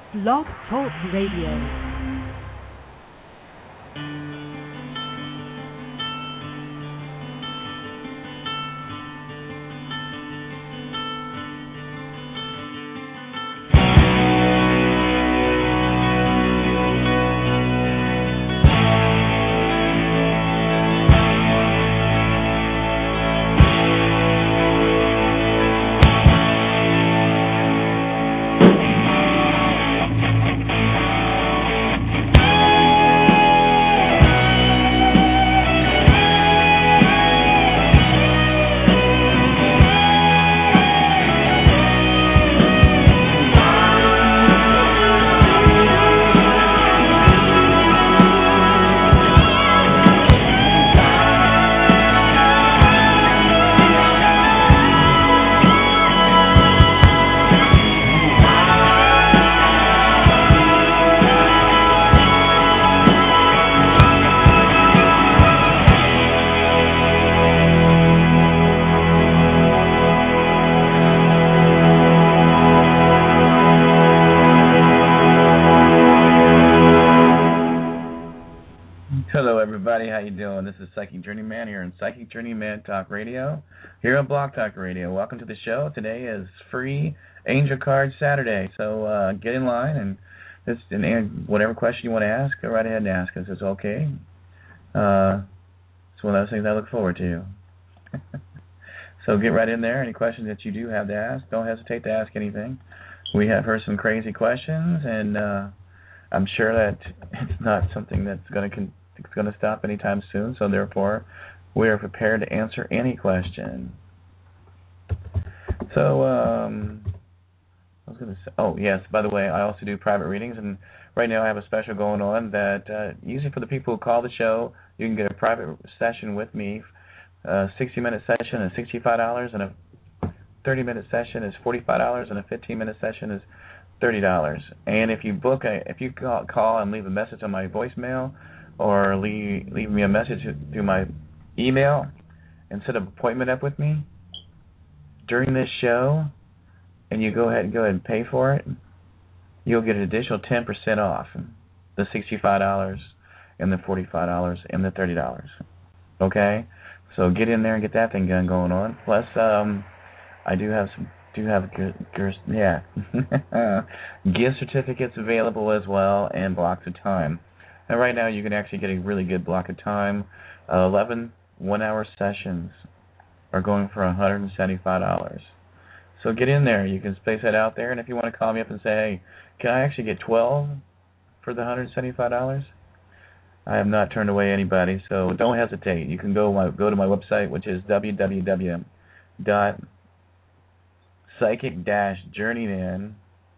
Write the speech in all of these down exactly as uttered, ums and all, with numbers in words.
Blog Talk Radio. This is Psychic Journeyman here on Psychic Journeyman Talk Radio, here on Blog Talk Radio. Welcome to the show. Today is free Angel Card Saturday, so uh, get in line and just and whatever question you want to ask, go right ahead and ask us. It's okay. Uh, it's one of those things I look forward to. So get right in there. Any questions that you do have to ask, don't hesitate to ask anything. We have heard some crazy questions, and uh, I'm sure that it's not something that's going to continue. It's going to stop anytime soon, so therefore we are prepared to answer any question. So, um, I was going to say, oh yes, by the way, I also do private readings, and right now I have a special going on that uh, usually for the people who call the show, you can get a private session with me. A sixty minute session is sixty-five dollars, and a thirty minute session is forty-five dollars, and a fifteen minute session is thirty dollars. And if you book a, if you call, call and leave a message on my voicemail, or leave, leave me a message through my email and set an appointment up with me during this show, and you go ahead and go ahead and pay for it, you'll get an additional ten percent off the sixty-five dollars and the forty-five dollars and the thirty dollars. Okay? So get in there and get that thing going on. Plus, um, I do have some do have good, good yeah gift certificates available as well, and blocks of time. And right now you can actually get a really good block of time. Uh, eleven one-hour sessions are going for one hundred seventy-five dollars. So get in there. You can space that out there. And if you want to call me up and say, hey, can I actually get twelve for the one hundred seventy-five dollars? I have not turned away anybody, so don't hesitate. You can go my, go to my website, which is w w w dot psychic dash journeyman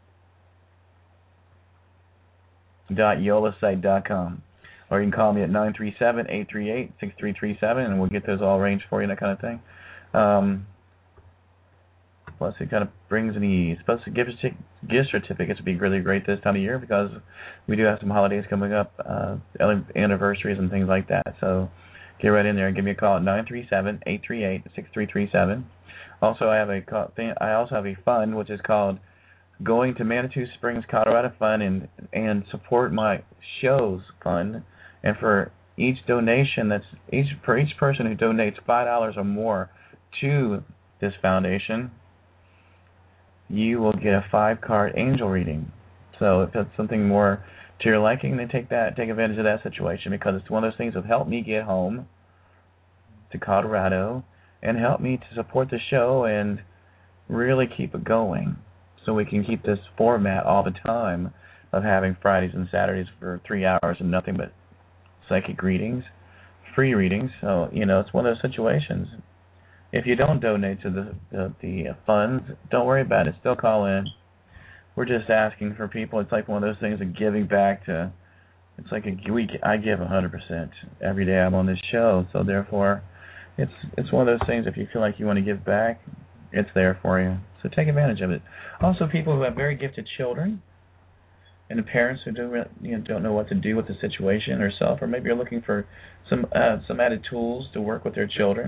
dot yola site dot com, or you can call me at nine three seven, eight three eight, six three three seven, and we'll get those all arranged for you, that kind of thing. Um, plus, it kind of brings any supposed to gift gift certificates would be really great this time of year because we do have some holidays coming up, uh, anniversaries and things like that. So get right in there and give me a call at nine three seven, eight three eight, six three three seven. Also, I have a I also have a fund which is called Going to Manitou Springs, Colorado Fund, and and support my shows fund. And for each donation, that's each for each person who donates five dollars or more to this foundation, you will get a five card angel reading. So if that's something more to your liking, then take that take advantage of that situation, because it's one of those things that helped me get home to Colorado and help me to support the show and really keep it going, so we can keep this format all the time of having Fridays and Saturdays for three hours and nothing but psychic readings, free readings. So, you know, it's one of those situations. If you don't donate to the, the, the funds, don't worry about it. Still call in. We're just asking for people. It's like one of those things of giving back to, it's like a week. I give one hundred percent every day I'm on this show. So, therefore, it's it's one of those things, if you feel like you want to give back, it's there for you. So take advantage of it. Also, people who have very gifted children and the parents who don't, you know, don't know what to do with the situation herself, or maybe you're looking for some uh, some added tools to work with their children,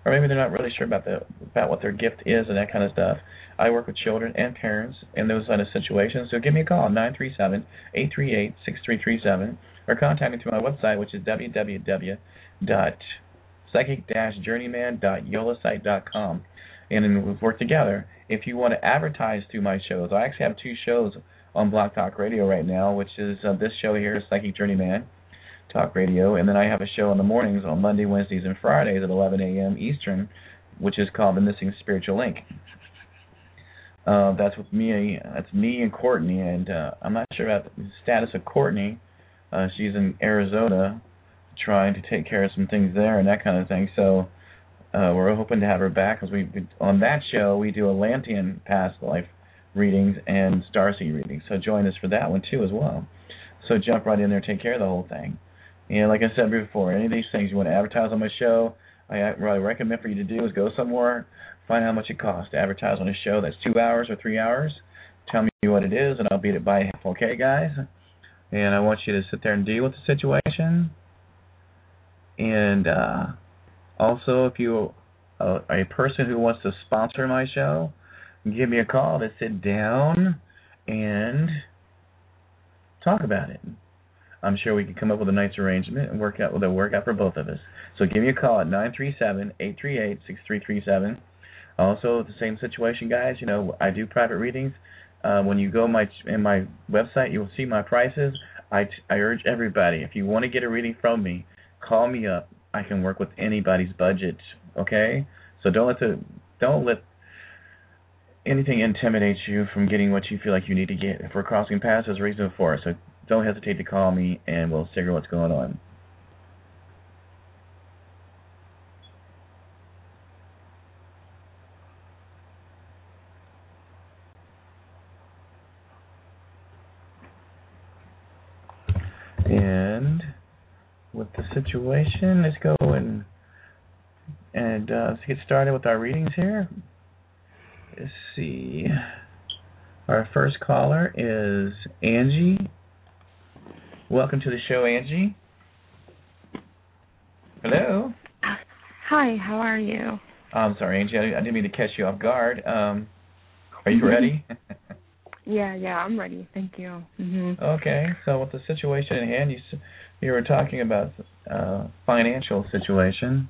or maybe they're not really sure about the about what their gift is and that kind of stuff. I work with children and parents in those kind of situations. So give me a call, nine three seven, eight three eight, six three three seven, or contact me through my website, which is w w w dot psychic dash journeyman dot yola site dot com. And then we've worked together. If you want to advertise through my shows, I actually have two shows on Blog Talk Radio right now, which is uh, this show here, Psychic Journeyman Talk Radio, and then I have a show in the mornings on Monday, Wednesdays, and Fridays at eleven a.m. Eastern, which is called The Missing Spiritual Link. Uh, that's with me. That's me and Courtney, and uh, I'm not sure about the status of Courtney. Uh, she's in Arizona, trying to take care of some things there and that kind of thing. So uh, we're hoping to have her back, because we on that show we do Atlantean past life readings and starseed readings. So join us for that one too as well. So jump right in there, take care of the whole thing. And like I said before, any of these things you want to advertise on my show, I really recommend for you to do is go somewhere, find out how much it costs to advertise on a show that's two hours or three hours. Tell me what it is, and I'll beat it by half. Okay, guys? And I want you to sit there and deal with the situation. And uh, also, if you uh, are a person who wants to sponsor my show, give me a call to sit down and talk about it. I'm sure we can come up with a nice arrangement and work out with a workout for both of us. So give me a call at nine three seven, eight three eight, six three three seven. Also, the same situation, guys. You know, I do private readings. Uh, when you go my in my website, you will see my prices. I, I urge everybody, if you want to get a reading from me, call me up. I can work with anybody's budget. Okay, so don't let the don't let anything intimidate you from getting what you feel like you need to get. If we're crossing paths, there's a reason for it. So don't hesitate to call me, and we'll figure what's going on. And with the situation, let's go and and uh, let's get started with our readings here. Let's see. Our first caller is Angie. Welcome to the show, Angie. Hello. Hi, how are you? Oh, I'm sorry, Angie. I, I didn't mean to catch you off guard. Um, are you ready? yeah, yeah, I'm ready. Thank you. Mm-hmm. Okay. So with the situation at hand, you you were talking about uh, financial situation.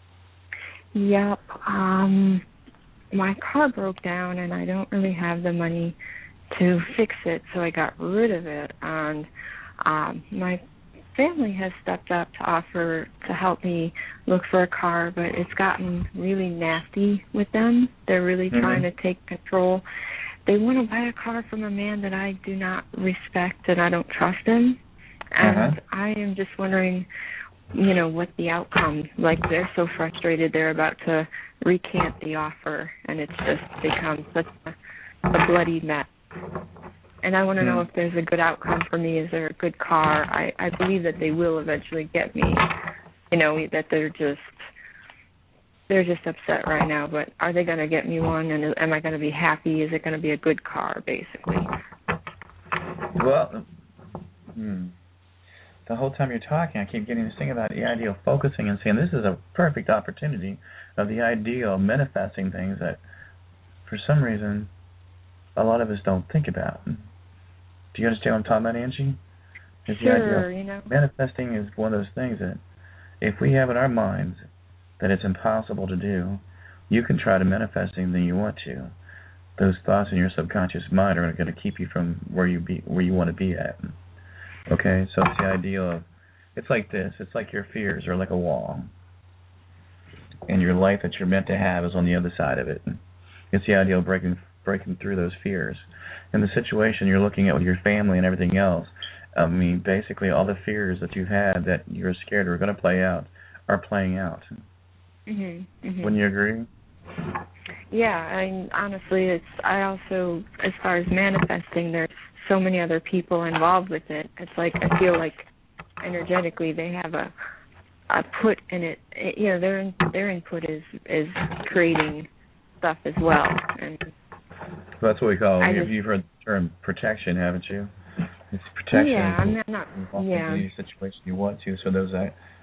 Yep. Um, my car broke down, and I don't really have the money to fix it, so I got rid of it. And um, my family has stepped up to offer to help me look for a car, but it's gotten really nasty with them. They're really mm-hmm. trying to take control. They want to buy a car from a man that I do not respect and I don't trust him. And uh-huh. I am just wondering, you know, what the outcome, like they're so frustrated they're about to recant the offer, and it's just become such a, a bloody mess. And I want to know if there's a good outcome for me. Is there a good car? I, I believe that they will eventually get me, you know, that they're just, they're just upset right now, but are they going to get me one, and am I going to be happy? Is it going to be a good car, basically? Well, hmm. the whole time you're talking, I keep getting this thing about the idea of focusing and saying this is a perfect opportunity of the idea of manifesting things that, for some reason, a lot of us don't think about. Do you understand what I'm talking about, Angie? It's sure, you know. Manifesting is one of those things that if we have in our minds that it's impossible to do, you can try to manifest anything you want to. Those thoughts in your subconscious mind are going to keep you from where you be where you want to be at. Okay, so it's the idea of, it's like this, it's like your fears are like a wall, and your life that you're meant to have is on the other side of it. It's the idea of breaking breaking through those fears. In the situation you're looking at with your family and everything else, I mean, basically all the fears that you've had that you're scared are going to play out, are playing out. Mm-hmm, mm-hmm. Wouldn't you agree? Yeah, I mean, honestly, it's, I also, as far as manifesting, there's so many other people involved with it. It's like I feel like energetically they have a a put in it. it you know, their their input is is creating stuff as well. And that's what we call. I You've, just, you've heard the term protection, haven't you? It's protection. Yeah, I'm not. not you yeah. do the situation you want to. So those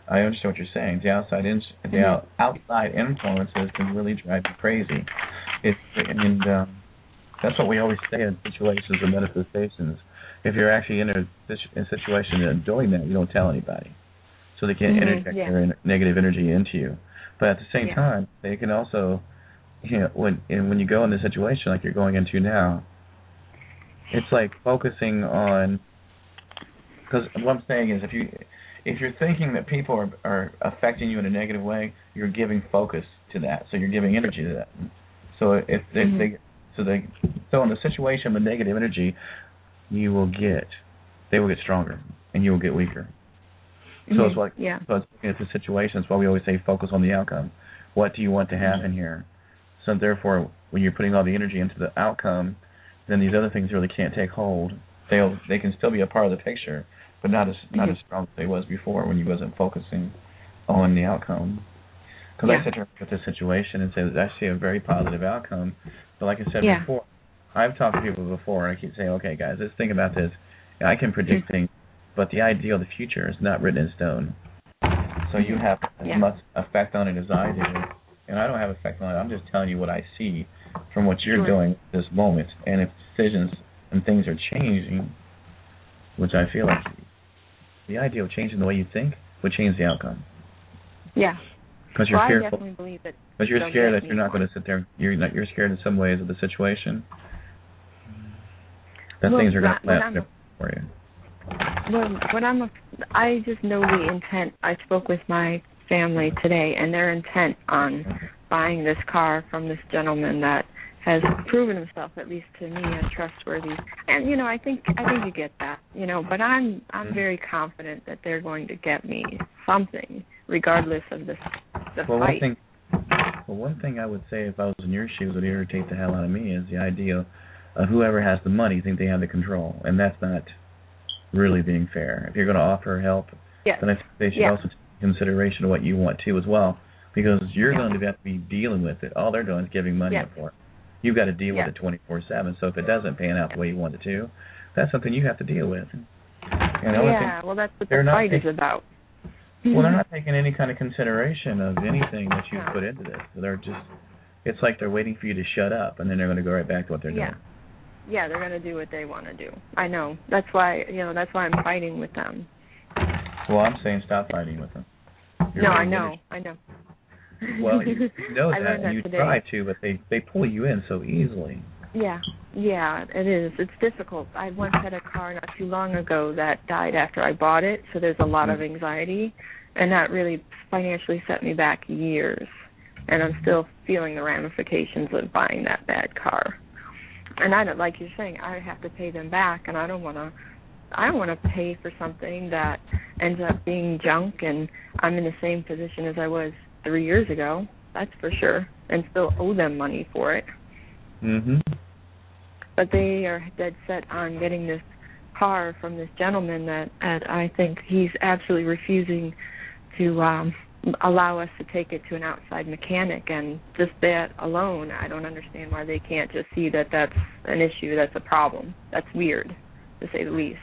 I understand what you're saying. The outside in, the Mhm. out, outside influences can really drive you crazy. It's and um, that's what we always say in situations of manifestations. If you're actually in a, in a situation and doing that, you don't tell anybody, so they can't Mhm, interject yeah. their negative energy into you. But at the same Yeah. time, they can also, you know, when and when you go in a situation like you're going into now, it's like focusing on. Because what I'm saying is, if you if you're thinking that people are are affecting you in a negative way, you're giving focus to that. So you're giving energy to that. So if they, Mhm. they so they so in the situation with negative energy, you will get they will get stronger and you will get weaker. So Mhm, it's like yeah. so it's looking at the situation. That's why we always say focus on the outcome. What do you want to happen here? So therefore, when you're putting all the energy into the outcome, then these other things really can't take hold. They'll they can still be a part of the picture, but not as not Mhm. as strong as they was before when you wasn't focusing on the outcome. Because Yeah. I sit here with this situation and say that I see a very positive outcome, but like I said Yeah. before, I've talked to people before, and I keep saying, okay, guys, let's think about this. I can predict Mhm. things, but the ideal of the future is not written in stone. So you have as Yeah. much effect on it as I do, and I don't have effect on it. I'm just telling you what I see from what you're Sure. doing at this moment, and if decisions and things are changing, which I feel like the idea of changing the way you think would change the outcome. Yeah. Because you're well, I fearful. definitely believe that. Because you're they'll scared get that me you're not more. going to sit there. You're not. You're scared in some ways of the situation. That Well, things are going to when play I'm out for you. When, when I'm a, I just know the intent. I spoke with my family today, and their intent on buying this car from this gentleman that has proven himself, at least to me, as trustworthy. And you know, I think I think you get that, you know. But I'm I'm very confident that they're going to get me something, regardless of the the well, fight. one thing, well, one thing I would say if I was in your shoes would irritate the hell out of me is the idea of whoever has the money think they have the control, and that's not really being fair. If you're going to offer help, yes. then I think they should yeah. also take consideration of what you want too as well, because you're yeah. going to have to be dealing with it. All they're doing is giving money yeah. up for it. You've got to deal yeah. with it twenty-four seven. So if it doesn't pan out the way you want it to, that's something you have to deal with. And the only yeah, thing, well, that's what they're the not fight taking, is about. well, they're not taking any kind of consideration of anything that you've No. put into this. They're just, it's like they're waiting for you to shut up, and then they're going to go right back to what they're yeah. doing. Yeah, they're going to do what they want to do. I know. That's why, you know, that's why I'm fighting with them. Well, I'm saying stop fighting with them. You're no, I being know. energy- I know. Well, you know I that, learned and that you today. try to, but they, they pull you in so easily. Yeah, yeah, it is. It's difficult. I once had a car not too long ago that died after I bought it, so there's a lot of anxiety, and that really financially set me back years. And I'm still feeling the ramifications of buying that bad car. And I don't, like you're saying, I have to pay them back, and I don't want to. I don't want to pay for something that ends up being junk, and I'm in the same position as I was three years ago. That's for sure, and still owe them money for it. Mhm. But they are dead set on getting this car from this gentleman that, that I think he's absolutely refusing to um, allow us to take it to an outside mechanic. And just that alone, I don't understand why they can't just see that that's an issue, that's a problem. That's weird, to say the least.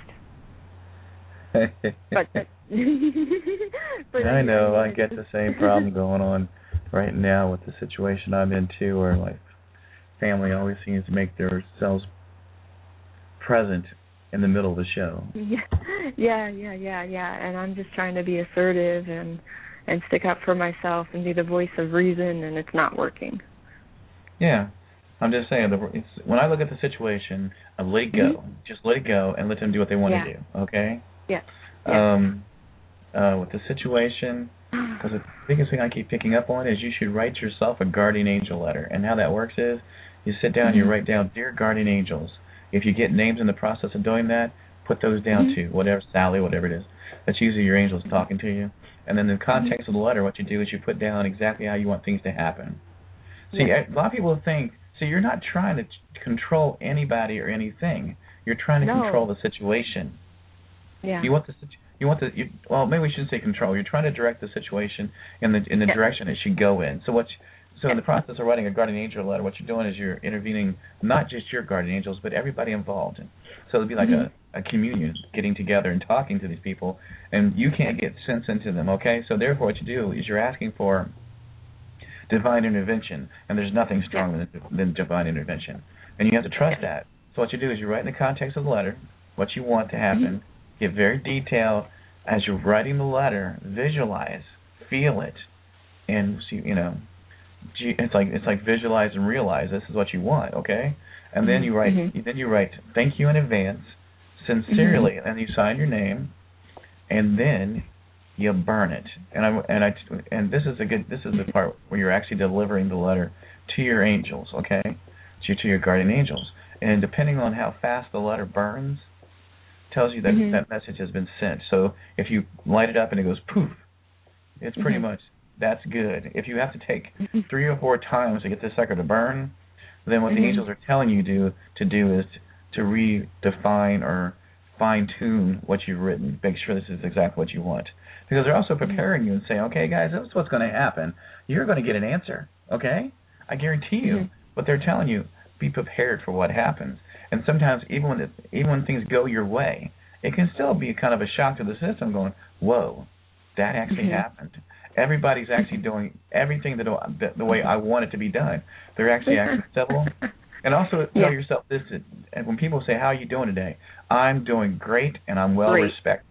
but, that, but I know. I, I get the same problem going on right now with the situation I'm in too, where like family always seems to make themselves present in the middle of the show. Yeah, yeah, yeah, yeah, yeah. And I'm just trying to be assertive and and stick up for myself and be the voice of reason, and it's not working. Yeah, I'm just saying. The, it's, when I look at the situation, I let it go. Mm-hmm. Just let it go and let them do what they want yeah. to do. Okay. Yeah. yeah. Um, uh, with the situation, because the biggest thing I keep picking up on is you should write yourself a guardian angel letter. And how that works is you sit down and you write down, Dear Guardian Angels. If you get names in the process of doing that, put those down mm-hmm. too, whatever, Sally, whatever it is. That's usually your angels talking to you. And then in the context mm-hmm. of the letter, what you do is you put down exactly how you want things to happen. See, yeah. a lot of people think, so you're not trying to t- control anybody or anything. You're trying to no. control the situation. Yeah. You want the you want the you, well, maybe we shouldn't say control. You're trying to direct the situation in the in the yeah. direction it should go in. So what? So yeah. in the process of writing a guardian angel letter, what you're doing is you're intervening not just your guardian angels, but everybody involved. And so it'd be like mm-hmm. a communion, getting together and talking to these people, and you can't get sense into them, okay? So therefore what you do is you're asking for divine intervention, and there's nothing stronger than, than divine intervention. And you have to trust that. So what you do is you write in the context of the letter what you want to happen, mm-hmm. get very detailed. As you're writing the letter, visualize, feel it, and see, you know, it's like it's like visualize and realize this is what you want, okay? And mm-hmm. then you write, mm-hmm. then you write, thank you in advance, sincerely, mm-hmm. and you sign your name, and then you burn it. And I and I and this is a good this is the part where you're actually delivering the letter to your angels, okay? To to your guardian angels. And depending on how fast the letter burns, tells you that mm-hmm. that message has been sent. So if you light it up and it goes poof, it's pretty mm-hmm. much that's good. If you have to take mm-hmm. three or four times to get this sucker to burn, then what mm-hmm. the angels are telling you to to do is to redefine or fine tune what you've written. Make sure this is exactly what you want. Because they're also preparing you and saying, okay, guys, this is what's going to happen. You're going to get an answer, okay? I guarantee you. Mm-hmm. But they're telling you, be prepared for what happens. And sometimes even when it, even when things go your way, it can still be kind of a shock to the system going, whoa, that actually mm-hmm. happened. Everybody's actually doing everything the, the way I want it to be done. They're actually acting civil. And also tell yeah. yourself this, and when people say, how are you doing today? I'm doing great and I'm well great. respected.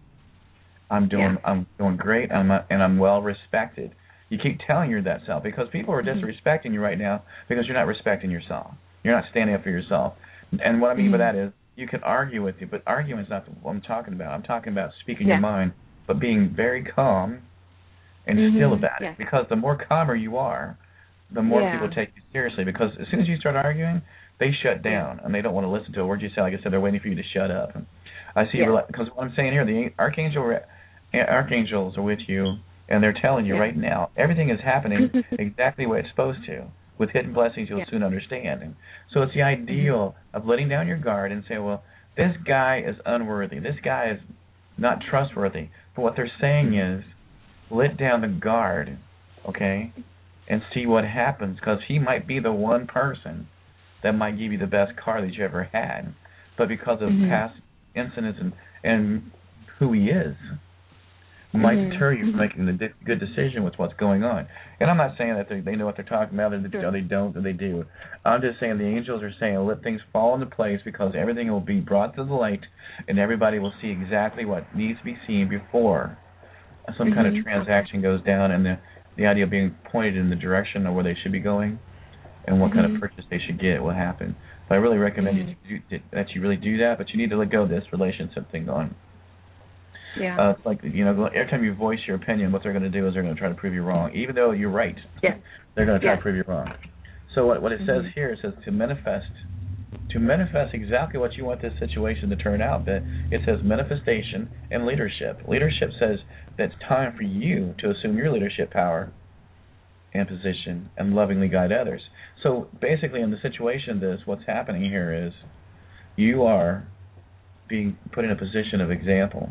I'm doing yeah. I'm doing great and I'm, and I'm well respected. You keep telling your that self because people are disrespecting you right now because you're not respecting yourself. You're not standing up for yourself. And what I mean mm-hmm. by that is you can argue with you, but arguing is not what I'm talking about. I'm talking about speaking yeah. your mind, but being very calm and mm-hmm. still about yeah. it. Because the more calmer you are, the more yeah. people take you seriously. Because as soon as you start arguing, they shut down, and they don't want to listen to a word you say. Like I said, they're waiting for you to shut up. I see, yeah. because what I'm saying here, the archangel, archangels are with you, and they're telling you yeah. right now, everything is happening exactly the way it's supposed to. With hidden blessings, you'll yeah. soon understand. And so it's the ideal mm-hmm. of letting down your guard and say, well, this guy is unworthy. This guy is not trustworthy. But what they're saying is, let down the guard, okay, and see what happens, because he might be the one person that might give you the best car that you ever had. But because of mm-hmm. past incidents and, and who he is, might mm-hmm. deter you from making the di- good decision with what's going on. And I'm not saying that they, they know what they're talking about, or they, sure. or they don't, or they do. I'm just saying the angels are saying let things fall into place because everything will be brought to the light, and everybody will see exactly what needs to be seen before some mm-hmm. kind of transaction goes down, and the, the idea of being pointed in the direction of where they should be going and what mm-hmm. kind of purchase they should get will happen. But I really recommend mm-hmm. you to do, that you really do that, but you need to let go of this relationship thing going. Yeah. Uh, it's like, you know, every time you voice your opinion, what they're going to do is they're going to try to prove you wrong. Even though you're right, yeah. they're going to try yeah. to prove you wrong. So what, what it mm-hmm. says here, it says to manifest, to manifest exactly what you want this situation to turn out. That it says manifestation and leadership. Leadership says that it's time for you to assume your leadership power and position and lovingly guide others. So basically in the situation of this, what's happening here is you are being put in a position of example.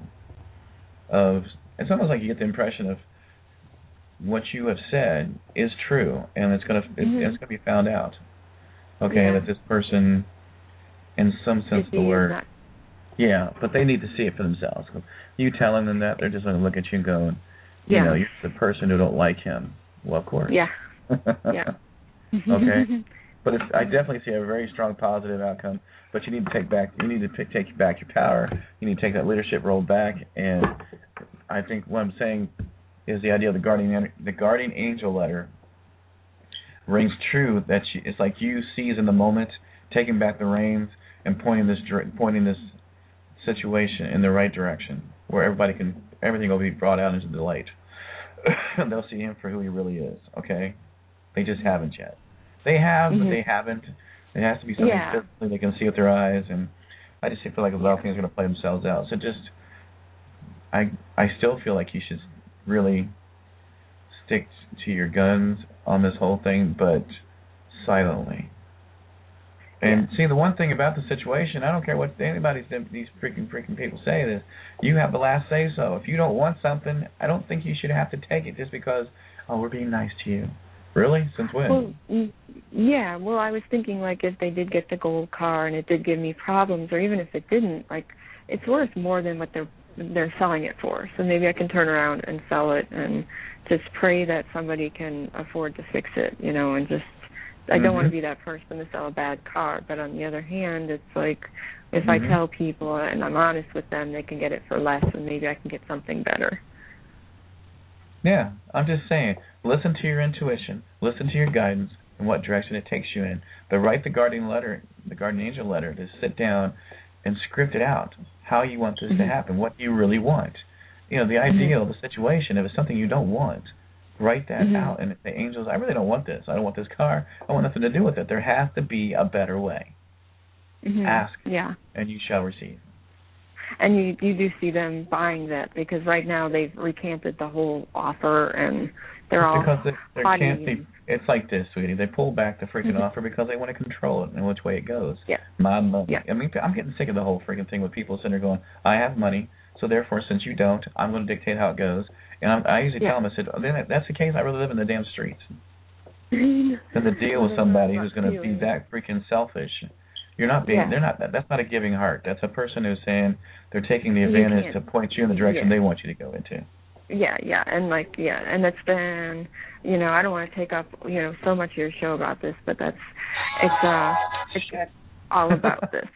Of it's almost like you get the impression of what you have said is true, and it's gonna it's, mm-hmm. it's gonna be found out. Okay, yeah. that this person, in some sense of the word, not. yeah, but they need to see it for themselves. You telling them that, they're just gonna look at you and go, you yeah. know, you're the person who don't like him. Well, of course. Yeah. yeah. Okay. But it's, I definitely see a very strong positive outcome. But you need to take back. You need to p- take back your power. You need to take that leadership role back. And I think what I'm saying is the idea of the guardian, the guardian angel letter rings true. That she, it's like you seize in the moment, taking back the reins and pointing this pointing this situation in the right direction, where everybody can everything will be brought out into the light. They'll see him for who he really is. Okay, they just haven't yet. They have, mm-hmm. but they haven't. It has to be something yeah. physically they can see with their eyes, and I just feel like a lot of things are going to play themselves out. So just, I I still feel like you should really stick to your guns on this whole thing, but silently. And yeah. see, the one thing about the situation, I don't care what anybody, these freaking freaking people say, this, you have the last say so. If you don't want something, I don't think you should have to take it just because, oh, we're being nice to you. Really? Since when? Well, Yeah, well, I was thinking, like, if they did get the gold car and it did give me problems, or even if it didn't, like, it's worth more than what they're they're selling it for. So maybe I can turn around and sell it and just pray that somebody can afford to fix it, you know, and just, I don't mm-hmm. want to be that person to sell a bad car. But on the other hand, it's like, if mm-hmm. I tell people and I'm honest with them, they can get it for less, and maybe I can get something better. Yeah, I'm just saying, listen to your intuition, listen to your guidance, and what direction it takes you in. But write the guardian letter, the guardian angel letter, to sit down and script it out, how you want this mm-hmm. to happen, what you really want. You know, the ideal, mm-hmm. the situation, if it's something you don't want, write that mm-hmm. out. And the angels, I really don't want this. I don't want this car. I want nothing to do with it. There has to be a better way. Mm-hmm. Ask, yeah. and you shall receive. And you you do see them buying that, because right now they've recanted the whole offer, and they're it's all because they, they're can't and... be, it's like this, sweetie. They pull back the freaking mm-hmm. offer because they want to control it and which way it goes. Yeah. My money. Yeah. I mean, I'm getting sick of the whole freaking thing with people sitting there going, I have money, so therefore, since you don't, I'm going to dictate how it goes. And I'm, I usually yeah. tell them, I said, oh, then if that's the case, I'd rather live in the damn streets than to deal with somebody who's going to be that freaking selfish. You're not being. Yeah. They're not. That's not a giving heart. That's a person who's saying they're taking the advantage to point you in the direction yeah. they want you to go into. Yeah, yeah, and like, yeah, and it's been, you know, I don't want to take up, you know, so much of your show about this, but that's, it's uh, it's all about this.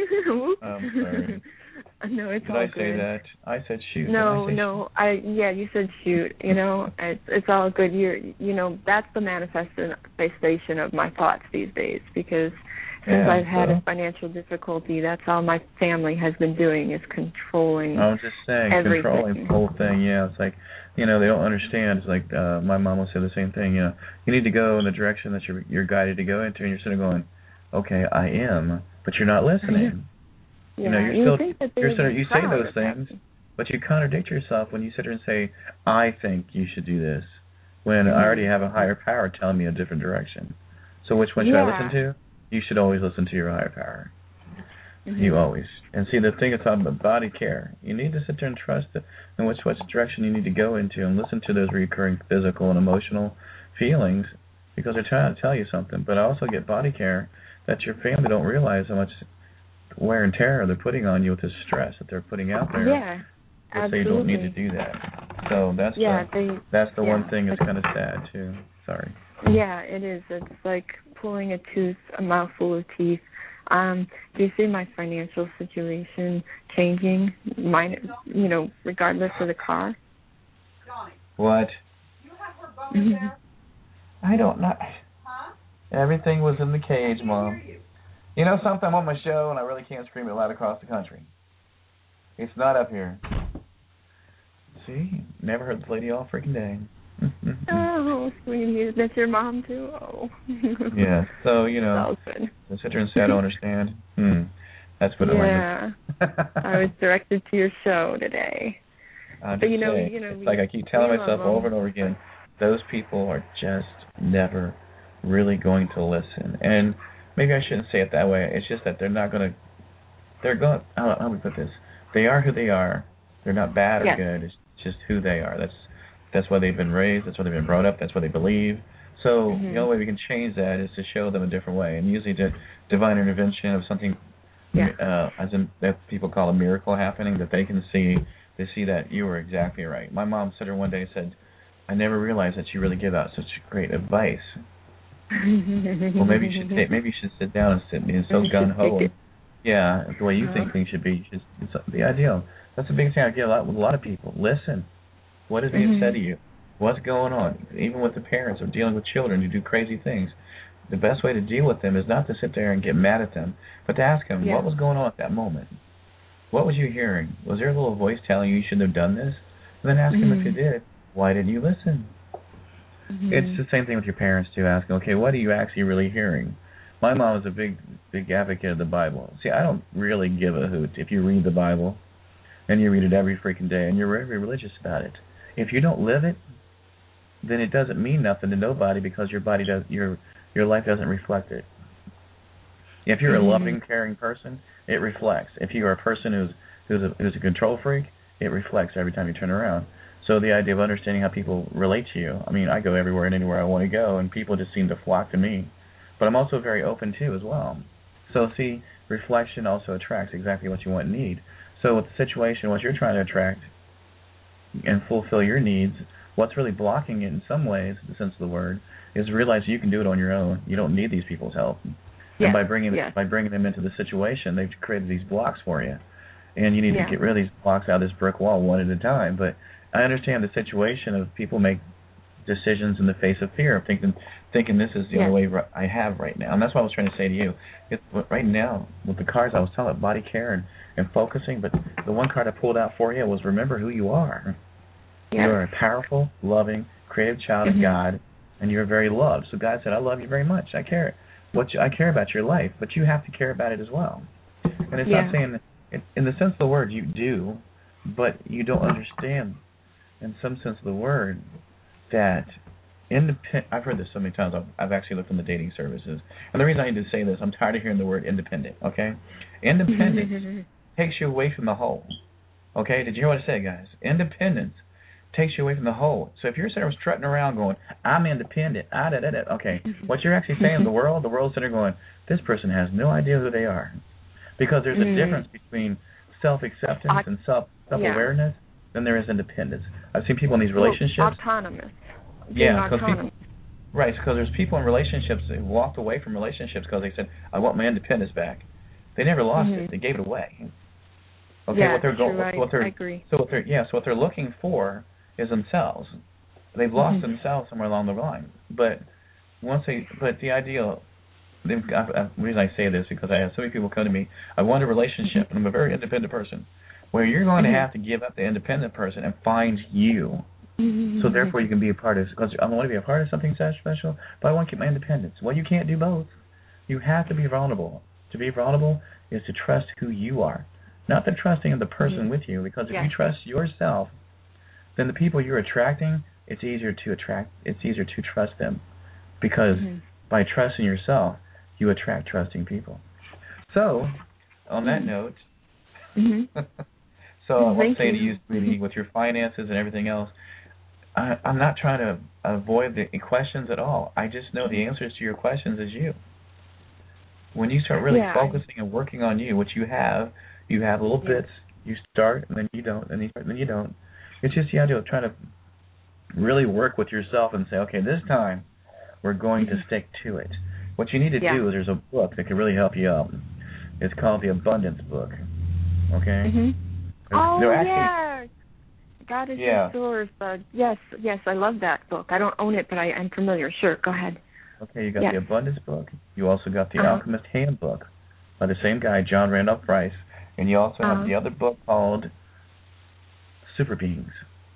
I'm sorry. No, it's Did all I good. say that? I said shoot. No, I no, shoot? I yeah, you said shoot. You know, it's it's all good. You're, you know, that's the manifestation of my thoughts these days, because since yeah, I've had so? a financial difficulty, that's all my family has been doing, is controlling. I was just saying, everything. controlling the whole thing. Yeah, it's like, you know, they don't understand. It's like uh, my mom will say the same thing. You know, you need to go in the direction that you're you're guided to go into, and you're sort of going, okay, I am, but you're not listening. Yeah. You know, you're you still think that you're sort of, you say those things, things, but you contradict yourself when you sit there and say, I think you should do this, when mm-hmm. I already have a higher power telling me a different direction. So which one should yeah. I listen to? You should always listen to your higher power. Mm-hmm. You always. And see, the thing is about body care. You need to sit there and trust in which, which direction you need to go into, and listen to those recurring physical and emotional feelings, because they're trying to tell you something. But also get body care that your family don't realize how much wear and tear they're putting on you with this stress that they're putting out there. Yeah, absolutely. So you don't need to do that. So that's yeah, the, they, that's the yeah. one thing that's kind of sad, too. Sorry. Yeah, it is. It's like pulling a tooth, a mouthful of teeth. Um, do you see my financial situation changing, mine, you know, regardless of the car? What? Mm-hmm. I don't know. Huh? Everything was in the cage, Mom. You know something? I'm on my show, and I really can't scream it loud across the country. It's not up here. See? Never heard this lady all freaking day. Oh, sweetie, that's your mom too? Oh. Yeah, so, you know, good. I sit there and say I don't understand. Hmm. That's what yeah. I I was directed to your show today. I'm but just you know, saying, you know, it's we, like I keep telling we myself over and over again, those people are just never really going to listen. And maybe I shouldn't say it that way. It's just that they're not going to, they're going, how, how do we put this? They are who they are. They're not bad or yes. good. It's just who they are. That's That's why they've been raised. That's why they've been brought up. That's what they believe. So mm-hmm. the only way we can change that is to show them a different way. And usually the divine intervention of something, yeah. uh, as in that people call a miracle happening, that they can see, they see that you were exactly right. My mom sat there one day and said, I never realized that you really give out such great advice. Well, maybe you should take, maybe you should sit down and sit and so gun ho. Yeah, the way you uh-huh. think things should be. Just, it's the ideal. That's a big thing I get a lot with a lot of people. Listen. What is being mm-hmm. said to you? What's going on? Even with the parents or dealing with children who do crazy things, the best way to deal with them is not to sit there and get mad at them, but to ask them, yeah. what was going on at that moment? What was you hearing? Was there a little voice telling you you shouldn't have done this? And then ask mm-hmm. them if you did, why didn't you listen? Mm-hmm. It's the same thing with your parents, too, asking, okay, what are you actually really hearing? My mom was a big, big advocate of the Bible. See, I don't really give a hoot if you read the Bible, and you read it every freaking day, and you're very religious about it. If you don't live it, then it doesn't mean nothing to nobody, because your body does your your life doesn't reflect it. If you're mm-hmm. a loving, caring person, it reflects. If you are a person who's who's a, who's a control freak, it reflects every time you turn around. So the idea of understanding how people relate to you. I mean, I go everywhere and anywhere I want to go, and people just seem to flock to me. but I'm also very open too as well. So see, reflection also attracts exactly what you want and need. So with the situation, what you're trying to attract and fulfill your needs, what's really blocking it in some ways, in the sense of the word, is realize you can do it on your own. You don't need these people's help. Yeah. And by bringing yeah. by bringing them into the situation, they've created these blocks for you. And you need yeah. to get rid of these blocks out of this brick wall one at a time. But I understand the situation of people make decisions in the face of fear, of thinking thinking this is the yeah. only way I have right now. And that's what I was trying to say to you. It, right now, with the cards, I was talking about body care and, and focusing, but the one card I pulled out for you was remember who you are. Yeah. You are a powerful, loving, creative child mm-hmm. of God, and you're very loved. So God said, I love you very much. I care what you, I care about your life, but you have to care about it as well. And it's yeah. not saying, it, in the sense of the word, you do, but you don't understand, in some sense of the word, that independent. I've heard this so many times. I've, I've actually looked in the dating services, and the reason I need to say this, I'm tired of hearing the word independent. Okay, independence takes you away from the whole. Okay, did you hear what I said, guys? Independence takes you away from the whole. So if you're sitting there strutting around going, I'm independent, ah, da, da, da, okay, what you're actually saying, the world, the world's sitting there going, this person has no idea who they are. Because there's a mm. difference between self-acceptance I, and self, self-awareness yeah. than there is independence. I've seen people in these relationships. Well, autonomous. Yeah, autonomous. People, right, because there's people in relationships that walked away from relationships because they said, I want my independence back. They never lost mm-hmm. it. They gave it away. Okay, yeah, what they're going, right. what they're, I agree. So what they're, yeah, so what they're looking for is themselves. They've lost mm-hmm. themselves somewhere along the line. But once they, but the ideal, I, I, the reason I say this is because I have so many people come to me. I want a relationship, mm-hmm. and I'm a very independent person, where you're going mm-hmm. to have to give up the independent person and find you. Mm-hmm. So therefore, you can be a part of. Because I want to be a part of something special, but I want to keep my independence. Well, you can't do both. You have to be vulnerable. To be vulnerable is to trust who you are, not the trusting of the person mm-hmm. with you. Because if yeah. you trust yourself, then the people you're attracting, it's easier to attract. It's easier to trust them, because mm-hmm. by trusting yourself, you attract trusting people. So, on that mm-hmm. note, mm-hmm. so I want to say to you, sweetie, with your finances and everything else, I, I'm not trying to avoid the questions at all. I just know the answers to your questions is you. When you start really yeah. focusing and working on you, which you have, you have little yeah. bits. You start, and then you don't, and then you don't. It's just the idea of trying to really work with yourself and say, okay, this time we're going mm-hmm. to stick to it. What you need to yeah. do is there's a book that can really help you out. It's called the Abundance Book. Okay? Mm-hmm. Oh, they're actually, yeah. God is yeah. your source. Uh, yes, yes, I love that book. I don't own it, but I, I'm familiar. Sure, go ahead. Okay, you got yes. the Abundance Book. You also got the uh-huh. Alchemist Handbook by the same guy, John Randolph Price. And you also uh-huh. have the other book called Super Beings.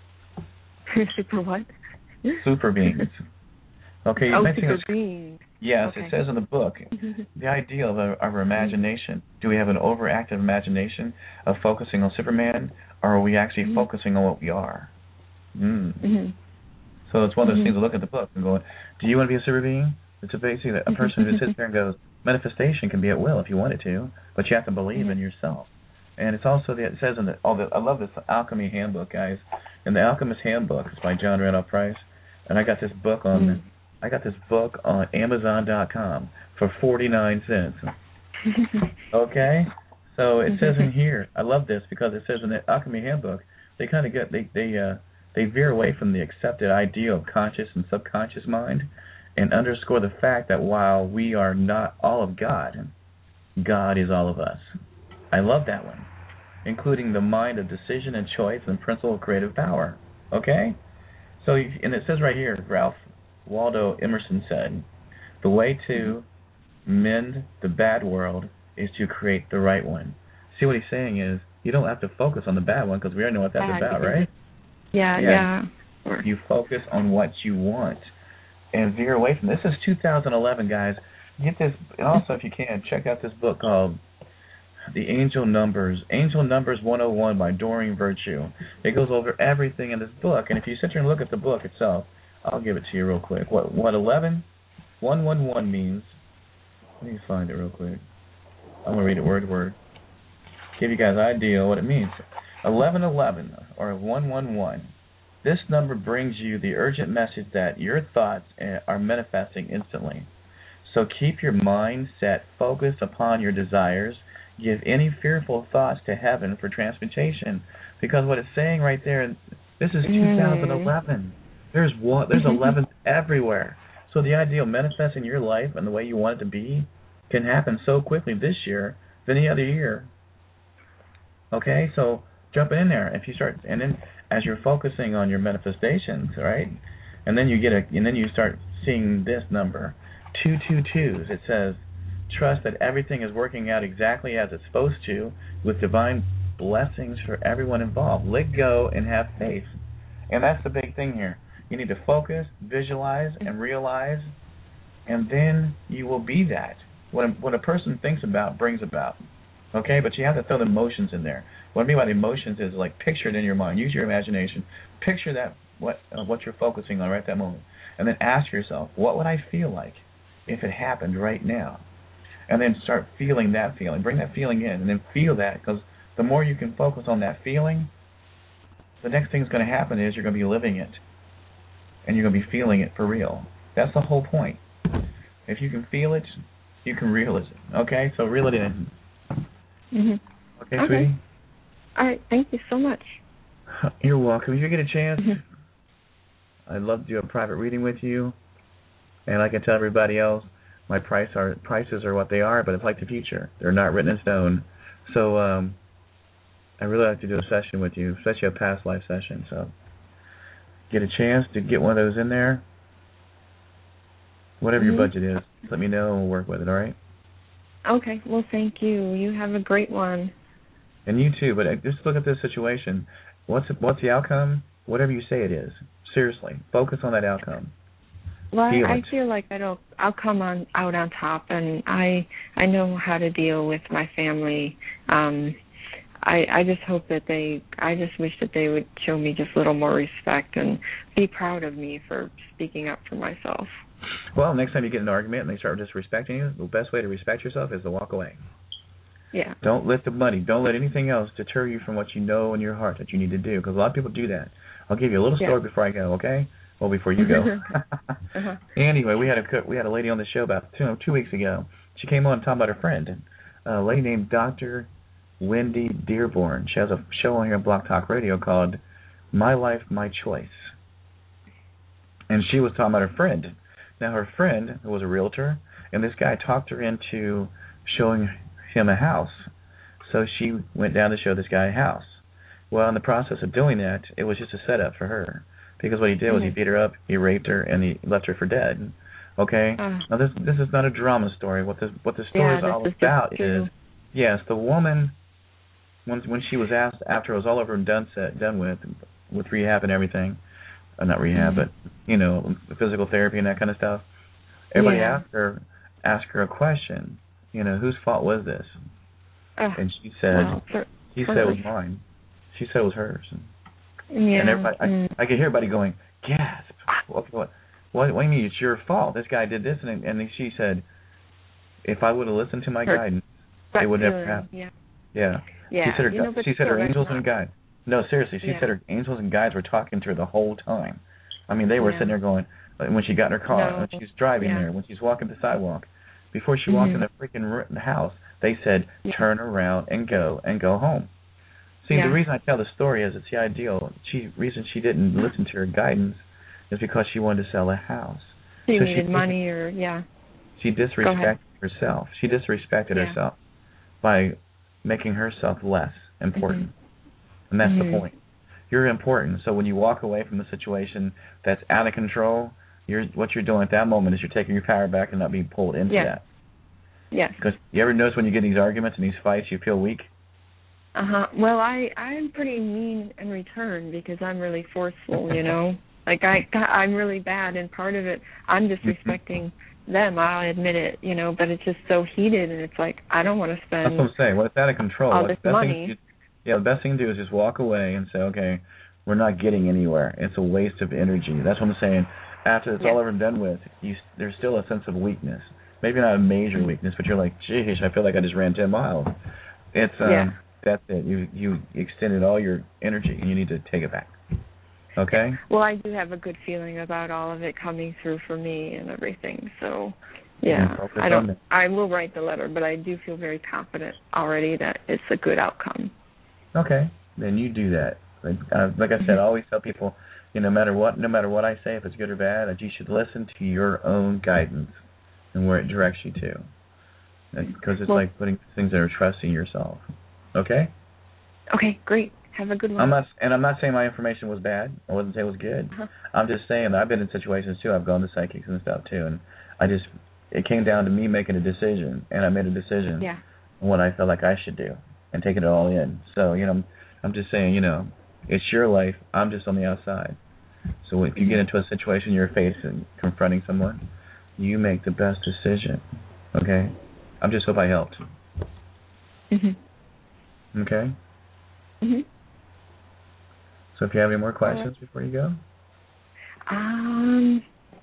Super what? Super Beings. Okay, you oh, mentioned Super this. Beings. Yes, okay. it says in the book, the ideal of our, of our imagination. Do we have an overactive imagination of focusing on Superman, or are we actually mm-hmm. focusing on what we are? Mm. Mm-hmm. So it's one of those mm-hmm. things to look at the book and go, do you want to be a super being? It's a basically a person who sits there and goes, manifestation can be at will if you want it to, but you have to believe mm-hmm. in yourself. And it's also, the, it says in the, oh, the, I love this Alchemy Handbook, guys. In the Alchemist Handbook, it's by John Randolph Price, and I got this book on, mm-hmm. I got this book on Amazon dot com for forty-nine cents. Okay? So it says in here, I love this because it says in the Alchemy Handbook, they kind of get, they, they, uh, they veer away from the accepted idea of conscious and subconscious mind and underscore the fact that while we are not all of God, God is all of us. I love that one, including the mind of decision and choice and principle of creative power. Okay? So, and it says right here, Ralph Waldo Emerson said, the way to mend the bad world is to create the right one. See, what he's saying is, you don't have to focus on the bad one because we already know what that's bad, about, right? Yeah, yeah. yeah. You focus on what you want and veer away from this. This is two thousand eleven, guys. Get this, and also if you can, check out this book called The Angel Numbers, Angel Numbers one oh one by Doreen Virtue. It goes over everything in this book, and if you sit here and look at the book itself, I'll give it to you real quick. What what eleven? one one one means, let me find it real quick. I'm going to read it word to word. Give you guys an idea what it means. eleven eleven, or one one one. This number brings you the urgent message that your thoughts are manifesting instantly. So keep your mind set, focus upon your desires. Give any fearful thoughts to heaven for transmutation. Because what it's saying right there, this is two thousand eleven. There's one, there's eleven everywhere. So the idea of manifesting your life and the way you want it to be can happen so quickly this year than any other year. Okay, so jump in there. If you start, and then as you're focusing on your manifestations, right, and then you get a, and then you start seeing this number, two two twos. It says, trust that everything is working out exactly as it's supposed to, with divine blessings for everyone involved. Let go and have faith, and that's the big thing here. You need to focus, visualize, and realize, and then you will be that. What a, what a person thinks about brings about. Okay, but you have to throw the emotions in there. What I mean by the emotions is like picture it in your mind. Use your imagination. Picture that what uh, what you're focusing on right at that moment, and then ask yourself, what would I feel like if it happened right now? And then start feeling that feeling. Bring that feeling in, and then feel that, because the more you can focus on that feeling, the next thing that's going to happen is you're going to be living it, and you're going to be feeling it for real. That's the whole point. If you can feel it, you can realize it. Okay, so reel it in. Mm-hmm. Okay, okay, sweetie? All right, thank you so much. You're welcome. If you get a chance, mm-hmm. I'd love to do a private reading with you. And like I tell everybody else, my price are prices are what they are, but it's like the future. They're not written in stone. So um, I really like to do a session with you, especially a past life session. So get a chance to get one of those in there. Whatever mm-hmm. your budget is, let me know and we'll work with it, all right? Okay, well, thank you. You have a great one. And you too, but just look at this situation. What's the, what's the outcome? Whatever you say it is. Seriously, focus on that outcome. Well, feel I, it. I feel like I don't. I'll come on out on top, and I I know how to deal with my family. Um, I I just hope that they. I just wish that they would show me just a little more respect and be proud of me for speaking up for myself. Well, next time you get in an argument and they start disrespecting you, the best way to respect yourself is to walk away. Yeah. Don't let the money, don't let anything else deter you from what you know in your heart that you need to do, because a lot of people do that. I'll give you a little story yeah. before I go, okay? Well, before you go. uh-huh. Anyway, we had a we had a lady on the show about two, two weeks ago. She came on talking about her friend, a lady named Doctor Wendy Dearborn. She has a show on here on Blog Talk Radio called My Life, My Choice. And she was talking about her friend. Now, her friend was a realtor, and this guy talked her into showing him a house. So she went down to show this guy a house. Well, in the process of doing that, it was just a setup for her. Because what he did mm-hmm. was he beat her up, he raped her, and he left her for dead. Okay? Uh, now, this this is not a drama story. What this, what the story yeah, is all is about is, yes, the woman, when when she was asked, after it was all over and done, set, done with, with rehab and everything, uh, not rehab, mm-hmm. but, you know, physical therapy and that kind of stuff, everybody yeah. asked her asked her a question. You know, whose fault was this? Uh, and she said, well, for, she said it was mine. She said it was hers. And, yeah. and everybody, mm. I, I could hear everybody going, gasp. What, what, what, what do you mean? It's your fault. This guy did this. And, and she said, if I would have listened to my her, guidance, it would never happen. Yeah. Yeah. yeah. She said her, you know, she said her angels and guides. No, seriously, she yeah. said her angels and guides were talking to her the whole time. I mean, they were yeah. sitting there going, when she got in her car, no. when she was driving yeah. there, when she was walking the sidewalk, before she mm-hmm. walked in the freaking house, they said, yeah. turn around and go and go home. See, yeah. the reason I tell the story is it's the ideal. She reason she didn't listen to her guidance is because she wanted to sell a house. She so needed she, money or, yeah. She disrespected herself. She disrespected yeah. herself by making herself less important. Mm-hmm. And that's mm-hmm. the point. You're important. So when you walk away from the situation that's out of control, you're what you're doing at that moment is you're taking your power back and not being pulled into yeah. that. Yes. Because you ever notice when you get these arguments and these fights, you feel weak? Uh-huh. Well, I, I'm pretty mean in return because I'm really forceful, you know. Like, I, I'm really bad, and part of it, I'm disrespecting them, I'll admit it, you know, but it's just so heated, and it's like, I don't want to spend That's what I'm saying. Well, it's out of control. all What's this the best money. Thing to, yeah, the best thing to do is just walk away and say, okay, we're not getting anywhere. It's a waste of energy. That's what I'm saying. After it's yeah. all over and done with, you, there's still a sense of weakness. Maybe not a major mm-hmm. weakness, but you're like, geez, I feel like I just ran ten miles. It's um, yeah. That's it. You you extended all your energy, and you need to take it back. Okay? Well, I do have a good feeling about all of it coming through for me and everything. So, Yeah, focus I on don't. that. I will write the letter, but I do feel very confident already that it's a good outcome. Okay, then you do that. Like, uh, like I said, I always tell people, you know, no matter what, no matter what I say, if it's good or bad, that you should listen to your own guidance and where it directs you to, because it's well, like putting things that are trusting yourself. Okay. Okay, great. Have a good one. I'm not, and I'm not saying my information was bad. I wasn't saying it was good. Uh-huh. I'm just saying that I've been in situations too. I've gone to psychics and stuff too, and I just, it came down to me making a decision, and I made a decision Yeah. on what I felt like I should do, and taking it all in. So, you know, I'm, I'm just saying, you know, it's your life. I'm just on the outside. So if you get into a situation you're facing, confronting someone, you make the best decision. Okay? I just hope I helped. Mhm. Okay? Mhm. So if you have any more questions before you go? Um,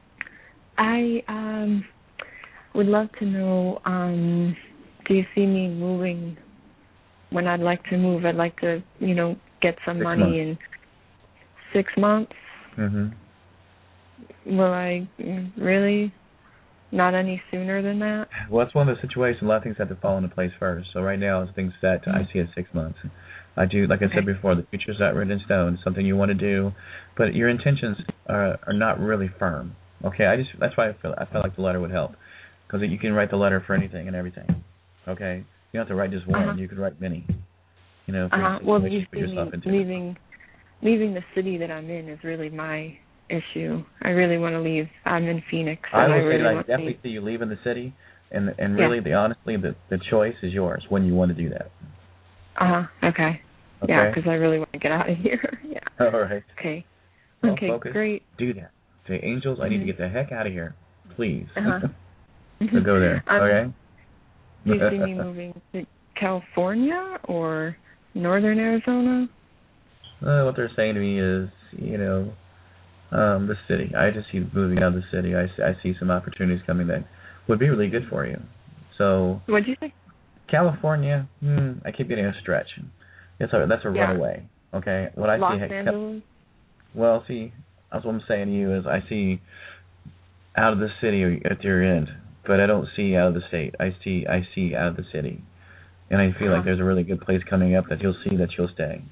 I um would love to know. Um, do you see me moving when I'd like to move? I'd like to, you know, get some Six money months. in six months. Mhm. Will I really? Not any sooner than that? Well, that's one of the situations. A lot of things have to fall into place first. So right now, as things set, Mm-hmm. I see it six months. I do, like I Okay. said before, the future's not written in stone. It's something you want to do, but your intentions are are not really firm. Okay, I just that's why I feel I felt like the letter would help, because you can write the letter for anything and everything. Okay, you don't have to write just one. Uh-huh. You could write many. You know, for Uh-huh. the Well, situation you you put see yourself me into. leaving, leaving the city that I'm in is really my issue. I really want to leave. I'm in Phoenix, I and will I say really that I want to definitely leave. see you leaving the city, and and Yeah. really, the honestly, the the choice is yours when you want to do that. Uh-huh. Okay. Okay. Yeah, because I really want to get out of here. Yeah. All right. Okay. Well, Okay, focus. great. Do that. Say, angels, I need to Mhm. get the heck out of here, please. Uh-huh. So go there. Um, Okay. Do you see me moving to California or northern Arizona? Uh, what they're saying to me is, you know, um, the city. I just see moving out of the city. I, I see some opportunities coming that would be really good for you. So What'd you say? California, hmm, I keep getting a stretch. It's a, that's a Yeah. runaway. Okay. What I Los see. Angeles? Well, see, that's what I'm saying to you is I see out of the city at your end, but I don't see out of the state. I see I see out of the city, and I feel Uh-huh. like there's a really good place coming up that you'll see that you'll stay.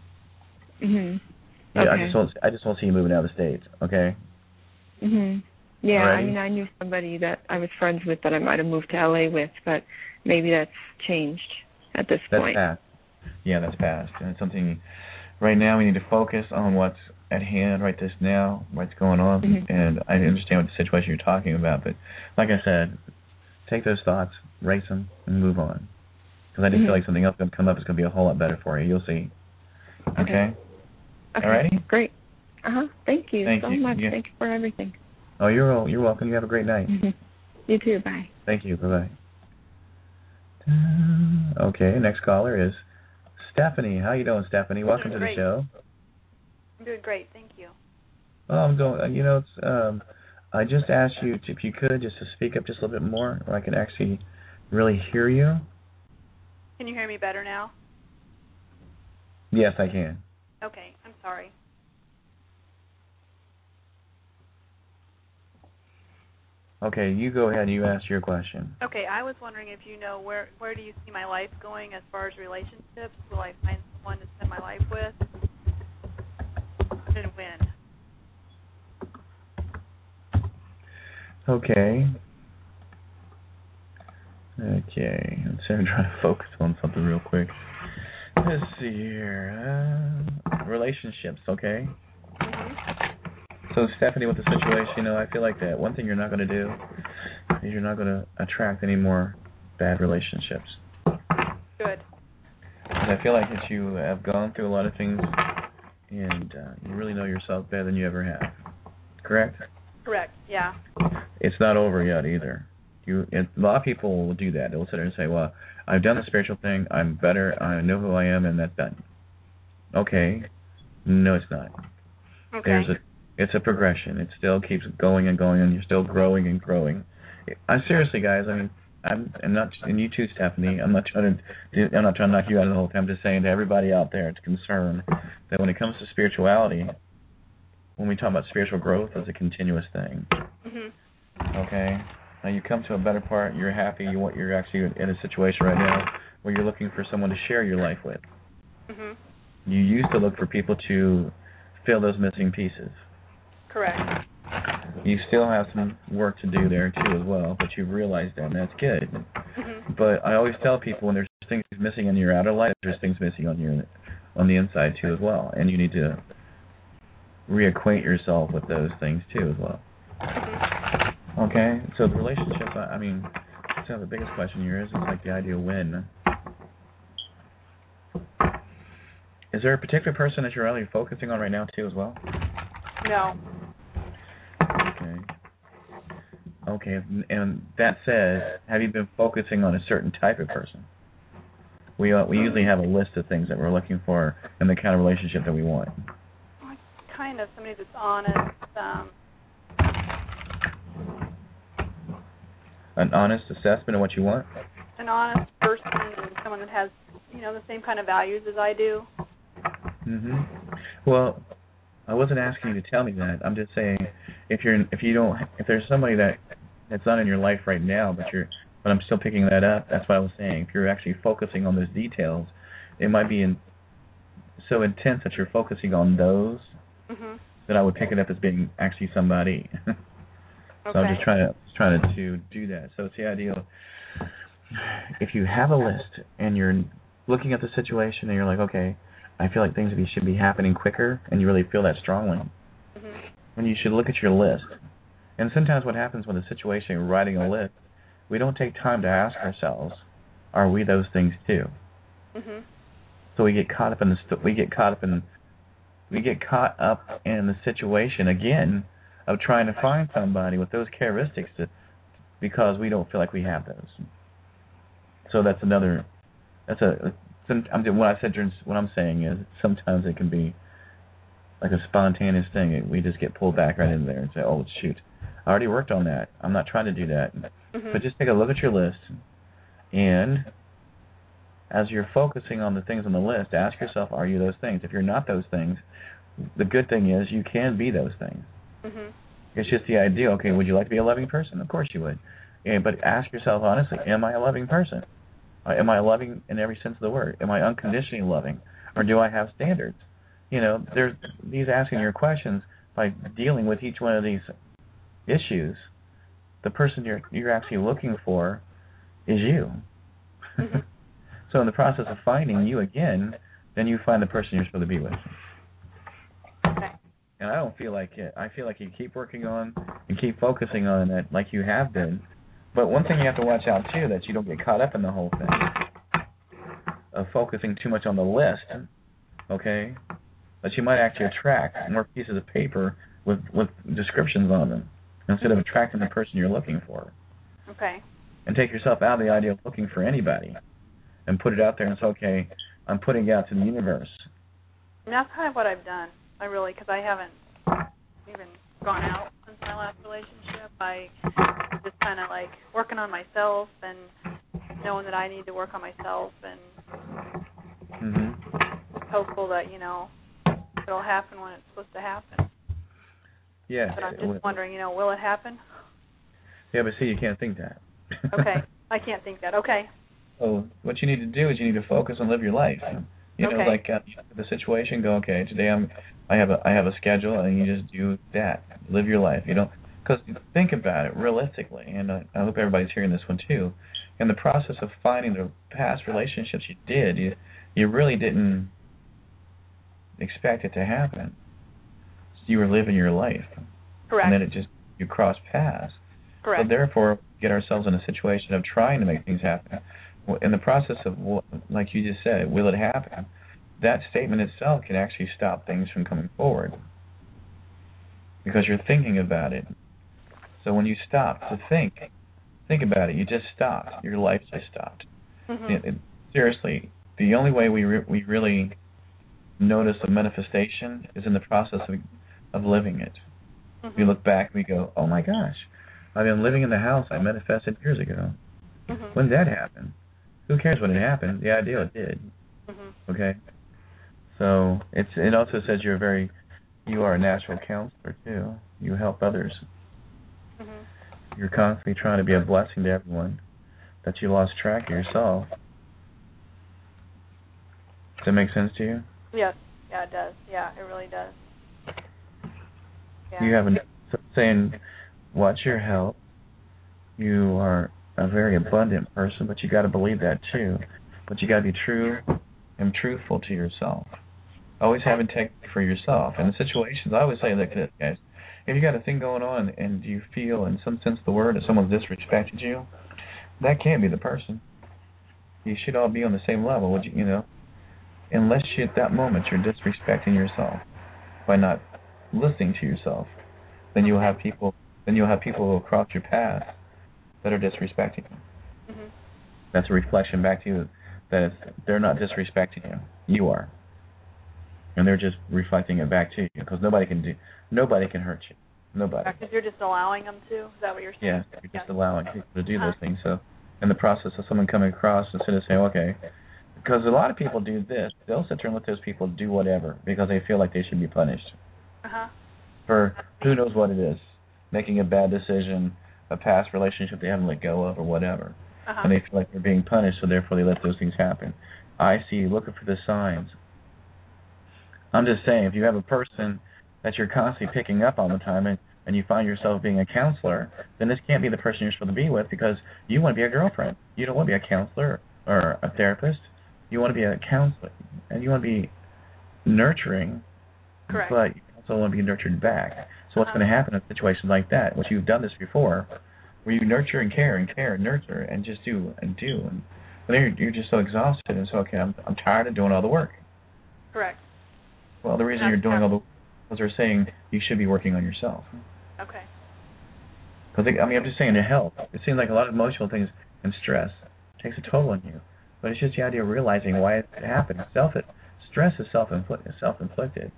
Mhm. Yeah, Okay. I just won't. I just won't see you moving out of the states. Okay. Mhm. Yeah, Alrighty. I mean, I knew somebody that I was friends with that I might have moved to L A with, but maybe that's changed at this That's point. past. Yeah, that's past, and it's something. Right now, we need to focus on what's at hand, right this now, what's going on, Mhm. and I understand what the situation you're talking about. But like I said, take those thoughts, erase them, and move on. Because I just Mhm. feel like something else is going to come up. It's going to be a whole lot better for you. You'll see. Okay. Okay. Okay. Alrighty. Great. Uh huh. Thank you Thank so you. much. Yeah. Thank you for everything. Oh, you're you're welcome. You have a great night. Mhm. You too. Bye. Thank you. Bye bye. Okay. Next caller is Stephanie. How you doing, Stephanie? Welcome to the Great. show. I'm doing great, thank you. Oh, I'm doing. You know, it's, um, I just asked you to, if you could just to speak up just a little bit more, or I can actually really hear you. Can you hear me better now? Yes, I can. Okay, I'm sorry. Okay, you go ahead and you ask your question. Okay, I was wondering if you know where where do you see my life going as far as relationships? Will I find someone to spend my life with? And when? Okay. Okay. Let's see, I'm trying to focus on something real quick. Let's see here. Uh, relationships, okay? Mm-hmm. So, Stephanie, with the situation, you know, I feel like that one thing you're not going to do is you're not going to attract any more bad relationships. Good. And I feel like that you have gone through a lot of things, and uh, you really know yourself better than you ever have. Correct? Correct, yeah. It's not over yet either. You, it, a lot of people will do that. They'll sit there and say, well, I've done the spiritual thing, I'm better, I know who I am, and that's done. Okay. No, it's not. Okay. There's a, it's a progression. It still keeps going and going, and you're still growing and growing. I seriously, guys, I mean, I'm, I'm not, and you too, Stephanie, I'm not trying to, I'm not trying to knock you out of the whole time. I'm just saying to everybody out there, it's concerned that when it comes to spirituality, when we talk about spiritual growth, it's a continuous thing. Mhm. Okay? Now you come to a better part. You're happy. You want. You're actually in a situation right now where you're looking for someone to share your life with. Mhm. You used to look for people to fill those missing pieces. Correct. You still have some work to do there too as well, but you've realized that, and that's good. Mhm. But I always tell people when there's things missing in your outer life, there's things missing on your on the inside too as well, and you need to reacquaint yourself with those things too as well. Mhm. Okay, so the relationship. I mean, so the biggest question here is, it's like the ideal when. Is there a particular person that you're really focusing on right now too as well? No. Okay. Okay, and that said, have you been focusing on a certain type of person? We uh, we usually have a list of things that we're looking for in the kind of relationship that we want. Kind of somebody that's honest. Um, An honest assessment of what you want? an honest person and someone that has, you know, the same kind of values as I do. Mhm. Well, I wasn't asking you to tell me that. I'm just saying, if you're if you don't if there's somebody that that's not in your life right now, but you're but I'm still picking that up. That's what I was saying. If you're actually focusing on those details, it might be in, so intense that you're focusing on those. Mhm. That I would pick it up as being actually somebody. So Okay. I'm just trying to just trying to, to do that. So it's the idea of, if you have a list and you're looking at the situation and you're like, okay, I feel like things should be happening quicker, and you really feel that strongly, Mhm. then you should look at your list. And sometimes what happens with a situation, you're writing a list, we don't take time to ask ourselves, are we those things too? Mhm. So we get caught up in the st- we get caught up in we get caught up in the situation again of trying to find somebody with those characteristics to, because we don't feel like we have those. So that's another. That's a. Some, I'm, what I said. What I'm saying is sometimes it can be like a spontaneous thing. We just get pulled back right in there and say, "Oh shoot, I already worked on that. I'm not trying to do that." Mhm. But just take a look at your list, and as you're focusing on the things on the list, ask yourself, "Are you those things?" If you're not those things, the good thing is you can be those things. Mhm. It's just the idea. Okay, would you like to be a loving person? Of course you would. And, but ask yourself honestly, am I a loving person? Uh, am I loving in every sense of the word? Am I unconditionally loving? Or do I have standards? You know, there's these asking your questions by dealing with each one of these issues. The person you're you're actually looking for is you. Mhm. So in the process of finding you again, then you find the person you're supposed to be with. Okay. And I don't feel like it. I feel like you keep working on and keep focusing on it like you have been. But one thing you have to watch out too, that you don't get caught up in the whole thing of focusing too much on the list, okay? But you might actually attract more pieces of paper with with descriptions on them instead of attracting the person you're looking for. Okay. And take yourself out of the idea of looking for anybody and put it out there and say, okay, I'm putting it out to the universe. And that's kind of what I've done. I really, because I haven't even gone out since my last relationship. I just kind of like working on myself and knowing that I need to work on myself, and Mm-hmm. hopeful that, you know, it'll happen when it's supposed to happen. Yeah. But I'm just wondering, you know, will it happen? Yeah, but see, you can't think that. Okay. I can't think that. Okay. So what you need to do is you need to focus and live your life. You know, Okay. like uh, the situation. Go, okay, today I'm, I have a, I have a schedule, and you just do that. Live your life. You know, because think about it realistically, and uh, I hope everybody's hearing this one too. In the process of finding the past relationships you did, you, you really didn't expect it to happen. You were living your life. Correct. And then it just, you crossed paths. Correct. So therefore, get ourselves in a situation of trying to make things happen. In the process of, like you just said, will it happen? That statement itself can actually stop things from coming forward because you're thinking about it. So when you stop to think, think about it. You just stopped. Your life just stopped. Mm-hmm. It, it, seriously, the only way we re- we really notice a manifestation is in the process of of living it. Mm-hmm. We look back and we go, oh my gosh, I've been living in the house I manifested years ago. Mm-hmm. When did that happen? Who cares when it happened? The idea it did. Mm-hmm. Okay. So it's it also says you're a very you are a natural counselor too. You help others. Mm-hmm. you're constantly trying to be a blessing to everyone, that you lost track of yourself. Does that make sense to you? Yes. Yeah, it does. Yeah, it really does. Yeah. You have a saying, watch your health. You are a very abundant person, but you got to believe that too. But you got to be true and truthful to yourself. Always have integrity for yourself. And the situations, I always say like this, guys. If you got a thing going on and you feel, in some sense of the word, that someone's disrespected you, that can't be the person. You should all be on the same level, would you? You know, unless you, at that moment you're disrespecting yourself by not listening to yourself, then you'll have people. Then you'll have people who will cross your path that are disrespecting you. Mm-hmm. That's a reflection back to you that it's, they're not disrespecting you. You are. And they're just reflecting it back to you, because nobody can do, nobody can hurt you, nobody. Because you're just allowing them to. Is that what you're saying? Yeah, you're just allowing people to do uh-huh. those things. So, in the process of someone coming across, instead of saying, okay, because a lot of people do this, they'll sit there and let those people do whatever because they feel like they should be punished uh-huh. for who knows what it is, making a bad decision, a past relationship they haven't let go of, or whatever, uh-huh. and they feel like they're being punished, so therefore they let those things happen. I see, looking for the signs. I'm just saying, if you have a person that you're constantly picking up all the time and, and you find yourself being a counselor, then this can't be the person you're supposed to be with, because you want to be a girlfriend. You don't want to be a counselor or a therapist. You want to be a counselor, and you want to be nurturing, Correct. but you also want to be nurtured back. So what's uh-huh. going to happen in situations like that, which you've done this before, where you nurture and care and care and nurture and just do and do, and then you're, you're just so exhausted and so, okay, I'm, I'm tired of doing all the work. Correct. Well, the reason you're doing all the because they're saying you should be working on yourself. Okay. Because I mean, I'm just saying, your health. It seems like a lot of emotional things and stress takes a toll on you, but it's just the idea of realizing why it happened. Self, stress is self-inflicted. Self-inflicted.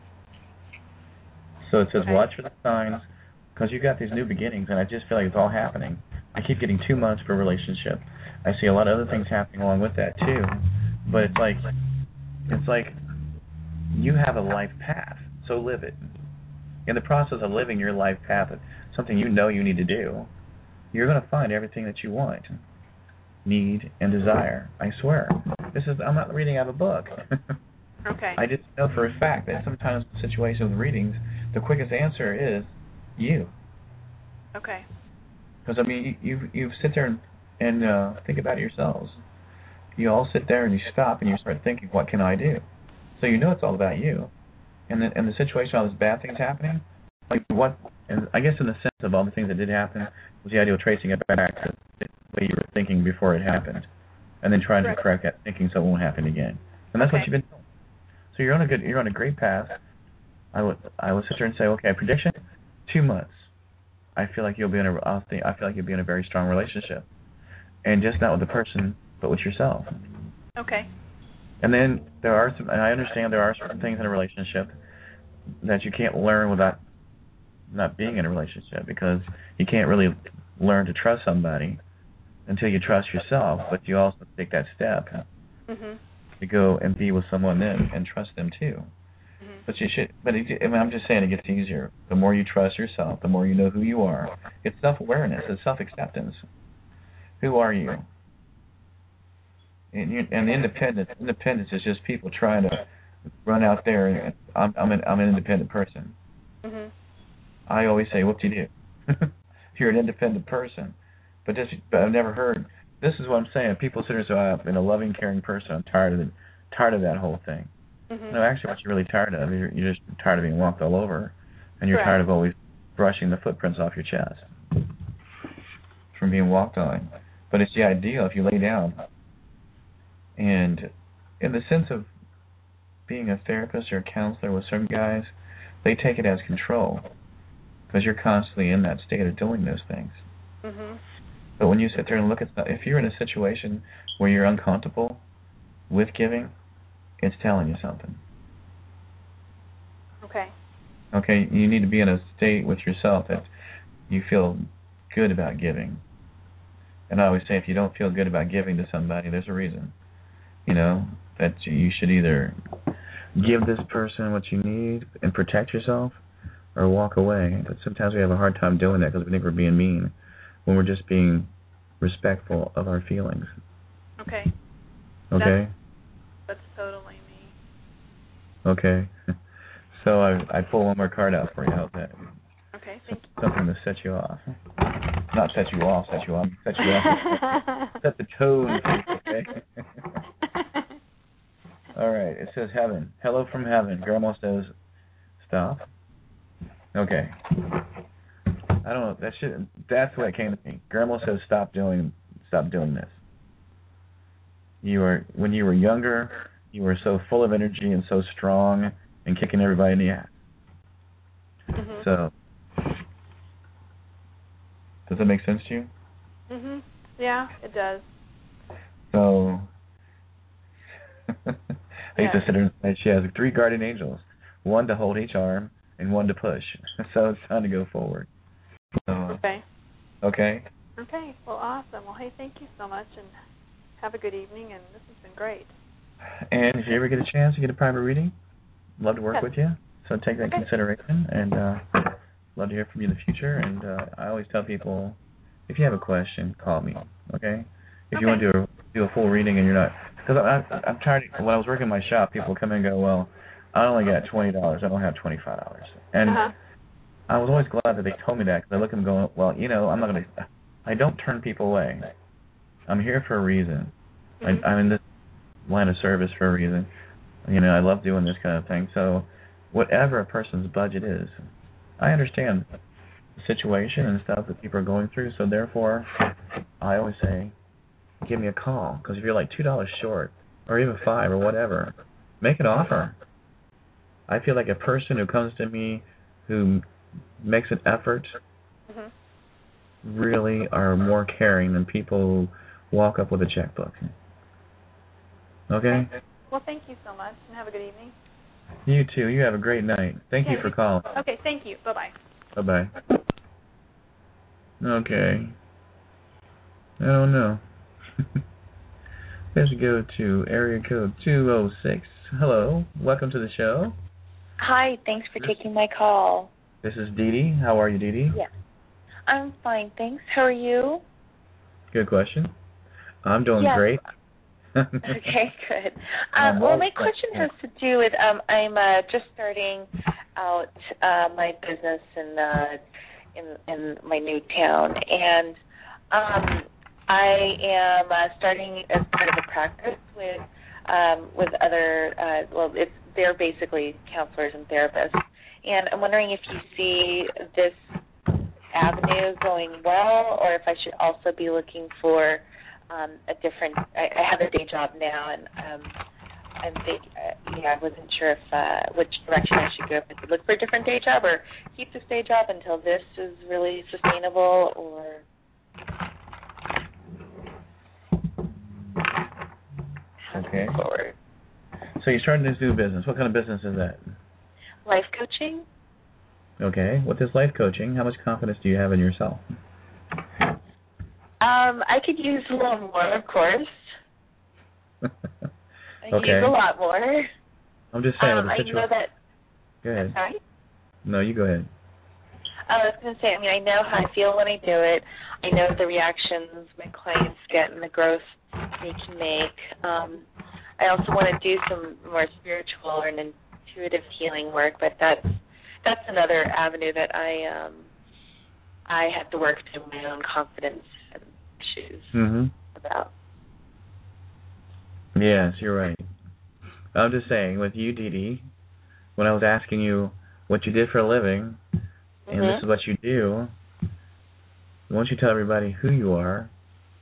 So it says, okay. watch for the signs, because you got these new beginnings, and I just feel like it's all happening. I keep getting two months for a relationship. I see a lot of other things happening along with that too, but it's like, it's like. You have a life path, so live it. In the process of living your life path, something you know you need to do, you're going to find everything that you want, need, and desire. I swear. This is. I'm not reading out of a book. Okay. I just know for a fact that sometimes in situations with readings, the quickest answer is you. Okay. Because I mean, you you sit there and, and uh, think about it yourselves. You all sit there and you stop and you start thinking, what can I do? So you know it's all about you. And the, and the situation, all these bad things happening, like what, and I guess in the sense of all the things that did happen, was the idea of tracing it back to the way you were thinking before it happened, and then trying right. to correct that thinking so it won't happen again. And that's okay. what you've been doing. So you're on a good, you're on a great path. I would, I would sit there and say, okay, prediction, two months. I feel like you'll be in a, I think, I feel like you'll be in a very strong relationship, and just not with the person, but with yourself. Okay. And then there are some, and I understand there are certain things in a relationship that you can't learn without not being in a relationship, because you can't really learn to trust somebody until you trust yourself, but you also take that step mm-hmm. to go and be with someone then and trust them too. Mm-hmm. But you should, but it, I mean, I'm just saying it gets easier. The more you trust yourself, the more you know who you are. It's self-awareness, it's self-acceptance. Who are you? And, you, and the independence, independence is just people trying to run out there. And I'm, I'm an, I'm an independent person. Mm-hmm. I always say, what do you do? You're an independent person, but just, but I've never heard. This is what I'm saying. People sit there and say, oh, I've been a loving, caring person. I'm tired of it, tired of that whole thing. Mm-hmm. No, actually, what you're really tired of, you're, you're just tired of being walked all over, and you're Correct. tired of always brushing the footprints off your chest from being walked on. But it's the ideal if you lay down. And in the sense of being a therapist or a counselor with some guys, they take it as control, because you're constantly in that state of doing those things. Mm-hmm. But when you sit there and look at stuff, if you're in a situation where you're uncomfortable with giving, it's telling you something. Okay. Okay, you need to be in a state with yourself that you feel good about giving. And I always say, if you don't feel good about giving to somebody, there's a reason. You know, that you should either give this person what you need and protect yourself, or walk away. But sometimes we have a hard time doing that because we think we're being mean. when we're just being respectful of our feelings. Okay. Okay? That's, that's totally me. Okay. So I I pull one more card out for you. How's that? Okay, thank you. Something to set you off. Not set you off, set you off. Set you off. Set the tone, okay? All right. It says heaven. Hello from heaven. Grandma says stop. Okay. I don't know. That should. That's what came to me. Grandma says stop doing. Stop doing this. You were when you were younger. You were so full of energy and so strong and kicking everybody in the ass. Mm-hmm. So, does that make sense to you? Mhm. Yeah, it does. So, I yeah. used to sit her and say she has three guardian angels, one to hold each arm and one to push. So it's time to go forward. So, okay. Okay. Okay. Well, awesome. Well, hey, thank you so much, and have a good evening. And this has been great. And if you ever get a chance to get a private reading, love to work yeah. with you. So take that into okay. consideration, and uh, love to hear from you in the future. And uh, I always tell people, if you have a question, call me. Okay. If okay. you want to do a, do a full reading and you're not, because I'm, I'm tired. When I was working in my shop, people come in and go, well, I only got twenty dollars. I don't have twenty-five dollars. And uh-huh. I was always glad that they told me that, because I look at them going, well, you know, I'm not going to, I don't turn people away. I'm here for a reason. Mm-hmm. I, I'm in this line of service for a reason. You know, I love doing this kind of thing. So whatever a person's budget is, I understand the situation and stuff that people are going through. So therefore, I always say, give me a call. Because if you're like two dollars short, or even five or whatever, make an offer. I feel like a person who comes to me who makes an effort mm-hmm. really are more caring than people who walk up with a checkbook. Okay? okay? Well, thank you so much, and have a good evening. You too. You have a great night. Thank okay. you for calling. Okay, thank you. Bye-bye. Bye-bye. Okay. I don't know. Let's go to area code two oh six. Hello. Welcome to the show. Hi. Thanks for taking my call. This is Dee Dee. How are you, Dee Dee? Yeah. I'm fine, thanks. How are you? Good question. I'm doing yes. great. Okay, good. Um, well, my question has to do with um, I'm uh, just starting out uh, my business in uh, in in my new town, and um, I am uh, starting as part of a practice with um, with other. Uh, well, it's they're basically counselors and therapists, and I'm wondering if you see this avenue going well, or if I should also be looking for Um, a different. I, I have a day job now, and um, I'm think, uh, yeah, I wasn't sure if uh, which direction I should go. If I should look for a different day job, or keep this day job until this is really sustainable, or. Okay. Forward. So you're starting this new business. What kind of business is that? Life coaching. Okay. With this life coaching, how much confidence do you have in yourself? Um, I could use a little more, of course. I could okay. use a lot more. I'm just saying. Um, the I know that. Go ahead. I'm sorry? No, you go ahead. I was going to say, I mean, I know how I feel when I do it. I know the reactions my clients get and the growth they can make. Um, I also want to do some more spiritual and intuitive healing work, but that's that's another avenue that I um, I have to work through my own confidence and issues mm-hmm. about. Yes, you're right. I'm just saying, with you, Dee Dee, when I was asking you what you did for a living, and mm-hmm. this is what you do, why don't you tell everybody who you are,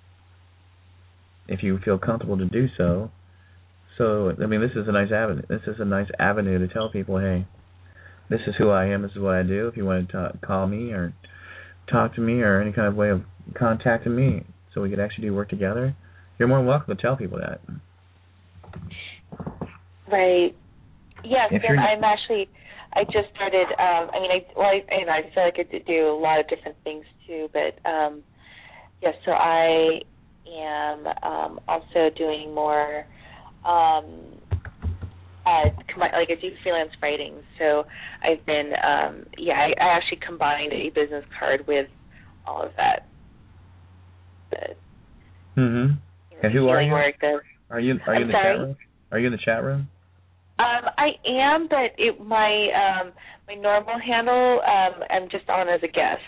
if you feel comfortable to do so. So, I mean, this is a nice avenue. This is a nice avenue to tell people, hey, this is who I am, this is what I do. If you want to talk, call me or talk to me or any kind of way of contacting me so we could actually do work together, you're more than welcome to tell people that. Right. Yes, if and I'm actually, I just started, um, I mean, I, well, I, you know, I feel like I did do a lot of different things too, but, um, yes, so I am um, also doing more, um, uh, com- like I do freelance writing, so I've been, um, yeah, I, I actually combined a business card with all of that. that. Mm-hmm. And who are you? Work that, are you are you in the sorry? chat room? Are you in the chat room? Um, I am, but it, my um, my normal handle, um, I'm just on as a guest.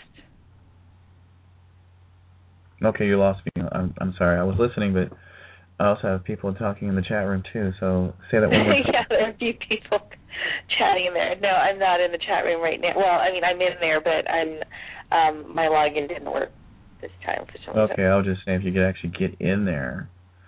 Okay, you lost me. I'm I'm sorry. I was listening, but I also have people talking in the chat room too. So say that one more time. Yeah, there are a few people chatting in there. No, I'm not in the chat room right now. Well, I mean, I'm in there, but I'm um, my login didn't work this time for some reason. Okay, I'll just say if you could actually get in there,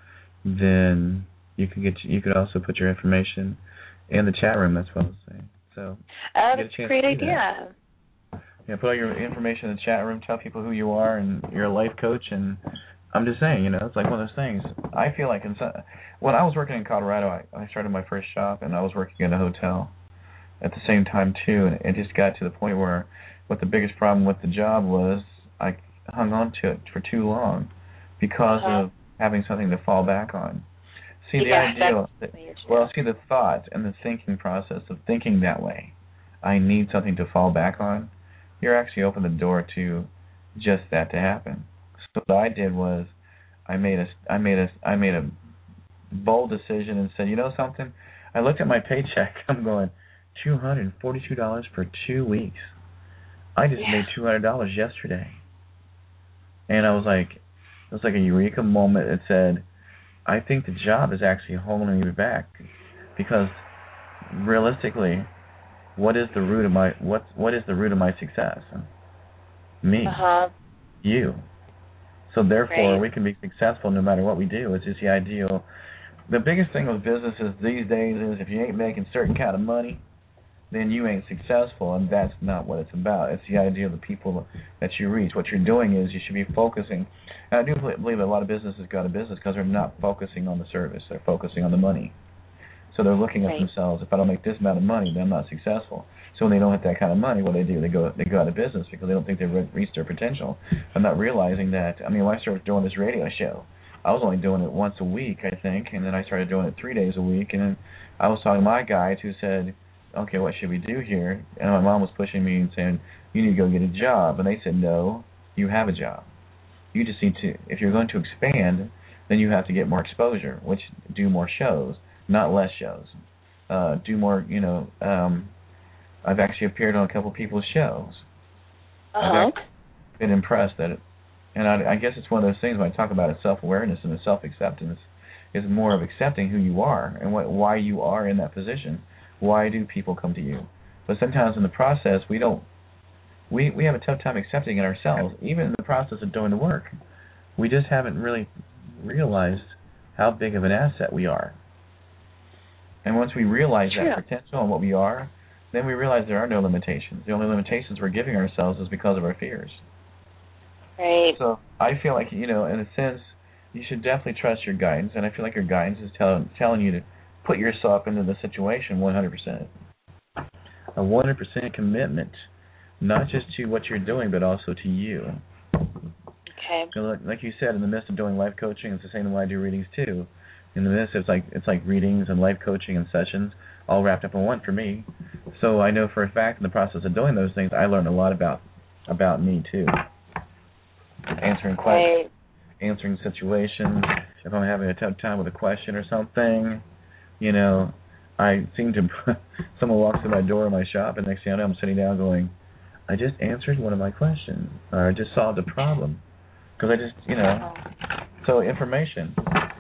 then you could get you could also put your information in the chat room. That's what I was saying. So uh, get a that's chance a great to do idea. that. Yeah, put all your information in the chat room. Tell people who you are, and you're a life coach. And I'm just saying, you know, it's like one of those things. I feel like in some, when I was working in Colorado, I, I started my first shop, and I was working in a hotel at the same time too. And it just got to the point where, what the biggest problem with the job was, I hung on to it for too long because uh-huh. of having something to fall back on. See, the yeah, ideal, that, well, see, the thought and the thinking process of thinking that way, I need something to fall back on, you're actually open the door to just that to happen. So what I did was, I made a, I made a, I made a bold decision and said, you know something? I looked at my paycheck. I'm going, two hundred forty-two dollars for two weeks. I just yeah. made two hundred dollars yesterday. And I was like, it was like a eureka moment that said, I think the job is actually holding me back, because realistically, what is the root of my what what is the root of my success? Me. Uh-huh. You. So therefore, right. we can be successful no matter what we do. It's just the ideal. The biggest thing with businesses these days is if you ain't making certain kind of money, then you ain't successful, and that's not what it's about. It's the idea of the people that you reach. What you're doing is you should be focusing. And I do believe that a lot of businesses go out of business because they're not focusing on the service. They're focusing on the money. So they're looking right. at themselves. If I don't make this amount of money, then I'm not successful. So when they don't have that kind of money, what they do, they go they go out of business because they don't think they've reached their potential. I'm not realizing that. I mean, when I started doing this radio show, I was only doing it once a week, I think, and then I started doing it three days a week. And then I was talking to my guys who said, okay, what should we do here? And my mom was pushing me and saying, you need to go get a job. And they said, no, you have a job. You just need to, if you're going to expand, then you have to get more exposure, which do more shows, not less shows. Uh, do more, you know, um, I've actually appeared on a couple of people's shows. Uh-huh. I've been impressed that it, and I, I guess it's one of those things when I talk about it, self-awareness and the self-acceptance is more of accepting who you are and what, why you are in that position. Why do people come to you? But sometimes in the process, we don't, we, we have a tough time accepting it ourselves, even in the process of doing the work. We just haven't really realized how big of an asset we are. And once we realize True. that potential and what we are, then we realize there are no limitations. The only limitations we're giving ourselves is because of our fears. Right. So I feel like, you know, in a sense, you should definitely trust your guidance, and I feel like your guidance is tell, telling you to put yourself into the situation one hundred percent. A one hundred percent commitment, not just to what you're doing, but also to you. Okay. So like, like you said, in the midst of doing life coaching, it's the same way I do readings too. In the midst, it's like it's like readings and life coaching and sessions all wrapped up in one for me. So I know for a fact in the process of doing those things, I learned a lot about about me too. Answering questions, Right. answering situations. If I'm having a tough time with a question or something, you know, I seem to, someone walks through my door in my shop, and next thing I know, I'm sitting down going, I just answered one of my questions, or I just solved a problem. Because I just, you know, so information.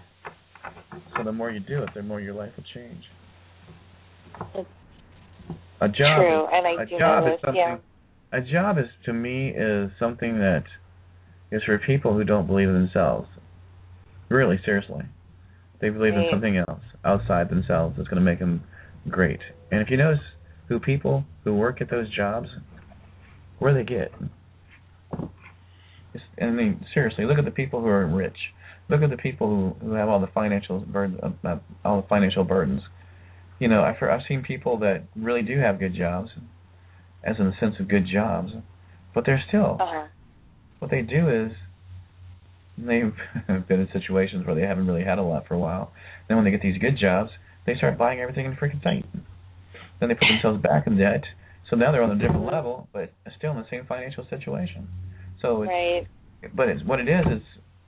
So the more you do it, the more your life will change. It's a job true, is, and I a do job know is this, something, yeah. A job is, to me, is something that is for people who don't believe in themselves. Really, seriously. They believe right. in something else outside themselves that's going to make them great. And if you notice who people who work at those jobs, where they get. It's, I mean, seriously, look at the people who are rich. Look at the people who, who have all the financial burden, uh, all the financial burdens. You know, I've, I've seen people that really do have good jobs, as in the sense of good jobs, but they're still, uh-huh. what they do is they've been in situations where they haven't really had a lot for a while. Then when they get these good jobs, they start buying everything in freaking sight. Then they put themselves back in debt, so now they're on a different level, but still in the same financial situation. So, it's, right. but it's what it is is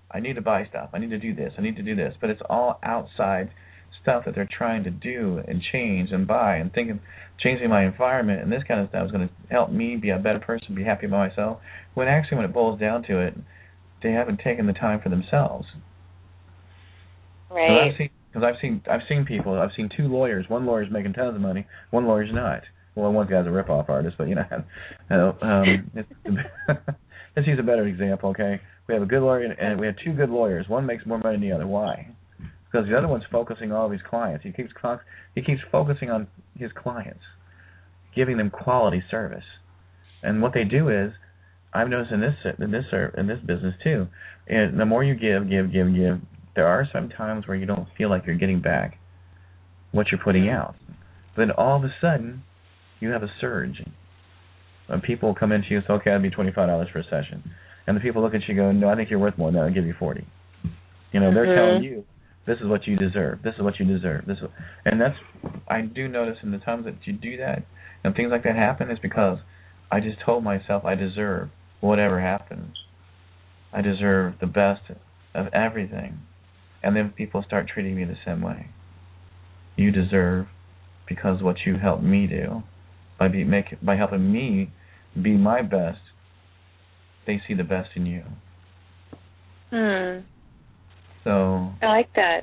I need to buy stuff. I need to do this. I need to do this. But it's all outside stuff that they're trying to do and change and buy and thinking changing my environment and this kind of stuff is going to help me be a better person, be happy about myself. When actually, when it boils down to it, they haven't taken the time for themselves. Right. Because I've seen, I've seen people. I've seen two lawyers. One lawyer's making tons of money. One lawyer's not. Well, one guy's a rip-off artist, but you know, um, it's, let's use a better example. Okay, we have a good lawyer and we have two good lawyers. One makes more money than the other. Why? Because the other one's focusing on all of his clients. He keeps he keeps focusing on his clients, giving them quality service. And what they do is, I've noticed in this in this in this business too, and the more you give, give, give, give, there are some times where you don't feel like you're getting back what you're putting out. Then all of a sudden, you have a surge. And people come into you and say, okay, I'll be twenty-five dollars for a session. And the people look at you and go, no, I think you're worth more than that. I'll give you forty. You know, they're mm-hmm. telling you, this is what you deserve. This is what you deserve. This, is, and that's, I do notice in the times that you do that, and things like that happen, is because I just told myself I deserve whatever happens. I deserve the best of everything. And then people start treating me the same way. You deserve because what you helped me do, by be make by helping me be my best, they see the best in you. Hmm. So I like that.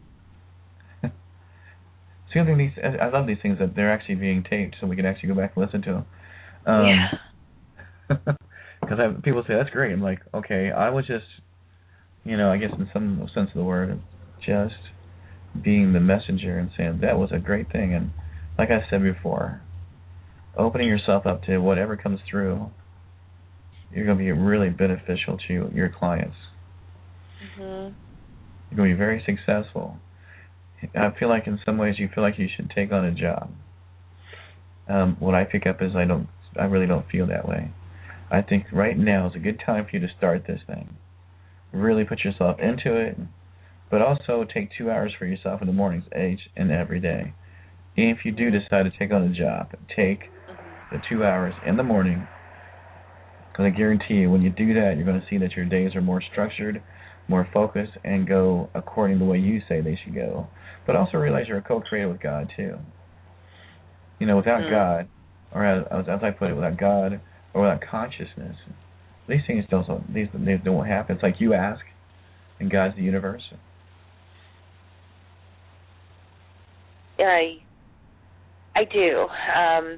So I think these, I love these things that they're actually being taped, so we can actually go back and listen to them. Um, yeah. Because people say that's great. I'm like, okay, I was just, you know, I guess in some sense of the word, just being the messenger and saying that was a great thing. And like I said before, opening yourself up to whatever comes through, you're going to be really beneficial to your clients. Mm-hmm. You're going to be very successful. I feel like in some ways you feel like you should take on a job. Um, what I pick up is I don't, I really don't feel that way. I think right now is a good time for you to start this thing. Really put yourself into it, but also take two hours for yourself in the mornings, each and every day. If you do decide to take on a job, take the two hours in the morning, because I guarantee you when you do that, you're going to see that your days are more structured, more focused, and go according to the way you say they should go. But also realize you're a co-creator with God, too. You know, without mm. God, or as, as I put it, without God or without consciousness, these things don't, these, they don't happen. It's like you ask, and God's the universe. I, I do. Um,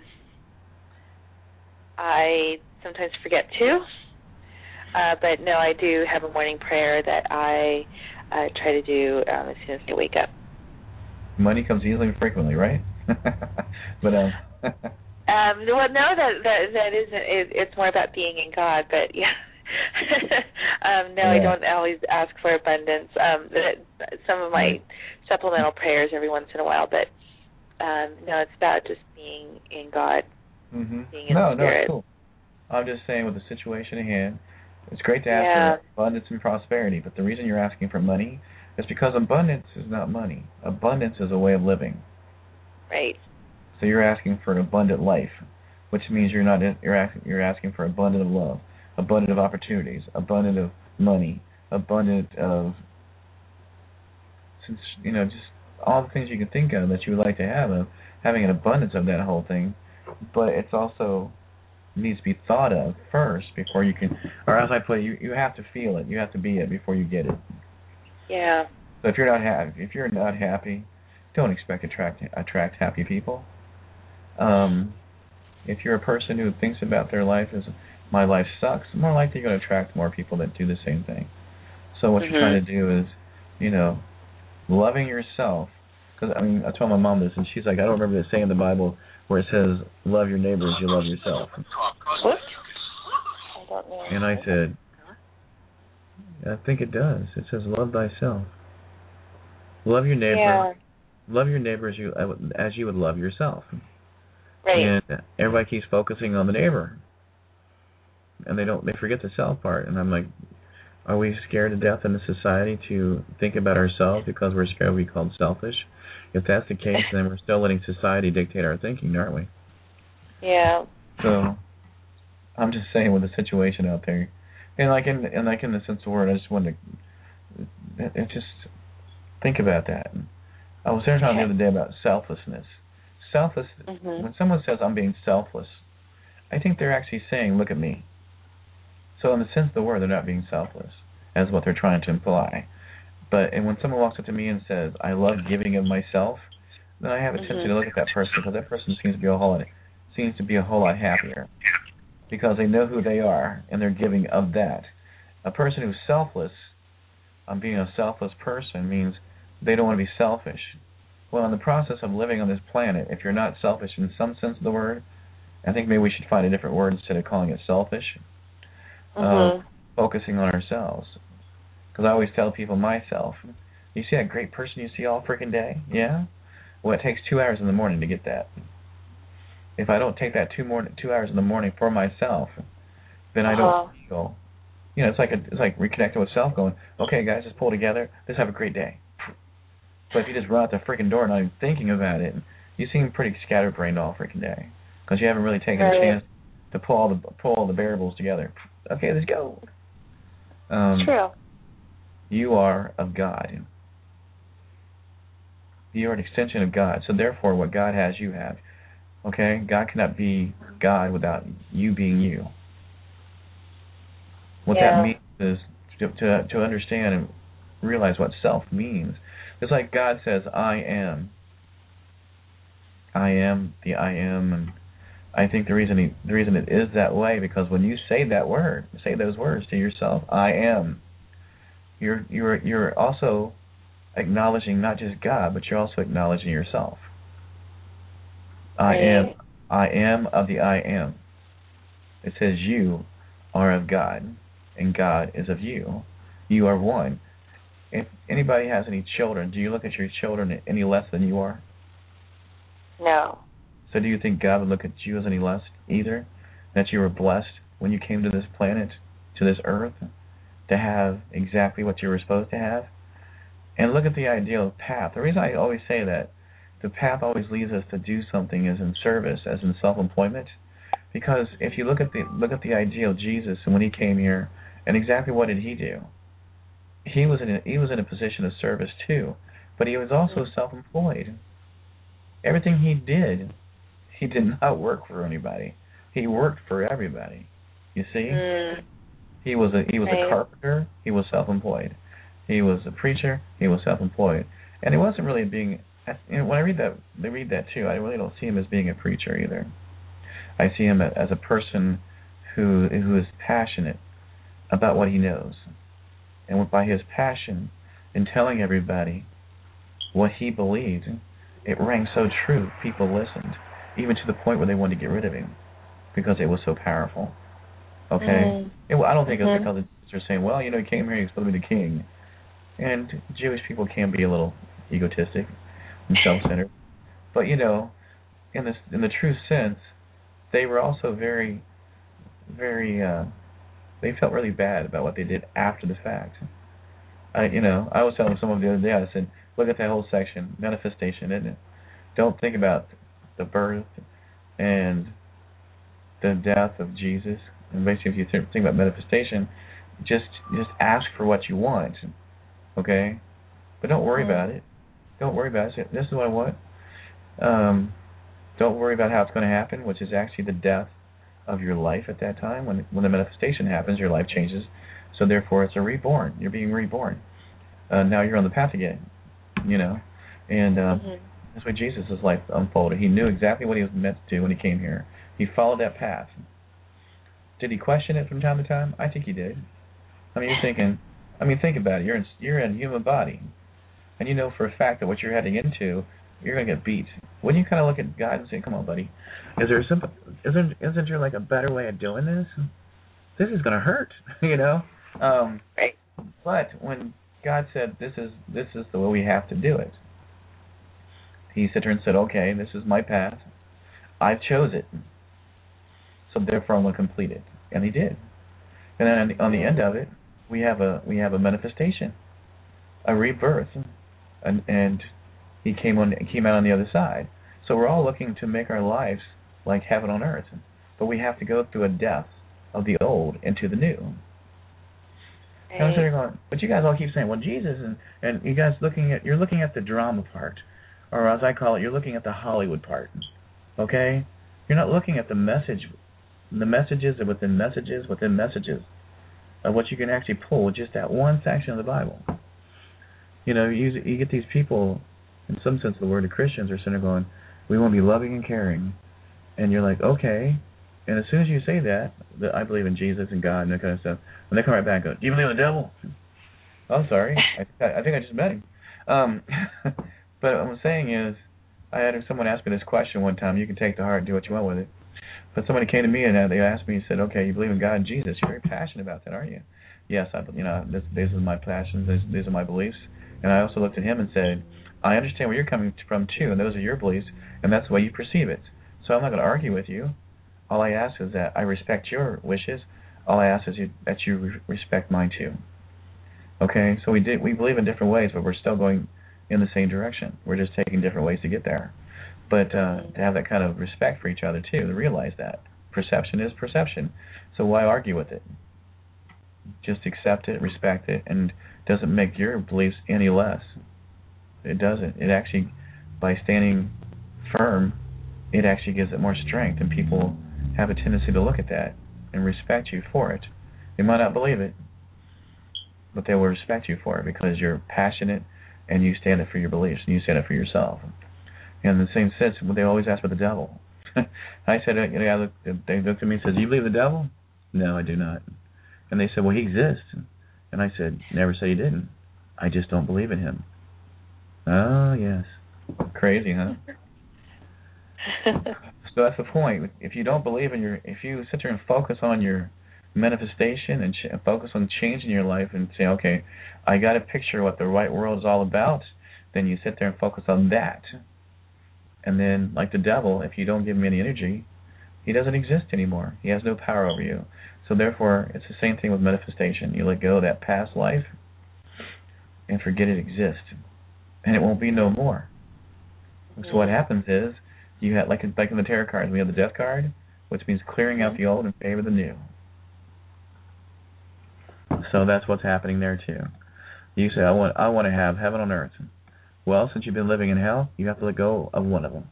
I sometimes forget to, uh, but no, I do have a morning prayer that I uh, try to do um, as soon as I wake up. Money comes easily and frequently, right? but um. um, well, no, that that that isn't. It, it's more about being in God. But yeah, um, no, yeah. I don't always ask for abundance. Um, some of my supplemental prayers every once in a while, but um, no, it's about just being in God, mm-hmm. being in no, the Spirit. No, it's cool. I'm just saying, with the situation at hand, it's great to ask yeah. for abundance and prosperity, but the reason you're asking for money is because abundance is not money. Abundance is a way of living. Right. So you're asking for an abundant life, which means you're not you're asking you're asking for abundant of love, abundant of opportunities, abundant of money, abundant of, since you know, just all the things you can think of that you would like to have, of having an abundance of that whole thing. But it's also needs to be thought of first before you can, or as I put it, you you have to feel it, you have to be it before you get it. Yeah. So if you're not happy, if you're not happy, don't expect to attract attract happy people. Um, if you're a person who thinks about their life as my life sucks, more likely you're going to attract more people that do the same thing. So what mm-hmm. you're trying to do is, you know, loving yourself. Because I mean, I told my mom this, and she's like, I don't remember the saying in the Bible where it says, "Love your neighbor as you love yourself." What? I don't know. And I said, I think it does. It says, "Love thyself." Love your neighbor. Yeah. Love your neighbor as you as you would love yourself. Right. And everybody keeps focusing on the neighbor, and they don't. They forget the self part. And I'm like, are we scared to death in the society to think about ourselves because we're scared of being called selfish? If that's the case, then we're still letting society dictate our thinking, aren't we? Yeah. So, I'm just saying with the situation out there, and like in and like in the sense of the word, I just wanted to it, it just think about that. I was there talking okay. the other day about selflessness. Selfless. Mm-hmm. When someone says I'm being selfless, I think they're actually saying, "Look at me." So in the sense of the word, they're not being selfless, as what they're trying to imply. But and when someone walks up to me and says, "I love giving of myself," then I have a tendency mm-hmm. to look at that person because that person seems to be a whole lot, seems to be a whole lot happier because they know who they are and they're giving of that. A person who's selfless, um, being a selfless person means they don't want to be selfish. Well, in the process of living on this planet, if you're not selfish in some sense of the word, I think maybe we should find a different word instead of calling it selfish. Mm-hmm. Uh, focusing on ourselves. Because I always tell people myself, you see that great person you see all freaking day? Yeah? Well, it takes two hours in the morning to get that. If I don't take that two morning, two hours in the morning for myself, then uh-huh. I don't feel. You know, it's like a, it's like reconnecting with self, going, okay, guys, let's pull together. Let's have a great day. But if you just run out the freaking door not even thinking about it, you seem pretty scatterbrained all freaking day because you haven't really taken right. a chance to pull all the pull all the variables together. Okay, let's go. Um, True. You are of God. You are an extension of God. So therefore, what God has, you have. Okay? God cannot be God without you being you. What yeah. that means is to, to to understand and realize what self means. It's like God says, I am. I am the I am. And I think the reason he, the reason it is that way, because when you say that word, say those words to yourself, I am, you're you're you're also acknowledging not just God, but you're also acknowledging yourself. I am I am of the I am. It says you are of God, and God is of you. You are one. If anybody has any children, do you look at your children any less than you are? No. So do you think God would look at you as any less either? That you were blessed when you came to this planet, to this earth, to have exactly what you were supposed to have? And look at the ideal path. The reason I always say that the path always leads us to do something as in service, as in self-employment. Because if you look at the look at the ideal Jesus and when he came here, and exactly what did he do? He was in a, he was in a position of service too, but he was also self-employed. Everything he did, he did not work for anybody. He worked for everybody. You see, mm. he was a he was right. a carpenter. He was self-employed. He was a preacher. He was self-employed, and he wasn't really being. You know, when I read that, they read that too. I really don't see him as being a preacher either. I see him as a person who who is passionate about what he knows. And by his passion in telling everybody what he believed, it rang so true, people listened, even to the point where they wanted to get rid of him because it was so powerful. Okay? Mm. It, I don't think mm-hmm. it was because the Jews are saying, well, you know, he came here, he's supposed to be the king. And Jewish people can be a little egotistic and self-centered. But, you know, in, this, in the true sense, they were also very, very... Uh, they felt really bad about what they did after the fact. I, you know, I was telling someone the other day, I said, look at that whole section, manifestation, isn't it? Don't think about the birth and the death of Jesus. And basically, if you think about manifestation, just just ask for what you want, okay? But don't worry mm-hmm. about it. Don't worry about it. This is what I want. Um, don't worry about how it's going to happen, which is actually the death of your life at that time. When when the manifestation happens, your life changes. So therefore, it's a reborn. You're being reborn. Uh, now you're on the path again, you know. And uh, mm-hmm. that's why Jesus' life unfolded. He knew exactly what he was meant to do when he came here. He followed that path. Did he question it from time to time? I think he did. I mean, you're thinking. I mean, think about it. You're in you're in a human body, and you know for a fact that what you're heading into, you're going to get beat. Wouldn't you kind of look at God and say, "Come on, buddy, is there some, isn't isn't there like a better way of doing this? This is going to hurt, you know." Um, right. But when God said, "This is this is the way we have to do it," He sat there and said, "Okay, this is my path. I've chose it, so therefore I'm going to complete it," and He did. And then on the, on the end of it, we have a we have a manifestation, a rebirth, and and He came on came out on the other side. So we're all looking to make our lives like heaven on earth, but we have to go through a death of the old into the new. Right. I'm sitting going, but you guys all keep saying, well, Jesus, and, and you guys looking at, you're looking at the drama part, or as I call it, you're looking at the Hollywood part, okay? You're not looking at the message, the messages and within messages within messages of what you can actually pull with just that one section of the Bible. You know, you, you get these people, in some sense of the word, the Christians are sitting there going, we want to be loving and caring, and you're like, okay. And as soon as you say that, that I believe in Jesus and God and that kind of stuff, and they come right back and go, do you believe in the devil? Oh, I'm sorry. I, I think I just met him. Um, but what I'm saying is, I had someone ask me this question one time. You can take it to heart and do what you want with it. But somebody came to me and they asked me, and said, okay, you believe in God and Jesus. You're very passionate about that, aren't you? Yes, I, you know, this, these are my passions. These, these are my beliefs. And I also looked at him and said, I understand where you're coming from, too, and those are your beliefs, and that's the way you perceive it. So I'm not going to argue with you. All I ask is that I respect your wishes. All I ask is you, that you re- respect mine too. Okay, so we did we believe in different ways, but we're still going in the same direction. We're just taking different ways to get there. But uh, to have that kind of respect for each other too, to realize that perception is perception. So why argue with it? Just accept it, respect it, and it doesn't make your beliefs any less. It doesn't. It actually, by standing firm, it actually gives it more strength, and people have a tendency to look at that and respect you for it. They might not believe it, but they will respect you for it because you're passionate and you stand up for your beliefs and you stand up for yourself. And in the same sense, they always ask about the devil. I said, you know, they looked at me and said, do you believe the devil? No, I do not. And they said, well, he exists. And I said, never said he didn't. I just don't believe in him. Oh, yes. Crazy, huh? So that's the point. If you don't believe in your, if you sit there and focus on your manifestation and ch- focus on changing your life and say, okay, I got a picture of what the right world is all about, then you sit there and focus on that. And then, like the devil, if you don't give him any energy, he doesn't exist anymore. He has no power over you. So therefore, it's the same thing with manifestation. You let go of that past life and forget it exists. And it won't be no more. So what happens is, you have, like, like in the tarot cards, we have the death card, which means clearing out the old in favor of the new. So that's what's happening there too. You say, I want, I want to have heaven on earth. Well, since you've been living in hell, you have to let go of one of them.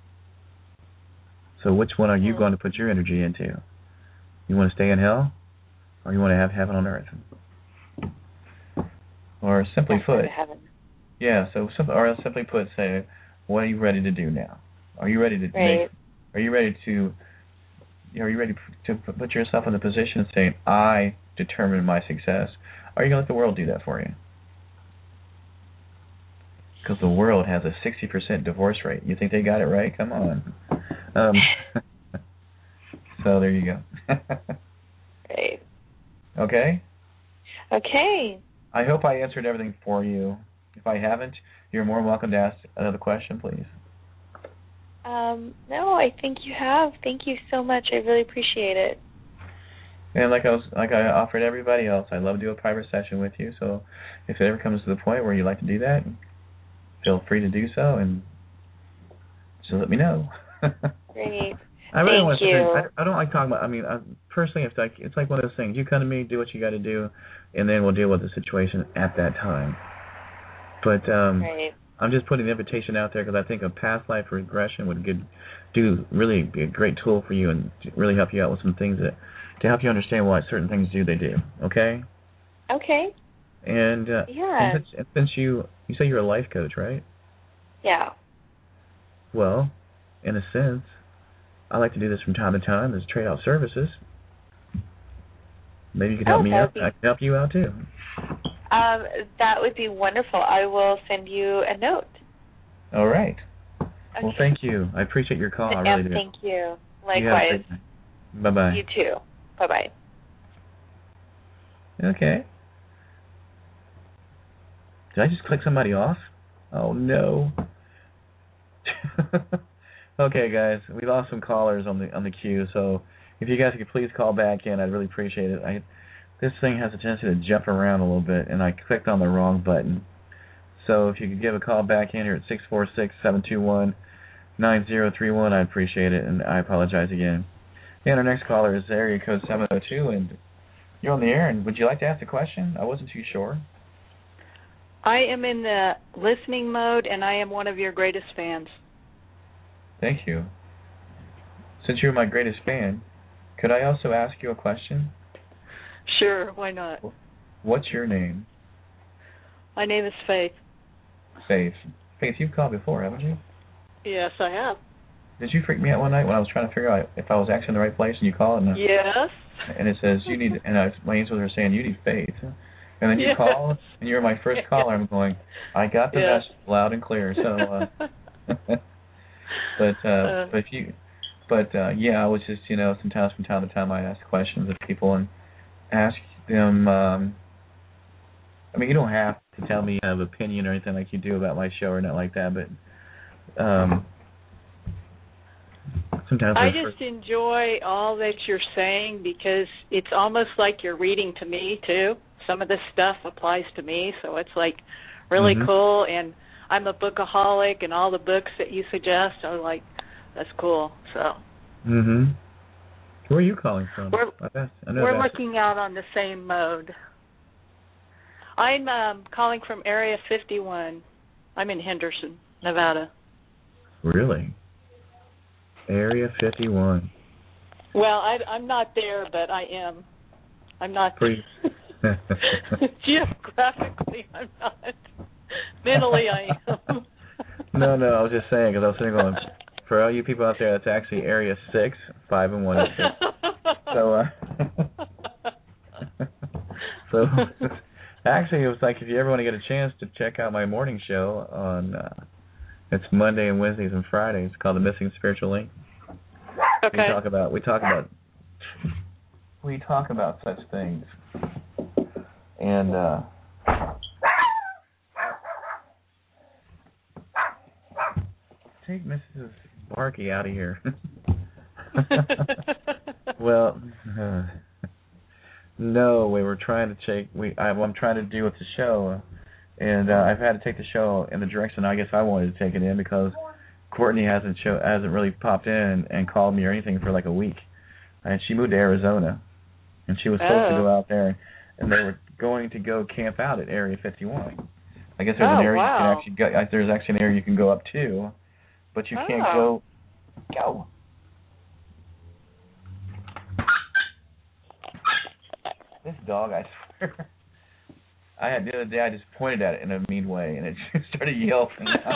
So which one are you going to put your energy into? You want to stay in hell, or you want to have heaven on earth? Or simply put, yeah. So simply, or simply put, say, what are you ready to do now? Are you ready to right. make? Are you ready to? Are you ready to put yourself in the position of saying, I determine my success? Or are you going to let the world do that for you? Because the world has a sixty percent divorce rate. You think they got it right? Come on. Um, so there you go. Great. Okay? Okay. I hope I answered everything for you. If I haven't, you're more than welcome to ask another question, please. Um, no, I think you have. Thank you so much. I really appreciate it. And like I was, like I offered everybody else, I'd love to do a private session with you. So if it ever comes to the point where you'd like to do that, feel free to do so, and just let me know. Great. I really Thank want to. you. I, I don't like talking about. I mean, I, personally, it's like it's like one of those things. You come to me, do what you got to do, and then we'll deal with the situation at that time. But um, right. I'm just putting the invitation out there because I think a past life regression would good, do really be a great tool for you and really help you out with some things that to help you understand why certain things do they do. Okay. Okay. And uh, yeah. And since, since you you say you're a life coach, right? Yeah. Well, in a sense, I like to do this from time to time as trade out services. Maybe you could help oh, me out. Be... I can help you out too. Um, that would be wonderful. I will send you a note. All right. Okay. Well, thank you. I appreciate your call. I really do. Thank you. Likewise. You bye bye. You too. Bye bye. Okay. Did I just click somebody off? Oh no. Okay, guys, we lost some callers on the on the queue, so if you guys could please call back in, I'd really appreciate it. I this thing has a tendency to jump around a little bit, and I clicked on the wrong button. So if you could give a call back in here at six four six, seven two one, nine zero three one, I'd appreciate it, and I apologize again. And our next caller is area code seven oh two, and You're on the air, and would you like to ask a question? I wasn't too sure. I am in the listening mode, and I am one of your greatest fans. Thank you. Since you're my greatest fan, could I also ask you a question? Sure, why not? What's your name? My name is Faith. Faith. Faith, you've called before, haven't you? Yes, I have. Did you freak me out one night when I was trying to figure out if I was actually in the right place, and you called and uh, yes, and it says you need, and I, my answers are saying you need Faith, and then you yes. call and you're my first caller. I'm going, I got the yes. message loud and clear. So, uh, but uh, uh, but if you, but uh, yeah, I was just you know sometimes from time to time I ask questions of people and ask them. Um, I mean, you don't have to tell me you have an opinion or anything like you do about my show or not like that, but um, sometimes I just enjoy all that you're saying because it's almost like you're reading to me too. Some of this stuff applies to me, so it's like really mm-hmm. cool. And I'm a bookaholic, and all the books that you suggest are like, that's cool. So. Mhm. Where are you calling from? We're, I know we're looking out on the same mode. I'm um, calling from Area fifty-one. I'm in Henderson, Nevada. Really? Area fifty-one. Well, I, I'm not there, but I am. I'm not. Pretty. Geographically, I'm not. Mentally, I am. no, no, I was just saying because I was sitting going, for all you people out there, that's actually Area six, five and one and six. So, uh, so actually, it was like if you ever want to get a chance to check out my morning show on, uh, it's Monday and Wednesdays and Fridays. It's called The Missing Spiritual Link. Okay. We talk about we talk about we talk about such things, and uh, take Missus Barkey out of here. Well, uh, no, we were trying to take. We I, I'm trying to do with the show, and uh, I've had to take the show in the direction I guess I wanted to take it in because Courtney hasn't show hasn't really popped in and called me or anything for like a week, and she moved to Arizona, and she was supposed oh. to go out there, and they were going to go camp out at Area fifty-one. I guess there's oh, an area wow. you can actually go. There's actually an area you can go up to, but you oh. can't go. Go. This dog, I swear. I had the other day. I just pointed at it in a mean way, and it just started yelping.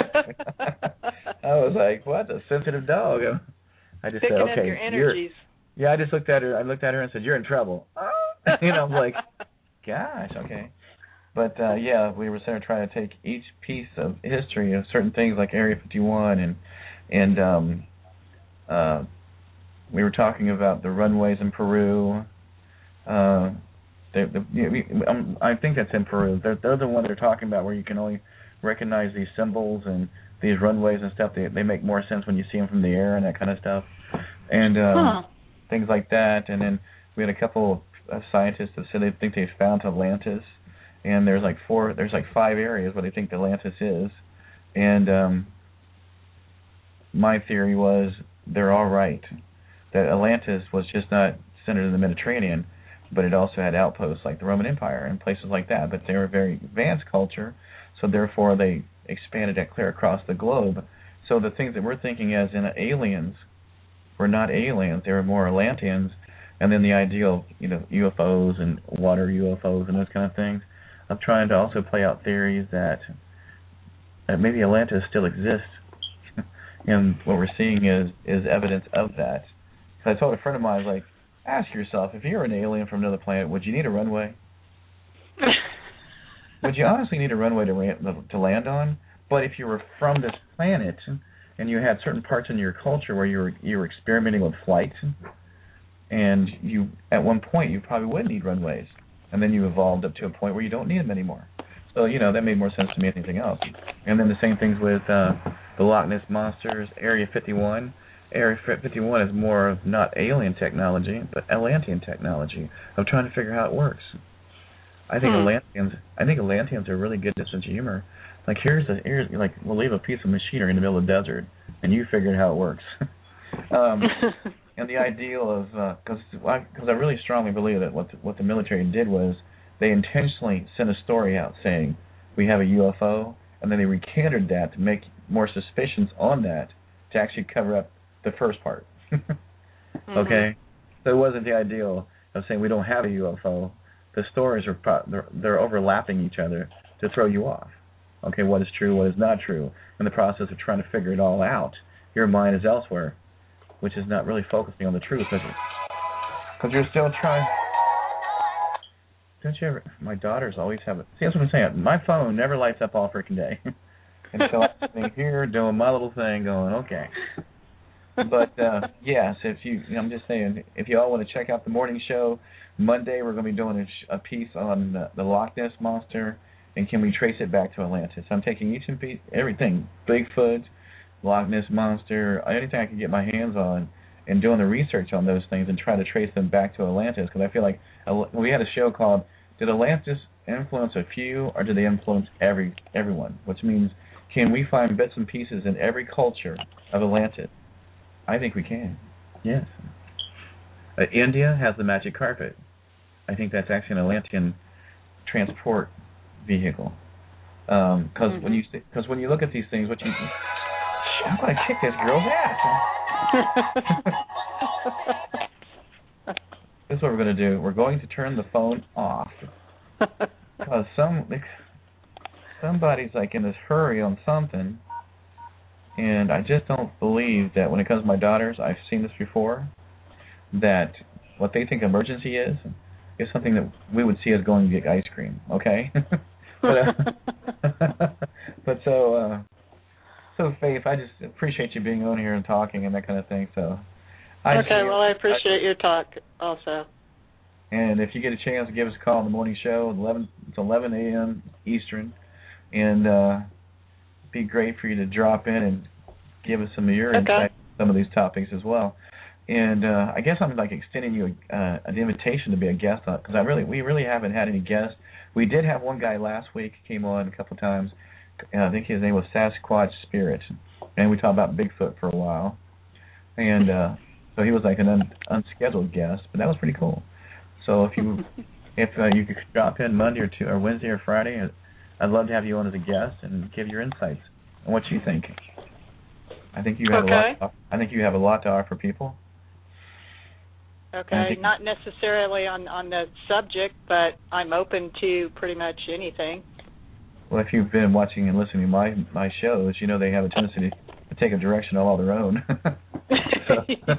I was like, "What a sensitive dog!" I just Picking said, "Okay, up your energies." You're, yeah." I just looked at her. I looked at her and said, "You're in trouble." You know, I'm like, "Gosh, okay." But uh, yeah, we were sort of trying to take each piece of history of certain things like Area fifty-one, and and um, uh, we were talking about the runways in Peru. Uh, They, the, you know, um, I think that's in Peru. They're, they're the one they're talking about where you can only recognize these symbols and these runways and stuff. They they make more sense when you see them from the air and that kind of stuff, and um, huh. things like that. And then we had a couple of scientists that said they think they found Atlantis, and there's like four, there's like five areas where they think Atlantis is. And um, my theory was they're all right. That Atlantis was just not centered in the Mediterranean, but it also had outposts like the Roman Empire and places like that. But they were a very advanced culture, so therefore they expanded that clear across the globe. So the things that we're thinking as in aliens were not aliens; they were more Atlanteans. And then the idea of you know U F Os and water U F Os and those kind of things. I'm trying to also play out theories that, that maybe Atlantis still exists, and what we're seeing is is evidence of that. So I told a friend of mine, I was like, ask yourself, if you were an alien from another planet, would you need a runway? Would you honestly need a runway to, ran- to land on? But if you were from this planet and you had certain parts in your culture where you were you were experimenting with flight, and you at one point you probably would need runways, and then you evolved up to a point where you don't need them anymore. So you know that made more sense to me than anything else. And then the same things with uh, the Loch Ness monsters, Area fifty-one. Area fifty-one is more of not alien technology, but Atlantean technology of trying to figure out how it works. I think hmm. Atlanteans, I think Atlanteans are really good at sense of humor. Like here's a here's like we'll leave a piece of machinery in the middle of the desert, and you figured how it works. um, and and the ideal of because uh, because I, I really strongly believe that what the, what the military did was they intentionally sent a story out saying we have a U F O, and then they recanted that to make more suspicions on that to actually cover up the first part. mm-hmm. Okay, so it wasn't the ideal of saying we don't have a U F O. The stories are pro- they're, they're overlapping each other to throw you off. Okay, what is true, what is not true? In the process of trying to figure it all out, your mind is elsewhere, which is not really focusing on the truth, is it? Because you're still trying. Don't you ever? My daughters always have it. See, that's what I'm saying. My phone never lights up all freaking day. And so I'm sitting here doing my little thing, going, okay. But uh, yes, if you, you know, I'm just saying, if you all want to check out the morning show, Monday we're going to be doing a, sh- a piece on the, the Loch Ness monster, and can we trace it back to Atlantis? I'm taking each and piece, everything, Bigfoot, Loch Ness monster, anything I can get my hands on, and doing the research on those things and try to trace them back to Atlantis. Because I feel like we had a show called "Did Atlantis Influence a Few, or did they influence every everyone?" Which means, can we find bits and pieces in every culture of Atlantis? I think we can. Yes. Uh, India has the magic carpet. I think that's actually an Atlantean transport vehicle. Because um, mm-hmm. when you because when you look at these things, what you I'm going to kick this girl's ass. This is what we're going to do. We're going to turn the phone off because some somebody's like in this hurry on something, and I just don't believe that when it comes to my daughters, I've seen this before, that what they think emergency is is something that we would see as going to get ice cream. Okay, but uh, but so. Uh, So, Faith, I just appreciate you being on here and talking and that kind of thing. So, I okay, just, well, I appreciate I, your talk also. And if you get a chance, give us a call in the morning show. eleven It's eleven a.m. Eastern, and uh, it'd be great for you to drop in and give us some of your okay. insight on some of these topics as well. And uh, I guess I'm like extending you a, uh, an invitation to be a guest on, because I really, we really haven't had any guests. We did have one guy last week came on a couple of times. I think his name was Sasquatch Spirit, and we talked about Bigfoot for a while, and uh, so he was like an un- unscheduled guest, but that was pretty cool. So if you if uh, you could drop in Monday or two or Wednesday or Friday, I'd love to have you on as a guest and give your insights on what you think. I think you have okay. a lot. To offer. I think you have a lot to offer people. Okay, not necessarily on on the subject, but I'm open to pretty much anything. Well, if you've been watching and listening to my my shows, you know they have a tendency to take a direction all their own. so,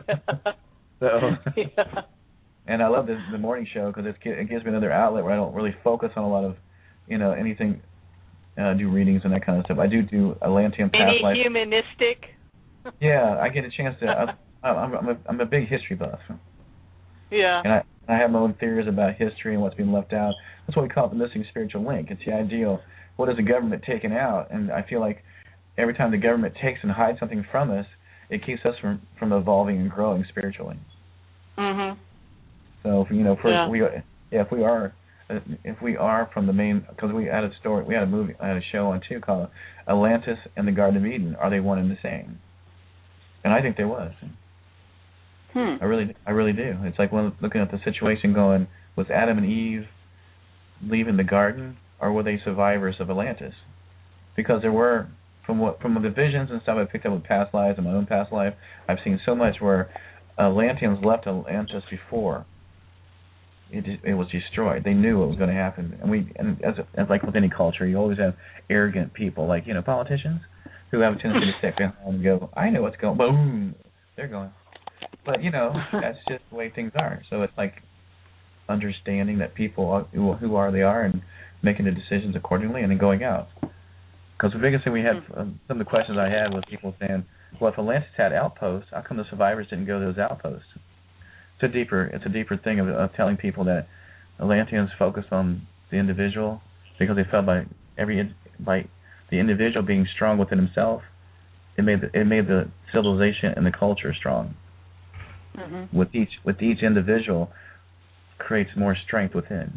so yeah. And I love the the morning show because it it gives me another outlet where I don't really focus on a lot of, you know, anything, uh, do readings and that kind of stuff. I do do Atlantean past Any life. humanistic. Yeah, I get a chance to. I, I'm I'm a, I'm a big history buff. Yeah. And I I have my own theories about history and what's being left out. That's what we call it the missing spiritual link. It's the ideal. What is the government taking out? And I feel like every time the government takes and hides something from us, it keeps us from, from evolving and growing spiritually. Mhm. So if, you know, if yeah. we yeah, if we are if we are from the main, because we had a story, we had a movie, I had a show on too called Atlantis and the Garden of Eden. Are they one and the same? And I think they was. Hmm. I really, I really do. It's like when looking at the situation, going, was Adam and Eve leaving the garden, or were they survivors of Atlantis? Because there were, from what from the visions and stuff I picked up with past lives and my own past life, I've seen so much where Atlanteans left Atlantis before it it was destroyed. They knew what was going to happen, and we and as, as like with any culture, you always have arrogant people, like you know politicians, who have a tendency to sit behind and go, I know what's going, boom, they're going. But you know that's just the way things are. So it's like understanding that people are, who are they are and making the decisions accordingly, and then going out. Because the biggest thing we had, um, some of the questions I had was people saying, well, if Atlantis had outposts, how come the survivors didn't go to those outposts? It's a deeper, it's a deeper thing of, of telling people that Atlanteans focused on the individual because they felt by every by the individual being strong within himself, it made the, it made the civilization and the culture strong. Mm-hmm. With each with each individual creates more strength within.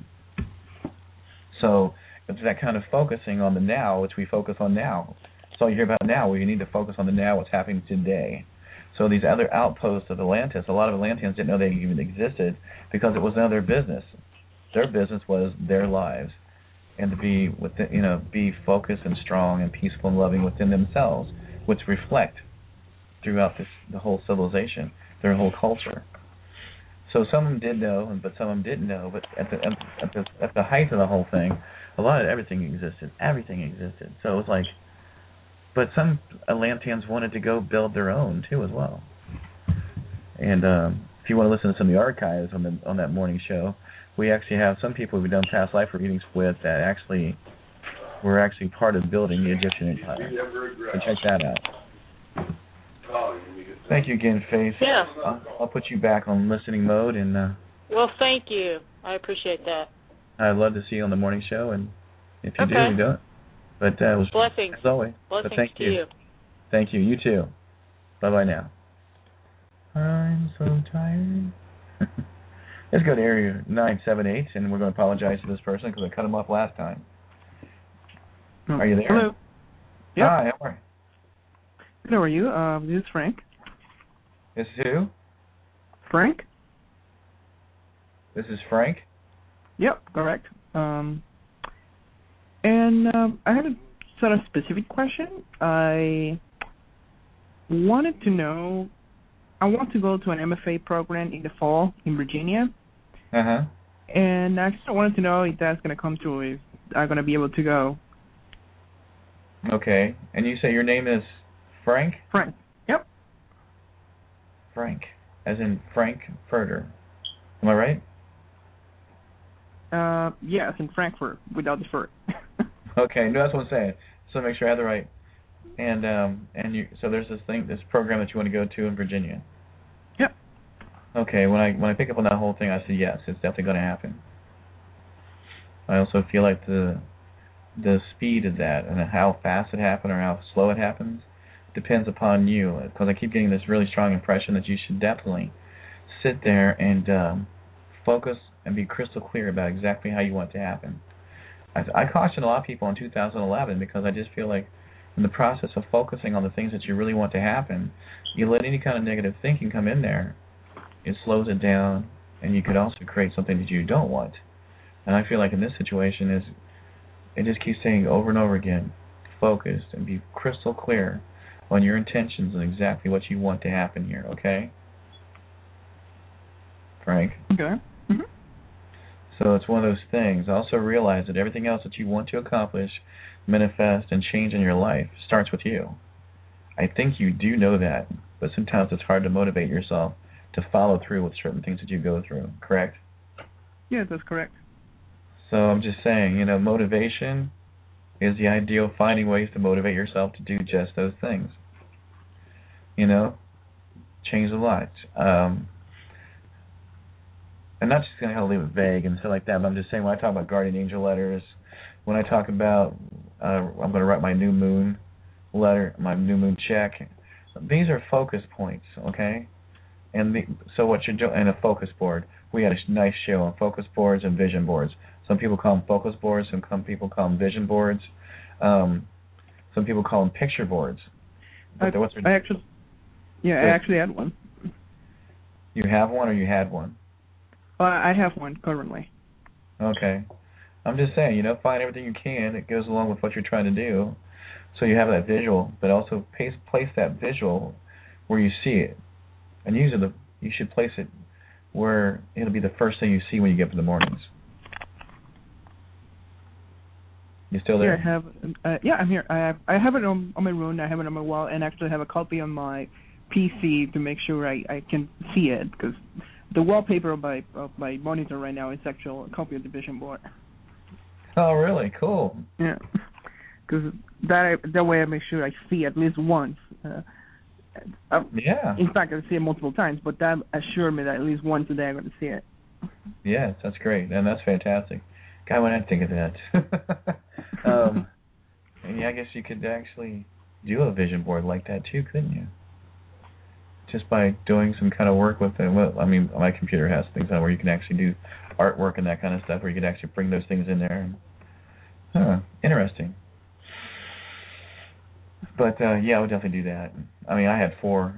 So it's that kind of focusing on the now, which we focus on now. That's all you hear about now. Well, you need to focus on the now, what's happening today. So these other outposts of Atlantis, a lot of Atlanteans didn't know they even existed because it was none of their business. Their business was their lives, and to be within, you know, be focused and strong and peaceful and loving within themselves, which reflect throughout this the whole civilization, their whole culture. So some of them did know, but some of them didn't know. But at the at the at the height of the whole thing, a lot of everything existed. Everything existed. So it was like, but some Atlanteans wanted to go build their own too as well. And um, if you want to listen to some of the archives on the on that morning show, we actually have some people we've done past life readings with that actually were actually part of building the Egyptian Empire. So check that out. Thank you again, Faith. Yeah. I'll, I'll put you back on listening mode, and uh, well, thank you. I appreciate that. I'd love to see you on the morning show, and if you okay. do, you do it. But uh, it was blessings as always. Blessings but thank to you. you. Thank you. You too. Bye bye now. I'm so tired. Let's go to area nine seven eight, and we're going to apologize to this person because I cut him off last time. Oh. Are you there? Hello. Yeah. Hi, how are you? Good, how are you? Uh, this is Frank. This is who? Frank? This is Frank? Yep, correct. Um, and um, I had a sort of specific question. I wanted to know, I want to go to an M F A program in the fall in Virginia. Uh-huh. And I just wanted to know if that's going to come through, if I'm going to be able to go. Okay. And you say your name is Frank? Frank. Yep. Frank. As in Frank Furter. Am I right? Uh, yes, in Frankfurt, without the fur. Okay, no, that's what I'm saying. So make sure I have the right. And um, and you. So there's this thing, this program that you want to go to in Virginia. Yep. Okay. When I when I pick up on that whole thing, I said yes, it's definitely going to happen. I also feel like the the speed of that and how fast it happens or how slow it happens depends upon you. Because I keep getting this really strong impression that you should definitely sit there and um, focus and be crystal clear about exactly how you want it to happen. I, I caution a lot of people in two thousand eleven because I just feel like in the process of focusing on the things that you really want to happen, you let any kind of negative thinking come in there, it slows it down, and you could also create something that you don't want. And I feel like in this situation is it just keeps saying over and over again, focused and be crystal clear on your intentions and exactly what you want to happen here, okay? Frank? Okay. Mm-hmm. So it's one of those things. Also realize that everything else that you want to accomplish, manifest, and change in your life starts with you. I think you do know that, but sometimes it's hard to motivate yourself to follow through with certain things that you go through, correct? Yeah, that's correct. So I'm just saying, you know, motivation is the ideal, finding ways to motivate yourself to do just those things. You know, change a lot. Um, I'm not just going to leave it vague and stuff like that, but I'm just saying when I talk about guardian angel letters, when I talk about uh, I'm going to write my new moon letter, my new moon check, these are focus points, okay? And the, so what you're doing, and a focus board. We had a nice show on focus boards and vision boards. Some people call them focus boards, some people call them vision boards. Um, some people call them picture boards. I, I actually, yeah, I actually had one. You have one, or you had one? Uh, I have one currently. Okay. I'm just saying, you know, find everything you can that goes along with what you're trying to do, so you have that visual, but also place, place that visual where you see it. And usually the, you should place it where it'll be the first thing you see when you get up in the mornings. You still there? Yeah, I have. Uh, yeah, I'm here. I have. I have it on, on my room. I have it on my wall, and actually have a copy on my P C to make sure I, I can see it, because the wallpaper of my of my monitor right now is actually a copy of the vision board. Oh, really? Cool. Yeah, because that that way I make sure I see at least once. Uh, I, yeah. In fact, I see it multiple times, but that assured me that at least once a day I'm going to see it. Yes, that's great, and that's fantastic. God, when I think of that. um, and yeah, I guess you could actually do a vision board like that too, couldn't you? Just by doing some kind of work with it. Well, I mean, my computer has things on where you can actually do artwork and that kind of stuff, where you can actually bring those things in there. Huh, interesting. But uh, yeah, I would definitely do that. I mean, I had four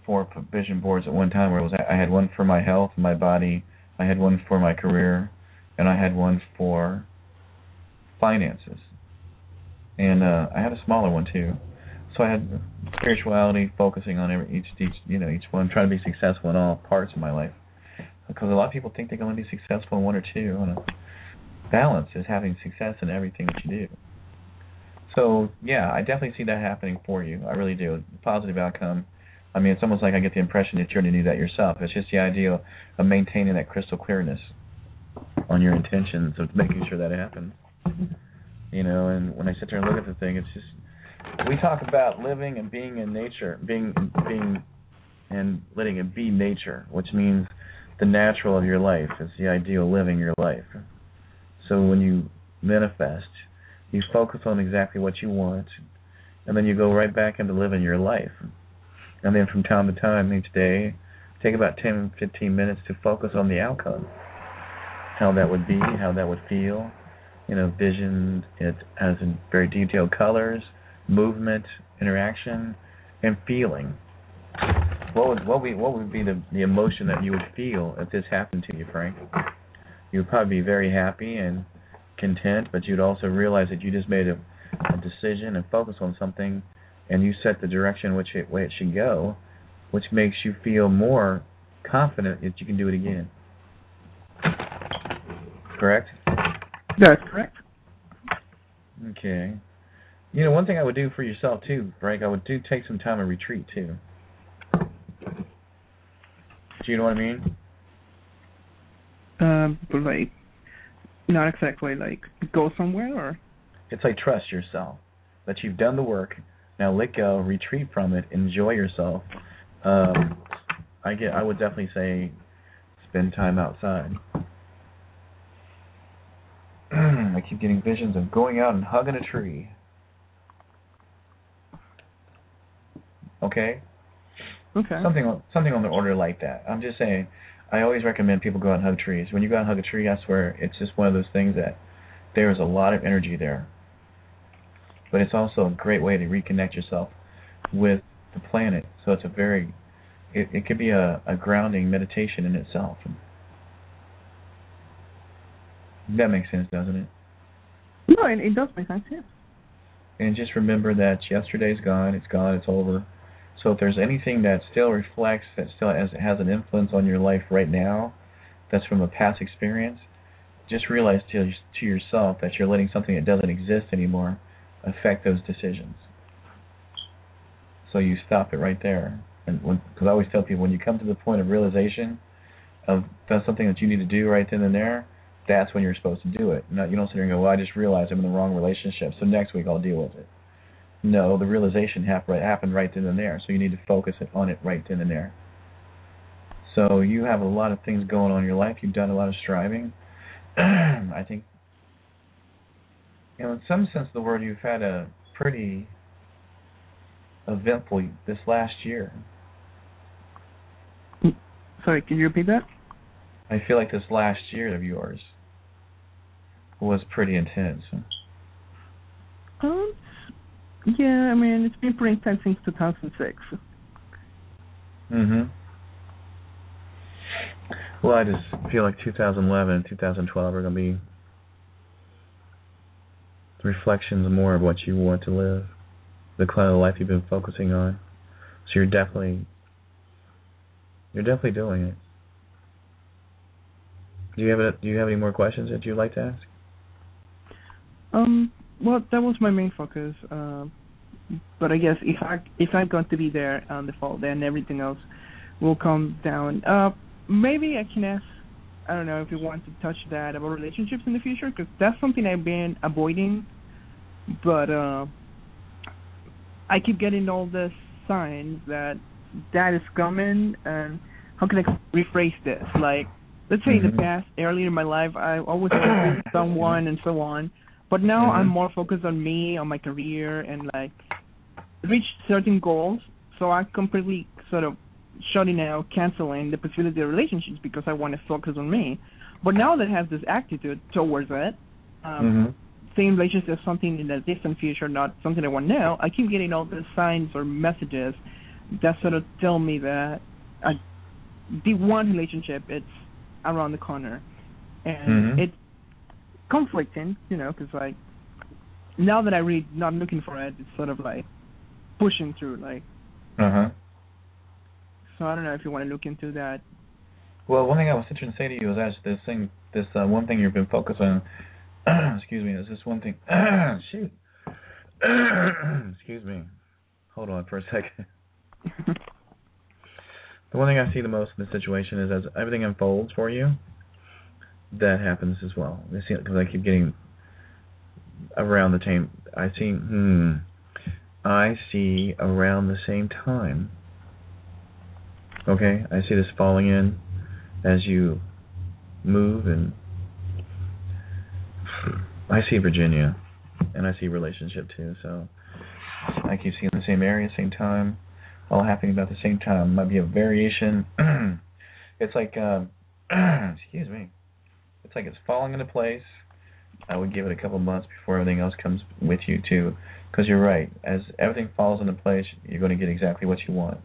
four vision boards at one time where it was I had one for my health, my body, I had one for my career, and I had one for finances. And uh, I had a smaller one too. So I had spirituality, focusing on every, each, each, you know, each one, trying to be successful in all parts of my life. Because a lot of people think they can only be successful in one or two. And a balance is having success in everything that you do. So yeah, I definitely see that happening for you. I really do. Positive outcome. I mean, it's almost like I get the impression that you're going to do that yourself. It's just the idea of maintaining that crystal clearness on your intentions of making sure that happens. You know, and when I sit there and look at the thing, it's just, we talk about living and being in nature, being, being, and letting it be nature, which means the natural of your life is the ideal of living your life. So when you manifest, you focus on exactly what you want, and then you go right back into living your life. And then from time to time, each day, take about ten, fifteen minutes to focus on the outcome, how that would be, how that would feel. You know, vision, it has in very detailed colors, movement, interaction, and feeling. What would what would what would be the the emotion that you would feel if this happened to you, Frank? You would probably be very happy and content, but you'd also realize that you just made a, a decision and focus on something, and you set the direction which it, way it should go, which makes you feel more confident that you can do it again. Correct? That's correct. Okay. You know, one thing I would do for yourself too, Frank, I would do take some time and retreat too. Do you know what I mean? Um, but like, not exactly like go somewhere, or? It's like trust yourself that you've done the work. Now let go, retreat from it, enjoy yourself. Um, I get. I would definitely say spend time outside. I keep getting visions of going out and hugging a tree. Okay? Okay. Something something on the order like that. I'm just saying, I always recommend people go out and hug trees. When you go out and hug a tree, I swear, it's just one of those things that there's a lot of energy there. But it's also a great way to reconnect yourself with the planet. So it's a very, it, it could be a, a grounding meditation in itself. That makes sense, doesn't it? No, it, it does make sense, yeah. And just remember that yesterday's gone, it's gone, it's over. So if there's anything that still reflects, that still has, has an influence on your life right now, that's from a past experience, just realize to, to yourself that you're letting something that doesn't exist anymore affect those decisions. So you stop it right there. And because I always tell people, when you come to the point of realization of that's something that you need to do right then and there, that's when you're supposed to do it. Not, you don't sit there and go, well, I just realized I'm in the wrong relationship, so next week I'll deal with it. No, the realization happened right then and there, so you need to focus on it right then and there. So you have a lot of things going on in your life. You've done a lot of striving. I think, you know, in some sense of the word, you've had a pretty eventful this last year. Sorry, can you repeat that? I feel like this last year of yours was pretty intense. Um, yeah, I mean, it's been pretty intense since two thousand six. Mm-hmm. Well, I just feel like two thousand eleven and two thousand twelve are going to be reflections more of what you want to live, the kind of life you've been focusing on. So you're definitely, you're definitely doing it. Do you have a, do you have any more questions that you'd like to ask? Um. Well, that was my main focus. Uh, but I guess if I if I'm going to be there on the fall, then everything else will come down. Uh, maybe I can ask. I don't know if you want to touch that about relationships in the future, because that's something I've been avoiding. But uh, I keep getting all the signs that that is coming. And how can I rephrase this? Like, let's say mm-hmm. in the past, earlier in my life, I always wanted someone and so on. But now mm-hmm. I'm more focused on me, on my career, and like reach certain goals. So I'm completely sort of shutting out, canceling the possibility of relationships because I want to focus on me. But now that I have this attitude towards it, um, mm-hmm. seeing relationships as something in the distant future, not something I want now, I keep getting all the signs or messages that sort of tell me that uh, the one relationship it's around the corner, and mm-hmm. it's conflicting, you know, because like now that I read Not Looking for It, it's sort of like pushing through, like. Uh huh. So I don't know if you want to look into that. Well, one thing I was interested to say to you is actually this thing, this uh, one thing you've been focused on. excuse me, is this one thing? shoot. excuse me. Hold on for a second. The one thing I see the most in this situation is as everything unfolds for you, that happens as well. Because I keep getting around the same. I see. Hmm. I see around the same time. Okay, I see this falling in as you move, and I see Virginia, and I see relationship too. So I keep seeing the same area, same time, all happening about the same time. Might be a variation. It's like, um, excuse me. It's like it's falling into place. I would give it a couple months before everything else comes with you too, because you're right. As everything falls into place, you're going to get exactly what you want.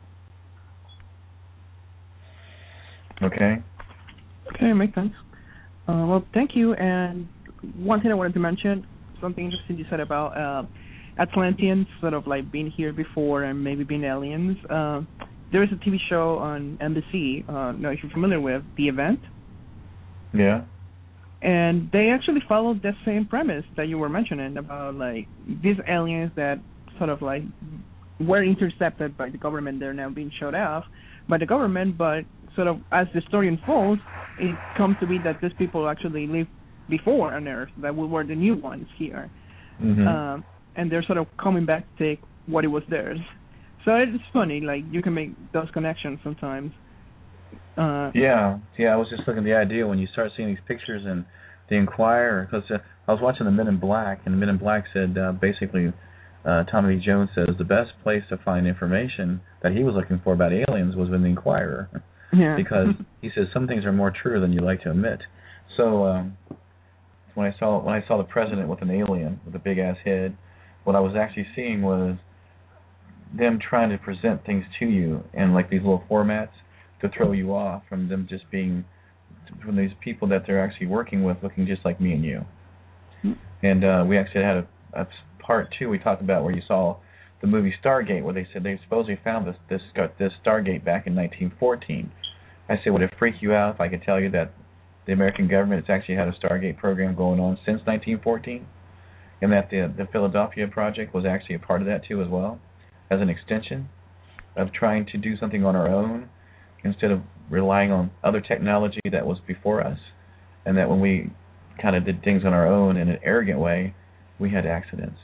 Okay. Okay, makes sense. Uh, well, thank you. And one thing I wanted to mention, something interesting you said about uh, Atlanteans sort of like being here before and maybe being aliens. Uh, there is a T V show on N B C, uh, no, if you're familiar with, The Event. Yeah. And they actually followed that same premise that you were mentioning about like these aliens that sort of like were intercepted by the government. They're now being shut off by the government, but sort of as the story unfolds, it comes to be that these people actually lived before on Earth, that we were the new ones here. Mm-hmm. Um, and they're sort of coming back to take what it was theirs. So it's funny, like you can make those connections sometimes. Uh, yeah, yeah. I was just looking at the idea when you start seeing these pictures in the Inquirer, because uh, I was watching the Men in Black, and the Men in Black said uh, basically, uh, Tommy Lee Jones says the best place to find information that he was looking for about aliens was in the Inquirer, yeah. because he says some things are more true than you like to admit. So um, when I saw when I saw the president with an alien with a big ass head, what I was actually seeing was them trying to present things to you in like these little formats to throw you off from them just being, from these people that they're actually working with looking just like me and you. Mm-hmm. And uh, we actually had a, a part two we talked about where you saw the movie Stargate, where they said they supposedly found this this this Stargate back in nineteen fourteen. I said, would it freak you out if I could tell you that the American government has actually had a Stargate program going on since nineteen fourteen, and that the the Philadelphia Project was actually a part of that too as well, as an extension of trying to do something on our own instead of relying on other technology that was before us, and that when we kind of did things on our own in an arrogant way, we had accidents.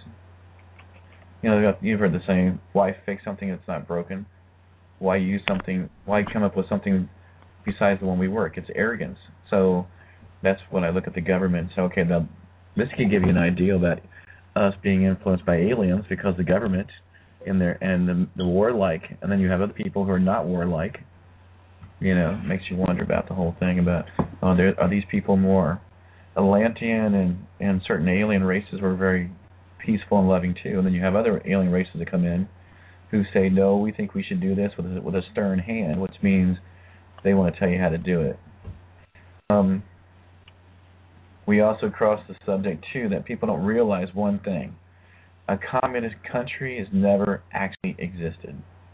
You know, you've heard the saying, why fix something that's not broken? Why use something, why come up with something besides the one we work? It's arrogance. So that's when I look at the government and say, okay, now this can give you an idea about us being influenced by aliens because the government in there and the, the warlike, and then you have other people who are not warlike. You know, makes you wonder about the whole thing about, oh, there, are these people more Atlantean, and, and certain alien races were very peaceful and loving too, and then you have other alien races that come in who say, no, we think we should do this with a, with a stern hand, which means they want to tell you how to do it. Um, we also cross the subject too that people don't realize one thing: a communist country has never actually existed.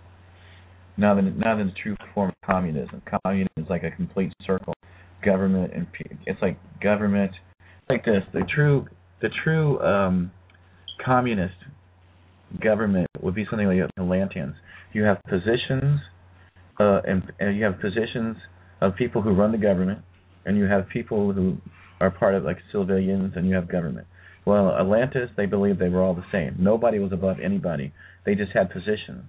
Not in, not in the true form of communism. Communism is like a complete circle. Government and it's like government, like this. The true, the true um, communist government would be something like Atlanteans. You have positions, uh, and, and you have positions of people who run the government, and you have people who are part of like civilians, and you have government. Well, Atlantis, they believed they were all the same. Nobody was above anybody. They just had positions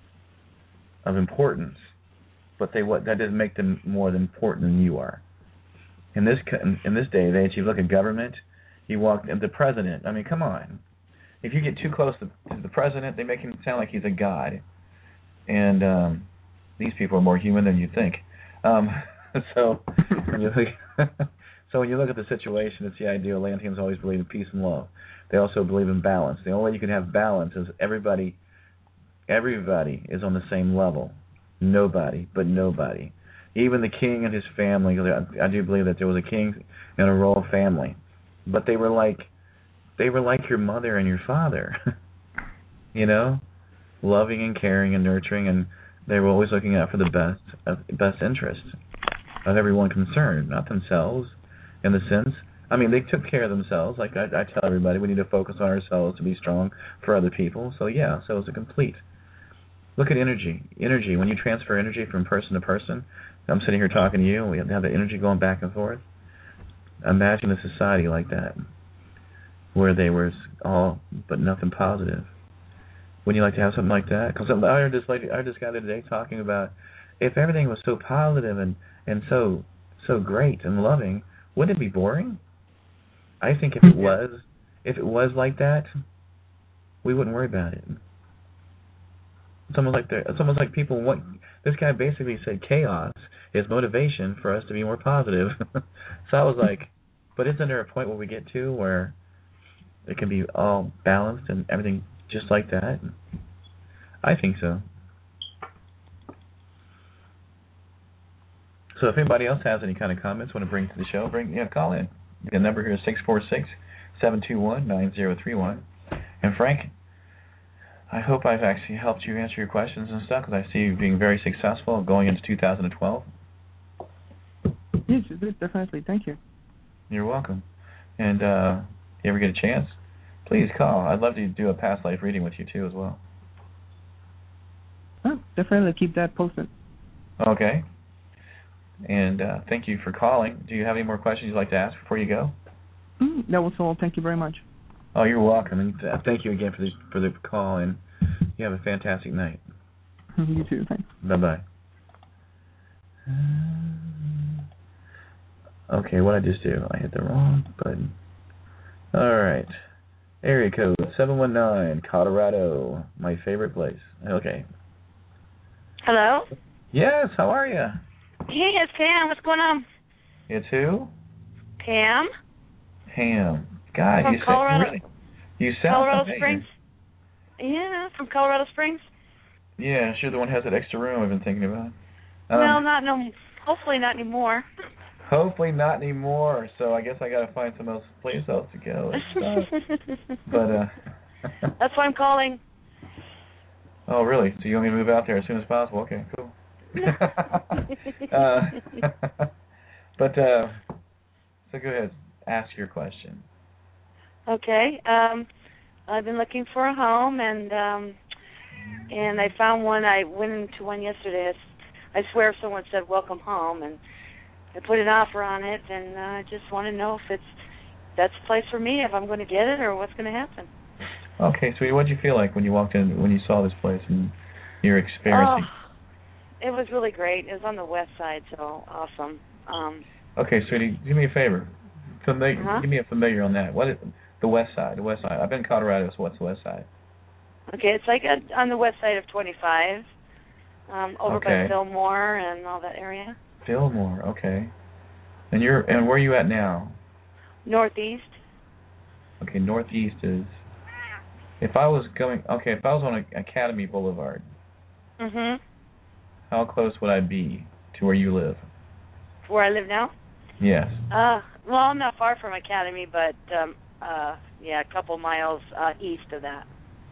of importance, but they what that doesn't make them more important than you are. In this in this day and age, you look at government, you walk and the president. I mean, come on. If you get too close to, to the president, they make him sound like he's a god. And um, these people are more human than you think. Um, so, when you look, so when you look at the situation, it's the idea Atlanteans always believe in peace and love. They also believe in balance. The only way you can have balance is everybody everybody is on the same level. Nobody, but nobody. Even the king and his family. I do believe that there was a king and a royal family, but they were like, they were like your mother and your father. You know, loving and caring and nurturing, and they were always looking out for the best, uh, best interest of everyone concerned, not themselves, in the sense. I mean, they took care of themselves. Like I, I tell everybody, we need to focus on ourselves to be strong for other people. So yeah, so it's a complete. Look at energy. Energy. When you transfer energy from person to person, I'm sitting here talking to you, and we have to have the energy going back and forth. Imagine a society like that, where they were all but nothing positive. Wouldn't you like to have something like that? Because I heard this lady, I heard this guy the other day talking about if everything was so positive and and so so great and loving, wouldn't it be boring? I think if it was, if it was like that, we wouldn't worry about it. It's almost like it's almost like people want. This guy basically said chaos is motivation for us to be more positive. So I was like, but isn't there a point where we get to where it can be all balanced and everything just like that? I think so. So if anybody else has any kind of comments, want to bring to the show, bring yeah, call in. The number here is six four six, seven two one, nine zero three one. And Frank, I hope I've actually helped you answer your questions and stuff, because I see you being very successful going into two thousand twelve. Yes, definitely. Thank you. You're welcome. And uh, if you ever get a chance, please call. I'd love to do a past life reading with you, too, as well. Oh, definitely keep that posted. Okay. And uh, thank you for calling. Do you have any more questions you'd like to ask before you go? Mm, that was all. Thank you very much. Oh, you're welcome. And uh, thank you again for the, for the call, and you have a fantastic night. You too. Thanks. Bye-bye. Okay, what did I just do? I hit the wrong button. All right. Area code seven one nine, Colorado. My favorite place. Okay. Hello? Yes, how are you? Hey, it's Pam. What's going on? It's who? Pam. Pam. God, from you Colorado. sound really, you sound Colorado familiar. Springs. Yeah, from Colorado Springs. Yeah, sure. The one who has that extra room I've been thinking about. Um, well, not no. Hopefully, not anymore. Hopefully not anymore. So I guess I got to find some else place else to go. But uh. That's why I'm calling. Oh, really? So you want me to move out there as soon as possible? Okay, cool. uh, but uh, so go ahead, ask your question. Okay. Um, I've been looking for a home, and um, and I found one. I went into one yesterday. I swear someone said "Welcome home," and I put an offer on it, and uh, I just want to know if it's that's the place for me, if I'm going to get it, or what's going to happen. Okay, sweetie, what did you feel like when you walked in, when you saw this place and you're experiencing? Oh, it was really great. It was on the west side, so awesome. Um, okay, sweetie, do me a favor. Familiar, uh-huh. Give me a familiar on that. What is the west side? The west side. I've been in Colorado, so what's the west side? Okay, it's like a, on the west side of twenty-five, um, over okay. by Fillmore and all that area. Fillmore, okay. And you're and where are you at now? Northeast. Okay, northeast is. If I was going, okay, if I was on a, Academy Boulevard, Mhm. how close would I be to where you live? Where I live now? Yes. Uh, well, I'm not far from Academy, but um, uh, yeah, a couple miles uh, east of that.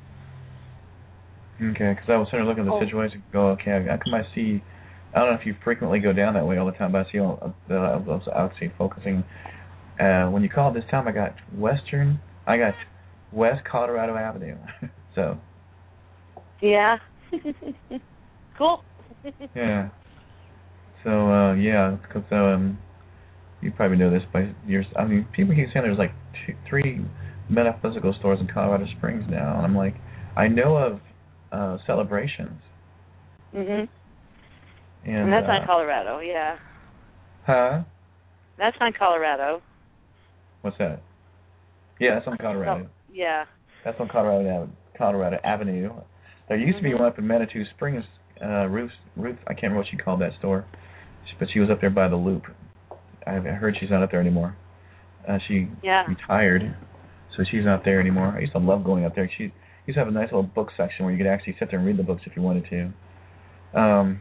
Okay, because I was sort of looking at the oh. situation. Go, okay, how come I see? I don't know if you frequently go down that way all the time, but I see all. Uh, I was actually focusing. Uh, when you called this time, I got Western. I got West Colorado Avenue. So. Yeah. Cool. Yeah. So uh, yeah, because um, you probably know this place. You're, I mean, people keep saying there's like two, three metaphysical stores in Colorado Springs now, and I'm like, I know of uh, Celebrations. Mhm. And, and that's uh, not Colorado, yeah. Huh? That's not Colorado. What's that? Yeah, that's on Colorado. Oh, yeah. That's on Colorado Colorado Avenue. There used mm-hmm. to be one up in Manitou Springs. Uh, Ruth, Ruth, I can't remember what she called that store, but she was up there by the Loop. I heard she's not up there anymore. Uh, she yeah. retired, so she's not there anymore. I used to love going up there. She, used to have a nice little book section where you could actually sit there and read the books if you wanted to. Um,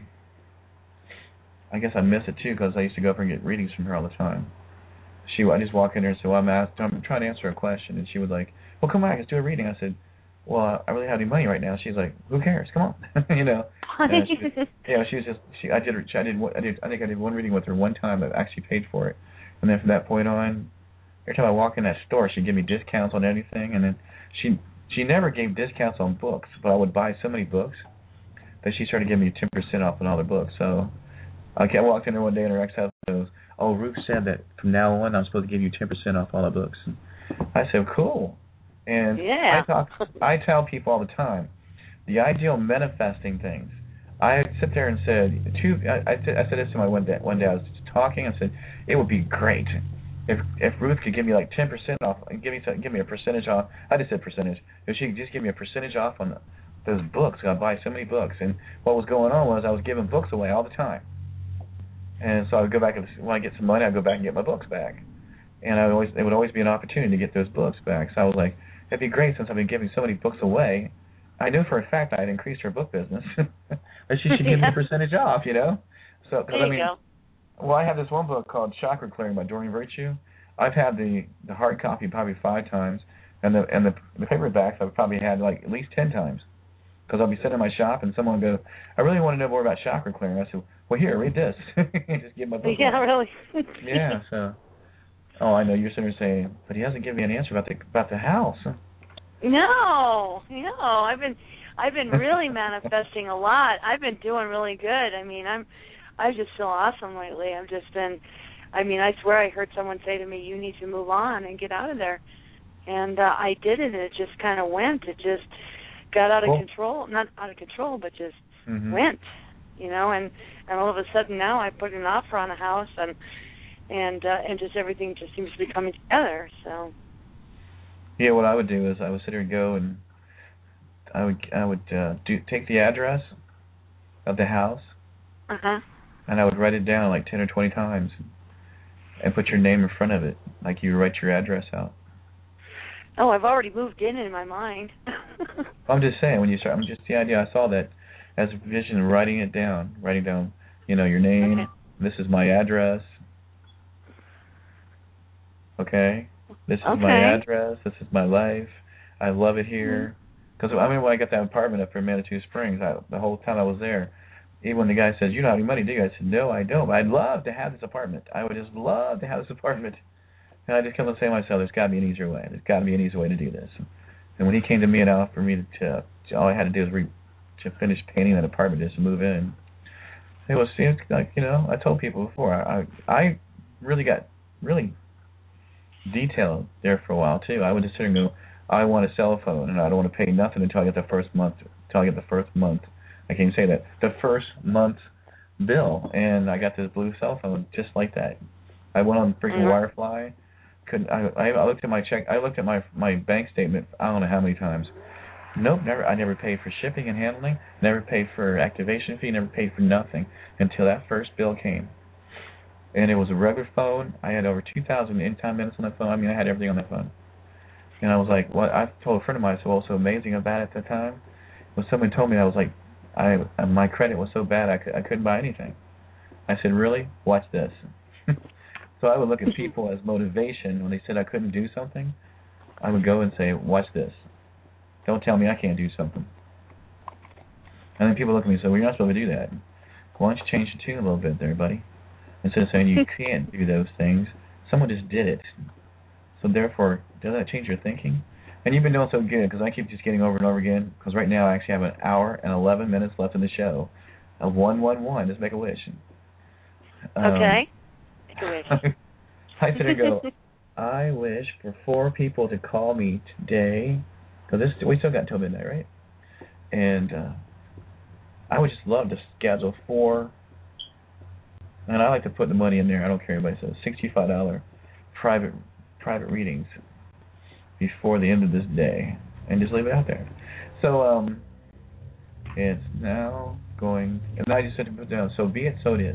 I guess I miss it too because I used to go up and get readings from her all the time. She, I just walk in there and say, well, I'm asked, I'm trying to answer a question, and she would like, well, come on, let's do a reading. I said, well, I really have any money right now. She's like, who cares? Come on, you know. And she was, yeah, she was just, she, I did, I did, I did, I think I did one reading with her one time. I actually paid for it, and then from that point on, every time I walk in that store, she'd give me discounts on everything, and then she, she never gave discounts on books, but I would buy so many books that she started giving me ten percent off on all the books. So I walked in there one day and her ex-husband goes, oh, Ruth said that from now on I'm supposed to give you ten percent off all the books. And I said, cool. And yeah. I talk, I tell people all the time, the ideal manifesting things. I sit there and said, two, I, I, I said this to my one day, one day I was talking, I said, it would be great if if Ruth could give me like ten percent off, and give me give me a percentage off. I just said percentage. If she could just give me a percentage off on the, those books, I'd buy so many books. And what was going on was I was giving books away all the time. And so I would go back, and when I get some money, I'd go back and get my books back. And I would always, it would always be an opportunity to get those books back. So I was like, it'd be great since I've been giving so many books away. I knew for a fact I had increased her book business. that she should give me a percentage off, you know? So, cause there I mean, you go. Well, I have this one book called Chakra Clearing by Doreen Virtue. I've had the, the hard copy probably five times, and the and the, the paperbacks I've probably had like at least ten times. Because I'll be sitting in my shop and someone will go, I really want to know more about chakra clearing. I said, well, here, read this. Just give my book. Yeah, really. yeah, so. Oh, I know. You're sitting there saying, but he hasn't given me an answer about the about the house. No, no. I've been I've been really manifesting a lot. I've been doing really good. I mean, I'm I just feel awesome lately. I've just been, I mean, I swear I heard someone say to me, you need to move on and get out of there. And uh, I did it, and it just kind of went. It just got out of cool. control. Not out of control, but just mm-hmm. went, you know. And, and all of a sudden now I put an offer on a house, and and uh, and just everything just seems to be coming together, so. Yeah, what I would do is I would sit here and go and I would I would uh, do take the address of the house. Uh-huh. And I would write it down like ten or twenty times and put your name in front of it, like you write your address out. Oh, I've already moved in in my mind. I'm just saying, when you start, I'm just the idea. I saw that as a vision, writing it down, writing down, you know, your name. Okay. This is my address. Okay. This is okay. my address. This is my life. I love it here. Because mm-hmm. I remember when I got that apartment up in Manitou Springs, I, the whole time I was there, even when the guy says, you don't have any money, do you? I said, no, I don't. But I'd love to have this apartment. I would just love to have this apartment. And I just kept on saying to myself, there's got to be an easier way. There's got to be an easier way to do this. And when he came to me and offered me to, to all I had to do was re, to finish painting that apartment just to move in, it was, it was like, you know, I told people before, I, I really got really detailed there for a while, too. I would just sit and go, I want a cell phone, and I don't want to pay nothing until I get the first month, until I get the first month. I can't say that. The first month bill, and I got this blue cell phone just like that. I went on freaking mm-hmm. Wirefly. Couldn't I, I looked at my check. I looked at my my bank statement. I don't know how many times. Nope, never. I never paid for shipping and handling. Never paid for activation fee. Never paid for nothing until that first bill came. And it was a regular phone. I had over two thousand in-time minutes on that phone. I mean, I had everything on that phone. And I was like, what? I told a friend of mine. So what was so amazing about it at the time was someone told me I was like, I my credit was so bad I, could, I couldn't buy anything. I said, really? Watch this. So I would look at people as motivation. When they said I couldn't do something, I would go and say, watch this. Don't tell me I can't do something. And then people look at me and say, well, you're not supposed to do that. Why don't you change the tune a little bit there, buddy? Instead of saying you can't do those things, someone just did it. So therefore, does that change your thinking? And you've been doing so good, because I keep just getting over and over again, because right now I actually have an hour and eleven minutes left in the show of one one one. Just make a wish. Um, okay. Make a wish. I sit and go, I wish for four people to call me today, because this we still got until midnight, right? And uh, I would just love to schedule four, and I like to put the money in there. I don't care what anybody says. sixty-five dollars private private readings before the end of this day, and just leave it out there. So um, it's now going, and I just said to put down, so be it, so it is.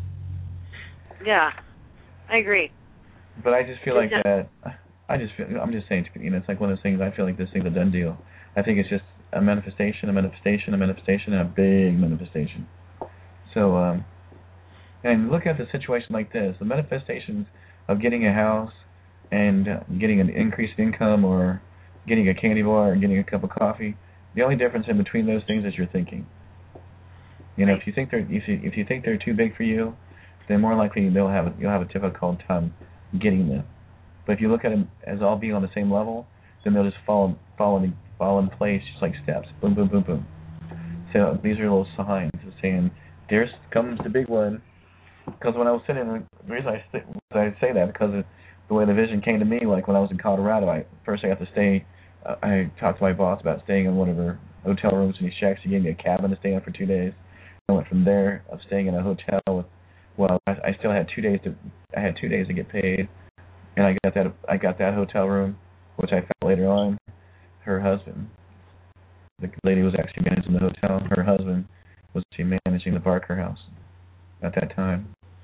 Yeah, I agree. But I just feel like that, I just feel, I'm just saying, you know, it's like one of those things, I feel like this thing's a done deal. I think it's just a manifestation, a manifestation, a manifestation, and a big manifestation. So, um, and look at the situation like this: the manifestations of getting a house and uh, getting an increased income, or getting a candy bar, or getting a cup of coffee. The only difference in between those things is your thinking. You know, if you think they're if you if you think they're too big for you, then more likely they'll have a, you'll have a difficult time getting them. But if you look at them as all being on the same level, then they'll just fall fall in fall in place just like steps. Boom, boom, boom, boom. So these are little signs of saying, "There comes the big one." Because when I was sitting, the reason I say, I say that because of the way the vision came to me. Like when I was in Colorado, I first I got to stay. Uh, I talked to my boss about staying in one of her hotel rooms, and he shacks. He gave me a cabin to stay in for two days. I went from there of staying in a hotel with. Well, I, I still had two days to. I had two days to get paid, and I got that. I got that hotel room, which I found later on. Her husband, the lady was actually managing the hotel. Her husband was actually managing the Barker House at that time,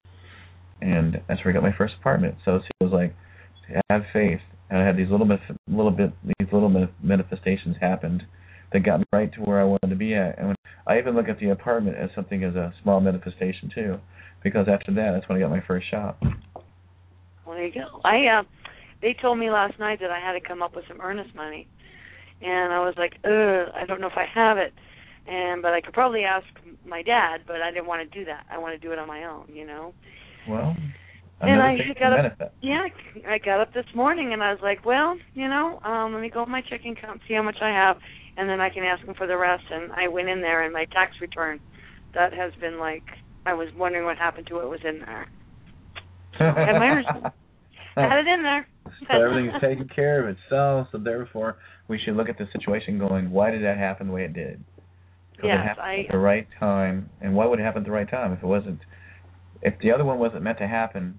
and that's where I got my first apartment. So it was like, have faith. And I had these little, little bit, these little manifestations happened that got me right to where I wanted to be at. And when, I even look at the apartment as something as a small manifestation too, because after that, that's when I got my first shop. Well, there you go. I uh, they told me last night that I had to come up with some earnest money, and I was like, ugh, I don't know if I have it, and but I could probably ask my dad, but I didn't want to do that. I want to do it on my own, you know. Well. And I got up. Yeah, I got up this morning and I was like, well, you know, um, let me go with my checking account, see how much I have, and then I can ask them for the rest. And I went in there, and my tax return, that has been like, I was wondering what happened to it, was in there. So I had my earnings. Had it in there. So everything's taken care of itself. So therefore, we should look at the situation going, why did that happen the way it did? Because yes, it happened I, at the right time. And why would it happen at the right time if it wasn't? If the other one wasn't meant to happen,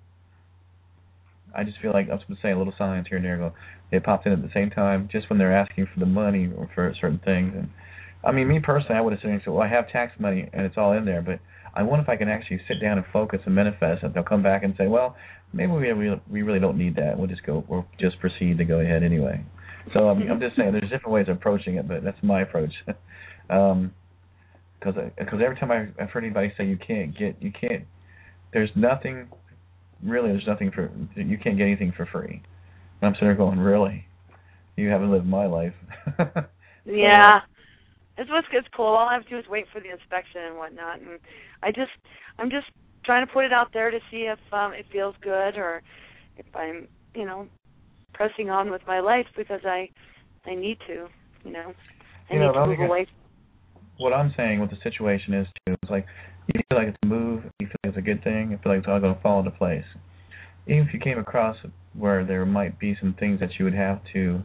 I just feel like I was going to say a little science here and there. Go, it popped in at the same time, just when they're asking for the money or for certain things. And I mean, me personally, I would have said, well, I have tax money and it's all in there, but I wonder if I can actually sit down and focus and manifest it. They'll come back and say, well, maybe we really, we really don't need that. We'll just go, we'll just proceed to go ahead anyway. So I mean, I'm just saying, there's different ways of approaching it, but that's my approach. um, because because every time I, I've heard anybody say you can't get, you can't. There's nothing. Really, there's nothing for, you can't get anything for free. And I'm sitting there going, really? You haven't lived my life. Yeah. It's what's it's cool. All I have to do is wait for the inspection and whatnot. And I just, I'm just trying to put it out there to see if um, it feels good, or if I'm, you know, pressing on with my life, because I, I need to, you know, I you need know, to move away. What I'm saying, what the situation is too, is like, you feel like it's a move, you feel like it's a good thing, you feel like it's all going to fall into place. Even if you came across where there might be some things that you would have to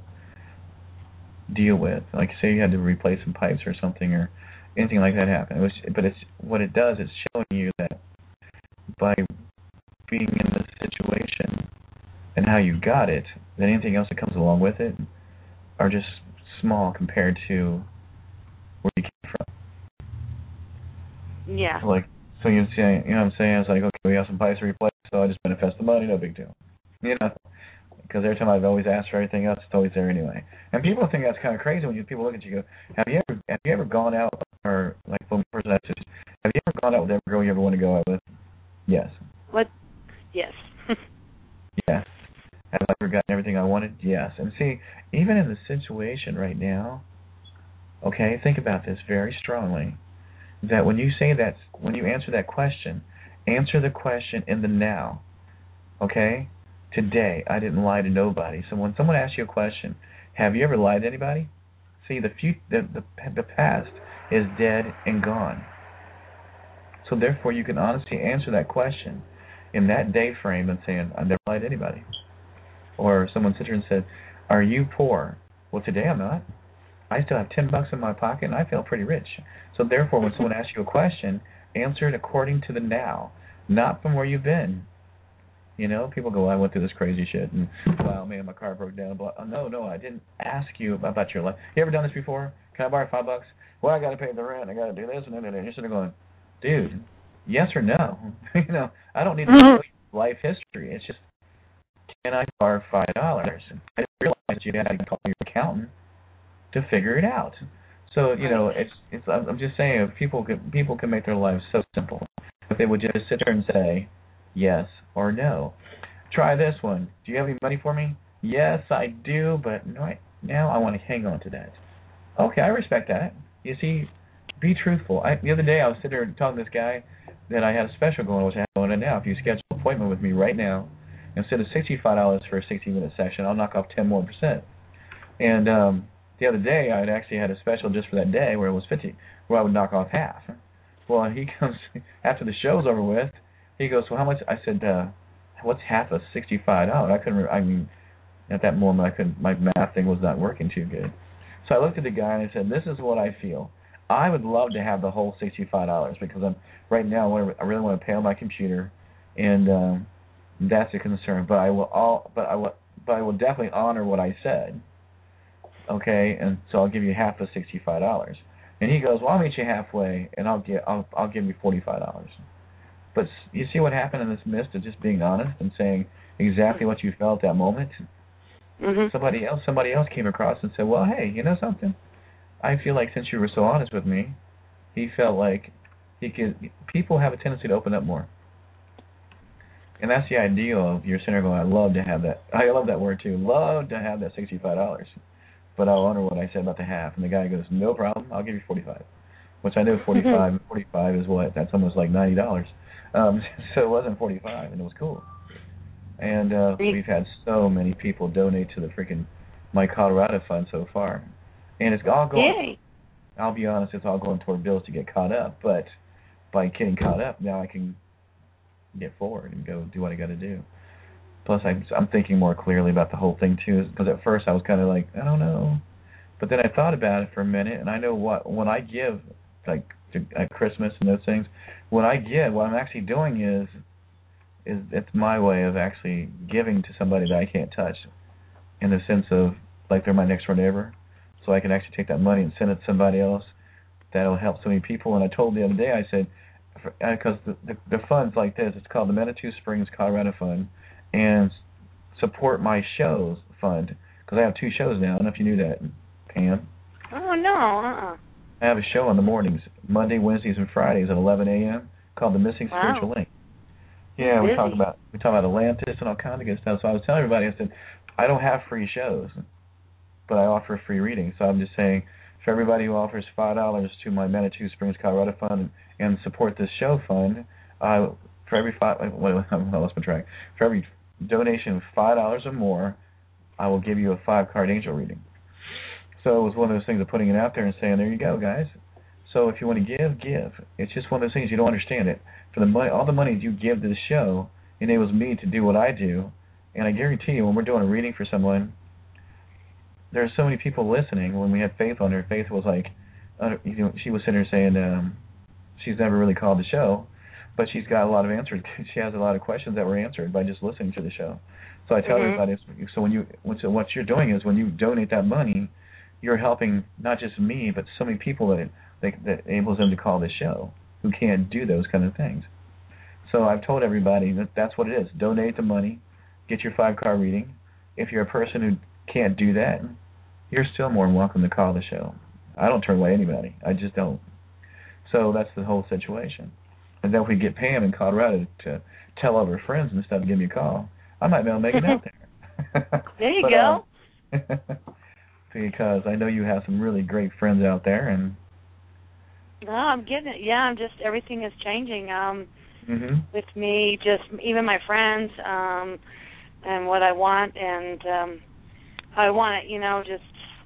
deal with, like say you had to replace some pipes or something, or anything like that happen. It was, but it's what it does, it's showing you that by being in this situation and how you got it, that anything else that comes along with it are just small compared to where you came from. Yeah. Like, so you say, you know what I'm saying? It's like, okay, we have some pipes to replace, so I just manifest the money, no big deal. You know? Because every time I've always asked for everything else, it's always there anyway. And people think that's kind of crazy when you people look at you and go, have you ever have you ever gone out, or like one person asked, have you ever gone out with every girl you ever want to go out with? Yes. What? Yes. Yes. Have I ever gotten everything I wanted? Yes. And see, even in the situation right now, okay, think about this very strongly, that when you say that, when you answer that question, answer the question in the now, okay? Today, I didn't lie to nobody. So when someone asks you a question, have you ever lied to anybody? See, the few, the, the the past is dead and gone. So therefore, you can honestly answer that question in that day frame and saying, I've never lied to anybody. Or someone sits here and said, are you poor? Well, today I'm not. I still have ten bucks in my pocket, and I feel pretty rich. So therefore, when someone asks you a question, answer it according to the now, not from where you've been. You know, people go, I went through this crazy shit, and wow, man, my car broke down. Blah. Oh, no, no, I didn't ask you about your life. You ever done this before? Can I borrow five bucks? Well, I got to pay the rent. I got to do this and that. And you're sort of going, dude, yes or no? You know, I don't need to know your life history. It's just, can I borrow five dollars? I didn't realize you had to call your accountant. to figure it out. So you know, it's it's. I'm just saying, if people can people can make their lives so simple if they would just sit there and say yes or no. Try this one. Do you have any money for me? Yes, I do, but no, I, now I want to hang on to that. Okay, I respect that. You see, be truthful. I, the other day I was sitting there talking to this guy that I had a special going, which I have going on now. If you schedule an appointment with me right now, instead of sixty-five dollars for a sixty-minute session, I'll knock off ten more percent. And um, the other day I had actually had a special just for that day where it was fifty, where I would knock off half. Well, he comes after the show's over with. He goes, "Well, how much?" I said, uh, "What's half of sixty-five dollars?" I couldn't. I mean, at that moment, I couldn't. My math thing was not working too good. So I looked at the guy and I said, "This is what I feel. I would love to have the whole sixty-five dollars because I'm right now. I really want to pay on my computer, and um, that's a concern. But I will all. But I will. But I will definitely honor what I said. Okay, and so I'll give you half the sixty-five dollars." And he goes, "Well, I'll meet you halfway, and I'll get. I'll. I'll give you forty-five dollars." But you see what happened in this midst of just being honest and saying exactly what you felt at that moment? Mm-hmm. Somebody else somebody else came across and said, "Well, hey, you know something? I feel like since you were so honest with me," he felt like he could people have a tendency to open up more. And that's the ideal of your center going, I love to have that. I love that word too. Love to have that sixty-five dollars. But I'll honor what I said about the half. And the guy goes, "No problem, I'll give you forty-five." Which I know forty-five forty-five is what? That's almost like ninety dollars. Um, so it wasn't forty-five, and it was cool. And uh, we've had so many people donate to the freaking My Colorado Fund so far. And it's all going, Yay. I'll be honest, it's all going toward bills to get caught up. But by getting caught up, now I can get forward and go do what I got to do. Plus, I'm, I'm thinking more clearly about the whole thing, too, because at first I was kind of like, I don't know. But then I thought about it for a minute, and I know what, when I give, like to, at Christmas and those things, when I give, what I'm actually doing is, is it's my way of actually giving to somebody that I can't touch, in the sense of like they're my next door neighbor, so I can actually take that money and send it to somebody else. That'll help so many people. And I told the other day, I said, because the, the the fund's like this, it's called the Manitou Springs Colorado Fund, and Support My Shows Fund, because I have two shows now. I don't know if you knew that, Pam. Oh no, uh-uh. I have a show on the mornings, Monday, Wednesdays, and Fridays at eleven a.m. called The Missing Wow. Spiritual Link. Yeah, we Busy. talk about we talk about Atlantis and all kinds of good stuff. So I was telling everybody, I said, I don't have free shows, but I offer free readings. So I'm just saying, for everybody who offers five dollars to my Manitou Springs Colorado Fund and, and support this show fund, uh, for every five, what, I lost my track. For every donation of five dollars or more, I will give you a five-card angel reading. So it was one of those things of putting it out there and saying, there you go, guys. So if you want to give, give. It's just one of those things you don't understand it. For the money, all the money you give to the show enables me to do what I do, and I guarantee you, when we're doing a reading for someone, there are so many people listening. When we had Faith on her, Faith was like, uh, you know, she was sitting there saying um, she's never really called the show, but she's got a lot of answers. She has a lot of questions that were answered by just listening to the show. So I tell mm-hmm. everybody, so when you, so what you're doing is when you donate that money, you're helping not just me, but so many people that it, that, that enables them to call the show who can't do those kind of things. So I've told everybody that that's what it is. Donate the money, get your five-card reading. If you're a person who can't do that, you're still more than welcome to call the show. I don't turn away anybody. I just don't. So that's the whole situation. And then if we get Pam in Colorado to tell all her friends and stuff and give me a call, I might be able to make it out there. There you but, go. Um, because I know you have some really great friends out there, and no, I'm getting it. Yeah, I'm just everything is changing. Um, mm-hmm. with me, just even my friends, um, and what I want, and um, how I want it. You know, just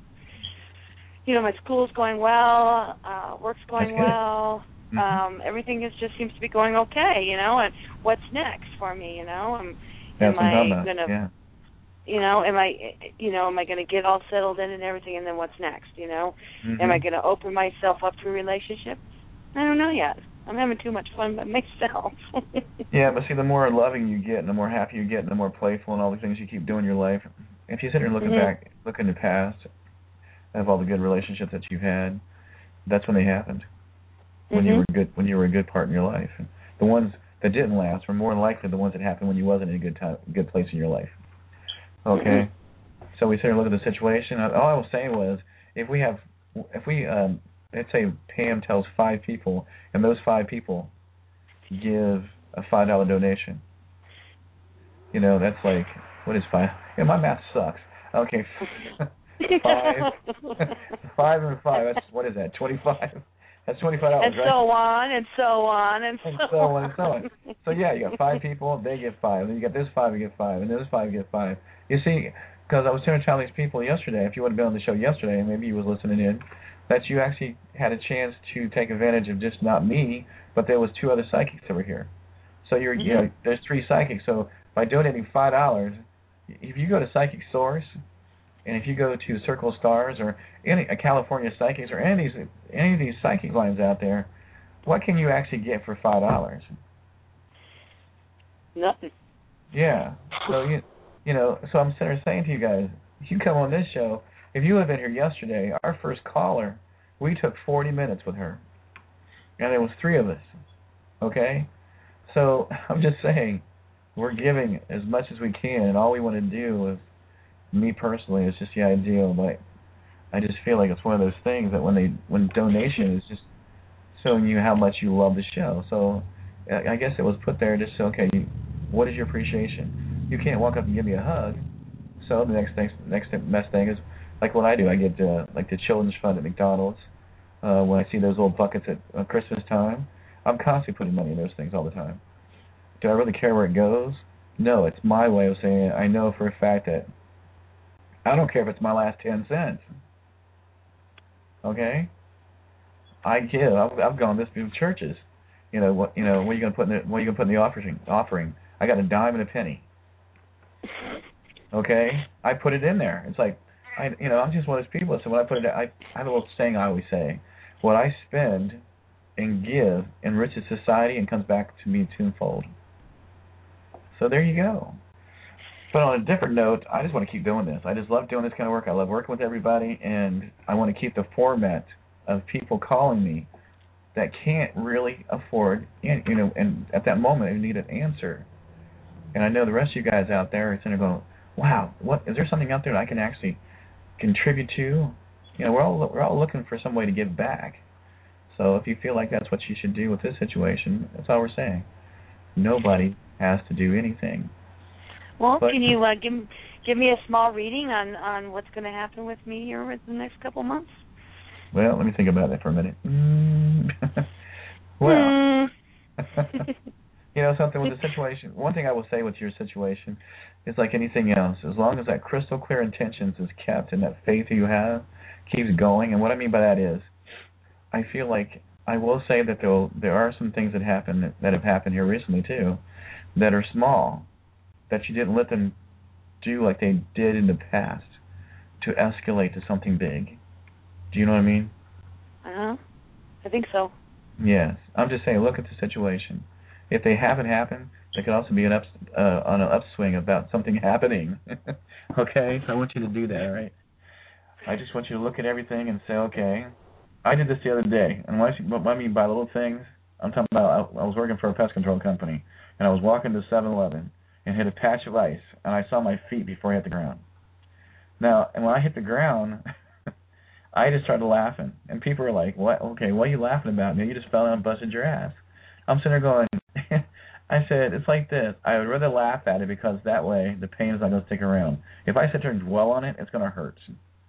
you know, my school's going well, uh, work's going well. Mm-hmm. Um, everything is just seems to be going okay. You know, and what's next for me? You know, am, That's am I about, gonna? Yeah. You know, am I, you know, am I going to get all settled in and everything, and then what's next? You know, mm-hmm. am I going to open myself up to a relationship? I don't know yet. I'm having too much fun by myself. Yeah, but see, the more loving you get, and the more happy you get, and the more playful, and all the things you keep doing in your life. If you sit here and look mm-hmm. back, look in the past, of all the good relationships that you've had, that's when they happened. When mm-hmm. you were good, when you were a good part in your life. The ones that didn't last were more than likely the ones that happened when you wasn't in a good time, good place in your life. Okay, mm-hmm. So we sit here and look at the situation. All I was saying was, if we have, if we, um, let's say Pam tells five people, and those five people give a five dollar donation. You know, that's like, what is five? Yeah, my math sucks. Okay, five, five and five. That's what is that? Twenty-five. That's twenty-five dollars, and right? so on, and so on, and so, and so on, and so on. So yeah, you got five people, they get five. Then you got this five, you get five, and this five, you get five. You see, because I was trying to tell these people yesterday, if you would have been on the show yesterday, maybe you was listening in, that you actually had a chance to take advantage of just not me, but there was two other psychics that were here. So you're, mm-hmm. you know, there's three psychics. So by donating five dollars, if you go to Psychic Source, and if you go to Circle of Stars or any a California Psychics or any of these any of these psychic lines out there, what can you actually get for five dollars? Nothing. Yeah. So you you know, so I'm sitting there saying to you guys, you come on this show. If you would have been here yesterday, our first caller, we took forty minutes with her, and there was three of us. Okay, so I'm just saying, we're giving as much as we can, and all we want to do is, me personally, it's just the ideal, but I just feel like it's one of those things that when they when donation is just showing you how much you love the show. So I guess it was put there just so, okay, you, what is your appreciation? You can't walk up and give me a hug. So the next thing, next best thing is like what I do. I get uh, like the children's fund at McDonald's. Uh, when I see those little buckets at uh, Christmas time, I'm constantly putting money in those things all the time. Do I really care where it goes? No, it's my way of saying it. I know for a fact that I don't care if it's my last ten cents. Okay, I give. I've, I've gone this through churches. You know what? You know what are you going to put in the what are you going to put in the offering? Offering. I got a dime and a penny. Okay, I put it in there. It's like I, you know, I'm just one of those people. So when I put it, I, I have a little saying I always say: what I spend and give enriches society and comes back to me tenfold. So there you go. But on a different note, I just want to keep doing this. I just love doing this kind of work. I love working with everybody, and I want to keep the format of people calling me that can't really afford, you know, and at that moment they need an answer. And I know the rest of you guys out there are sitting there going, wow, what is there something out there that I can actually contribute to? You know, we're all we're all looking for some way to give back. So if you feel like that's what you should do with this situation, that's all we're saying. Nobody has to do anything. Well, but, can you uh, give give me a small reading on, on what's going to happen with me here in the next couple months? Well, let me think about that for a minute. Mm. well, mm. you know something with the situation. One thing I will say with your situation is like anything else. As long as that crystal clear intentions is kept and that faith you have keeps going, and what I mean by that is, I feel like I will say that there there are some things that happen that, that have happened here recently too, that are small, that you didn't let them do like they did in the past to escalate to something big. Do you know what I mean? Uh-huh. I think so. Yes. I'm just saying, look at the situation. If they haven't happened, there could also be an up, uh, on an upswing about something happening. Okay? So I want you to do that, all right? I just want you to look at everything and say, okay. I did this the other day. And what I mean by little things, I'm talking about I was working for a pest control company, and I was walking to seven eleven and hit a patch of ice, and I saw my feet before I hit the ground. Now, and when I hit the ground, I just started laughing, and people were like, "What? Okay, what are you laughing about? Man, you just fell down and busted your ass." I'm sitting there going, I said, it's like this. I would rather laugh at it because that way the pain is not going to stick around. If I sit there and dwell on it, it's going to hurt.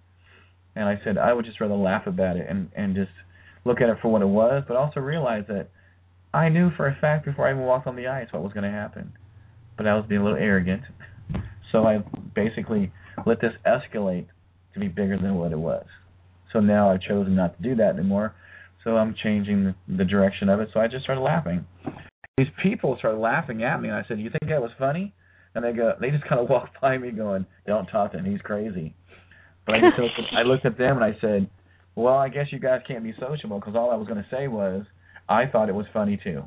And I said I would just rather laugh about it and, and just look at it for what it was, but also realize that I knew for a fact before I even walked on the ice what was going to happen. But I was being a little arrogant. So I basically let this escalate to be bigger than what it was. So now I've chosen not to do that anymore. So I'm changing the, the direction of it. So I just started laughing. These people started laughing at me, and I said, "You think that was funny?" And they go, they just kind of walked by me going, "Don't talk to him. He's crazy." But I just looked at, I looked at them and I said, "Well, I guess you guys can't be sociable," because all I was going to say was I thought it was funny too.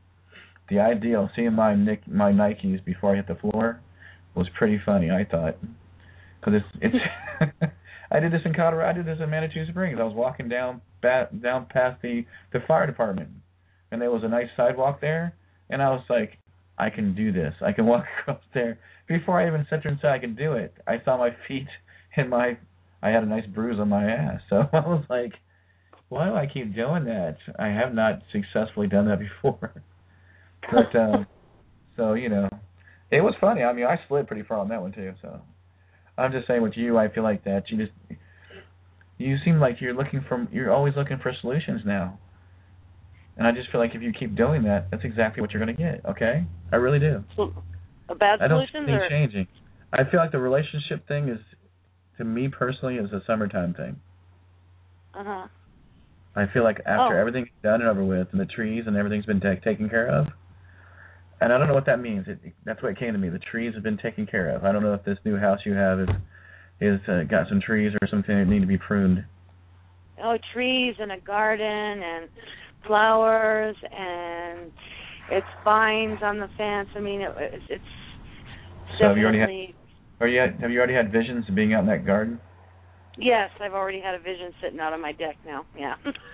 The idea of seeing my Nick, my Nikes before I hit the floor was pretty funny, I thought, because it's it's. I did this in Colorado. I did this in Manitou Springs. I was walking down bat, down past the, the fire department, and there was a nice sidewalk there, and I was like, I can do this. I can walk across there. Before I even sat there and said I can do it, I saw my feet and my I had a nice bruise on my ass. So I was like, why do I keep doing that? I have not successfully done that before. But um, so you know, it was funny. I mean, I slid pretty far on that one too. So I'm just saying, with you, I feel like that you just you seem like you're looking for you're always looking for solutions now. And I just feel like if you keep doing that, that's exactly what you're going to get. Okay, I really do. A bad I don't solution see or changing. I feel like the relationship thing is, to me personally, is a summertime thing. uh huh. I feel like after Oh. everything's done and over with, and the trees and everything's been ta- taken care of, and I don't know what that means. It, that's what came to me. The trees have been taken care of. I don't know if this new house you have is is uh, got some trees or something that need to be pruned. Oh, trees and a garden and flowers and it's vines on the fence. I mean, it, it's, it's So have you already definitely. had, or you had, have you already had visions of being out in that garden? Yes, I've already had a vision sitting out on my deck now. Yeah.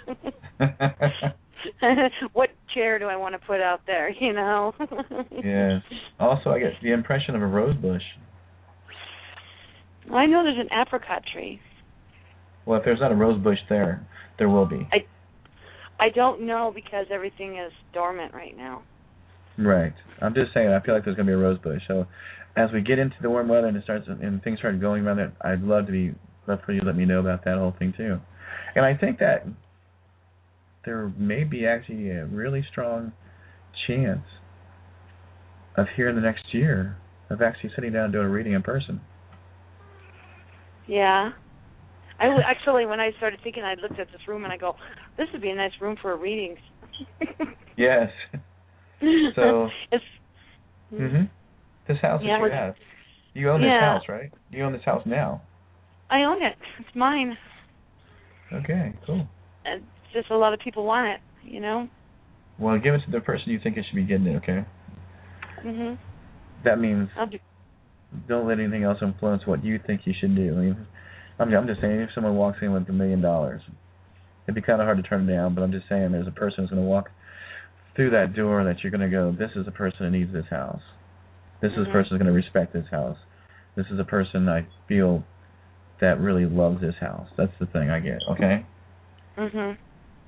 What chair do I want to put out there, you know? Yes. Also, I get the impression of a rose bush. I know there's an apricot tree. Well, if there's not a rose bush there, there will be. I, I don't know because everything is dormant right now. Right. I'm just saying, I feel like there's going to be a rose bush. So as we get into the warm weather and it starts and things start going around there, I'd love to be love for you to let me know about that whole thing too. And I think that there may be actually a really strong chance of here in the next year of actually sitting down and doing a reading in person. Yeah. I w- actually, when I started thinking, I looked at this room and I go, this would be a nice room for a reading. Yes. So, it's, mm-hmm. This house yeah, that you have, you own this yeah. house, right? You own this house now. I own it. It's mine. Okay, cool. It's just a lot of people want it, you know? Well, give it to the person you think it should be getting it, okay? Mhm. That means I'll do. don't let anything else influence what you think you should do. I mean, I'm, I'm just saying, if someone walks in with a million dollars, it'd be kind of hard to turn down, but I'm just saying there's a person who's going to walk through that door that you're going to go, this is a person who needs this house. This mm-hmm. is a person who's going to respect this house. This is a person I feel that really loves this house. That's the thing I get, okay? Mhm.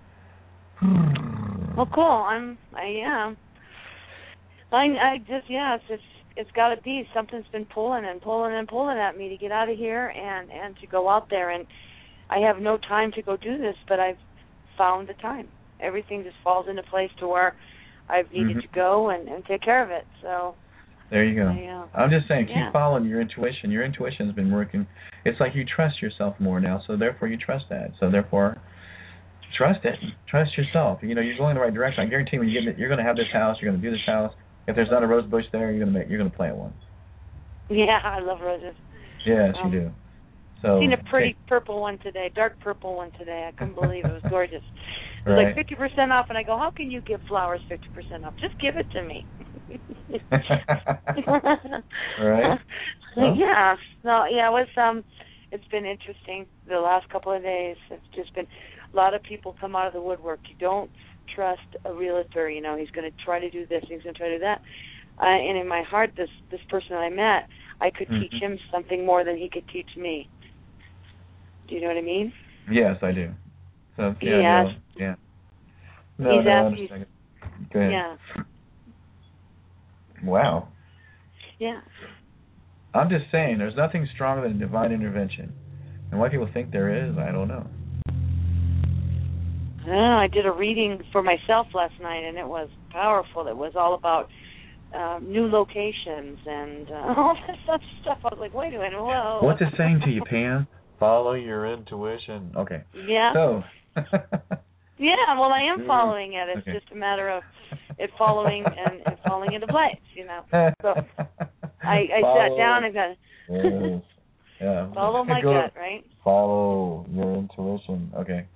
Well, cool. I'm. I am. I. I just. Yeah. It's. It's. It's got to be. Something's been pulling and pulling and pulling at me to get out of here and and to go out there. And I have no time to go do this, but I've found the time. Everything just falls into place to where I've needed mm-hmm. to go and, and take care of it. So. There you go. I, uh, I'm just saying, keep yeah. following your intuition. Your intuition's been working. It's like you trust yourself more now, so therefore you trust that. So therefore, trust it. Trust yourself. You know, you're going in the right direction. I guarantee when you get it, you're going to have this house. You're going to do this house. If there's not a rose bush there, you're going to make. You're going to plant one. Yeah, I love roses. Yes, um, you do. So. Seen a pretty okay. purple one today, dark purple one today. I couldn't believe it. It was gorgeous. It was Right. like fifty percent off, and I go, how can you give flowers fifty percent off? Just give it to me. Right. Well. Yeah. No. Yeah. It was. Um. It's been interesting the last couple of days. It's just been a lot of people come out of the woodwork. You don't trust a realtor. You know, he's going to try to do this. He's going to try to do that. Uh, and in my heart, this this person I met, I could mm-hmm. teach him something more than he could teach me. Do you know what I mean? Yes, I do. So yeah, Yes. no, yeah. No, He's no, I asked- understand. Go ahead. Yeah. Wow. Yeah. I'm just saying, there's nothing stronger than divine intervention. And why people think there is, I don't know. I don't know. I did a reading for myself last night, and it was powerful. It was all about um, new locations and uh, all this other stuff. I was like, wait a minute, whoa. What's it saying to you, Pam? Follow your intuition. Okay. Yeah. So. Yeah, well, I am following it. It's okay. just a matter of it following and, and falling into place, you know. So I, I sat down and got yes. Yeah. follow my Go gut, right? Follow your intuition. Okay.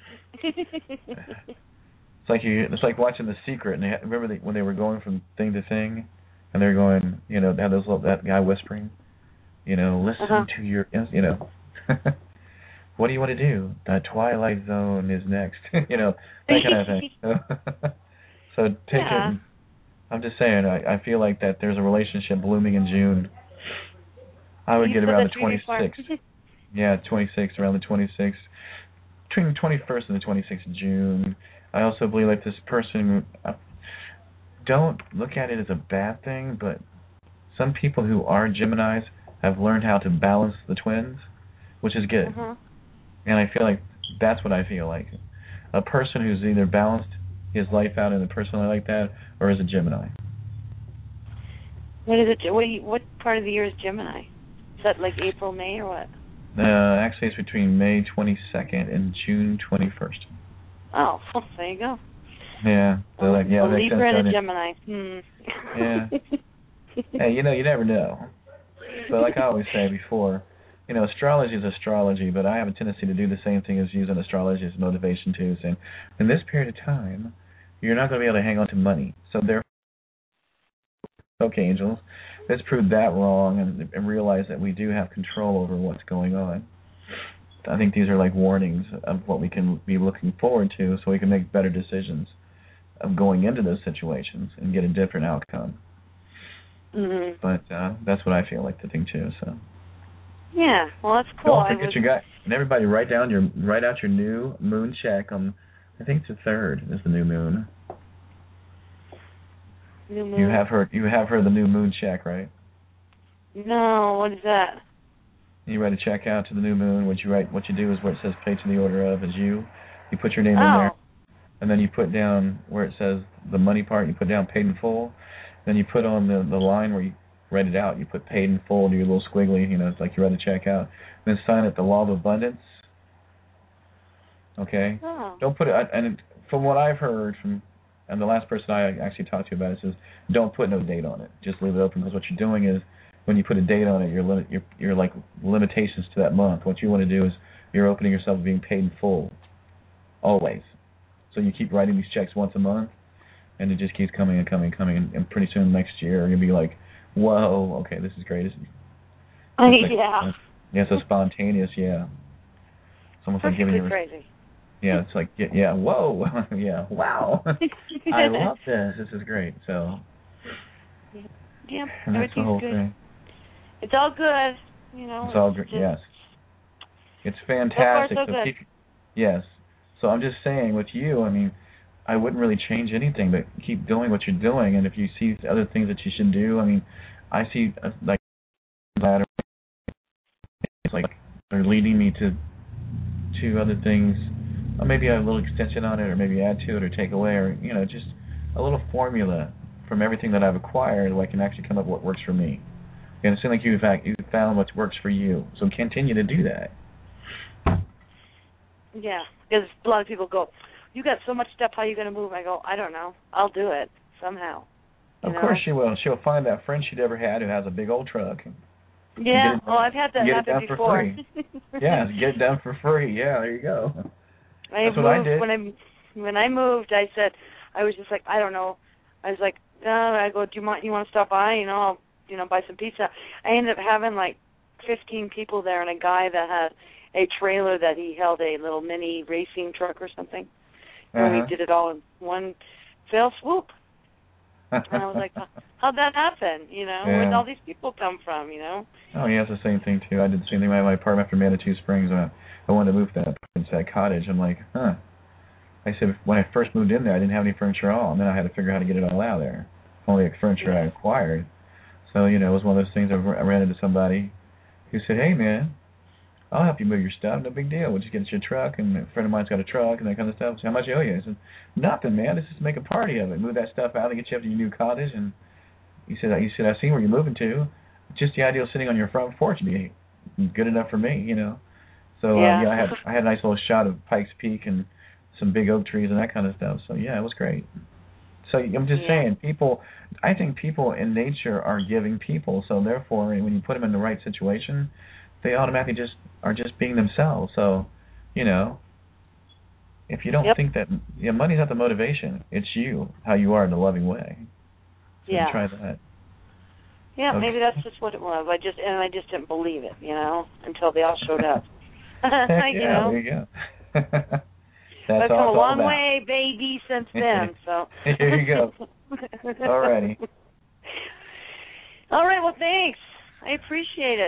It's like you. It's like watching The Secret. And they had, remember they, when they were going from thing to thing, and they're going, you know, they had those little, that guy whispering, you know, listen uh-huh. to your, you know. What do you want to do? The Twilight Zone is next. You know, that kind of thing. So take yeah. it. I'm just saying, I, I feel like that there's a relationship blooming in June. I would You get said around that the to me before. twenty-sixth. Yeah, twenty-sixth, around the twenty-sixth, between the twenty-first and the twenty-sixth of June. I also believe like this person, uh, don't look at it as a bad thing, but some people who are Geminis have learned how to balance the twins, which is good. Uh-huh. And I feel like that's what I feel like. A person who's either balanced his life out in a person like that, or is a Gemini. What is it? What, do you, what part of the year is Gemini? Is that like April, May, or what? Uh, actually, it's between May twenty-second and June twenty-first. Oh, well, there you go. Yeah. So like, yeah, a that Libra and a it. Gemini. Hmm. Yeah. Hey, you know, you never know. But like I always say before, you know, astrology is astrology, but I have a tendency to do the same thing as using astrology as motivation too, saying, in this period of time, you're not going to be able to hang on to money. So therefore, okay, angels, let's prove that wrong and, and realize that we do have control over what's going on. I think these are like warnings of what we can be looking forward to so we can make better decisions of going into those situations and get a different outcome. Mm-hmm. But uh, that's what I feel like the thing too. So yeah, well that's cool. Don't forget was... your guy and everybody write down your write out your new moon check on. I think it's the third is the new moon. New moon. You have her. You have her the new moon check, right? No, what is that? You write a check out to the new moon. What you write, what you do is where it says "pay to the order of" is you. You put your name oh. in there, and then you put down where it says the money part. You put down paid in full. Then you put on the the line where you write it out. You put paid in full. Do your little squiggly. You know, it's like you write a check out. Then sign it the law of abundance. Okay. Oh. Don't put it. And from what I've heard from, and the last person I actually talked to about it says, don't put no date on it. Just leave it open because what you're doing is, when you put a date on it, you're limit, you're, you're like limitations to that month. What you want to do is you're opening yourself to being paid in full, always. So you keep writing these checks once a month, and it just keeps coming and coming and coming, and, and pretty soon next year you'll be like, whoa, okay, this is great. It's, it's like, yeah. Yeah, so spontaneous, yeah. It's almost like giving you. Crazy. Yeah, it's like yeah, yeah whoa, yeah, wow. I love this. This is great. So. Yeah, and that's the whole good. thing. It's all good, you know. It's all good. Yes. It's fantastic. So far, so so good. keep, yes. So I'm just saying, with you, I mean, I wouldn't really change anything, but keep doing what you're doing. And if you see other things that you should do, I mean, I see uh, like it's like they're leading me to to other things. Or maybe add a little extension on it, or maybe add to it, or take away, or you know, just a little formula from everything that I've acquired, so I can actually come up with what works for me. And it seems like you've you found what works for you, so continue to do that. Yeah, because a lot of people go, "You got so much stuff. How are you going to move?" I go, "I don't know. I'll do it somehow." Of know? course she will. She'll find that friend she'd ever had who has a big old truck. Yeah, well, I've had that get happen it done before. For free. Yeah, get it done for free. Yeah, there you go. I That's moved, what I did. When I when I moved, I said, I was just like, I don't know. I was like, no. I go, do you want you want to stop by? You know, I'll you know buy some pizza. I ended up having like fifteen people there, and a guy that had a trailer that he held a little mini racing truck or something. Uh-huh. And we did it all in one fell swoop. And I was like, how'd that happen? You know, yeah. where'd all these people come from? You know. Oh, yeah, it's the same thing too. I did the same thing in my apartment after Manitou Springs. I, I wanted to move to that, into that cottage. I'm like, huh. I said when I first moved in there, I didn't have any furniture at all, and then I had to figure out how to get it all out of there. Only the furniture yeah. I acquired. So you know, it was one of those things. I ran into somebody who said, "Hey, man, I'll help you move your stuff. No big deal. We'll just get it your truck." And a friend of mine's got a truck and that kind of stuff. So how much I owe you? I said, nothing, man. Let's just make a party of it. Move that stuff out and get you up to your new cottage. And he said, he said, I've seen where you're moving to. Just the idea of sitting on your front porch would be good enough for me, you know. So yeah, uh, yeah I had I had a nice little shot of Pikes Peak and some big oak trees and that kind of stuff. So yeah, it was great. So I'm just yeah. saying, people. I think people in nature are giving people. So therefore, when you put them in the right situation, they automatically just are just being themselves. So, you know, if you don't yep. think that, yeah, money's not the motivation. It's you, how you are in a loving way. So yeah. try that. Yeah, okay. Maybe that's just what it was. I just and I just didn't believe it, you know, until they all showed up. Heck you yeah, know? there you go. That's I've come a long about. way, baby, since then. So here you go. Alrighty. All right. Well, thanks. I appreciate it.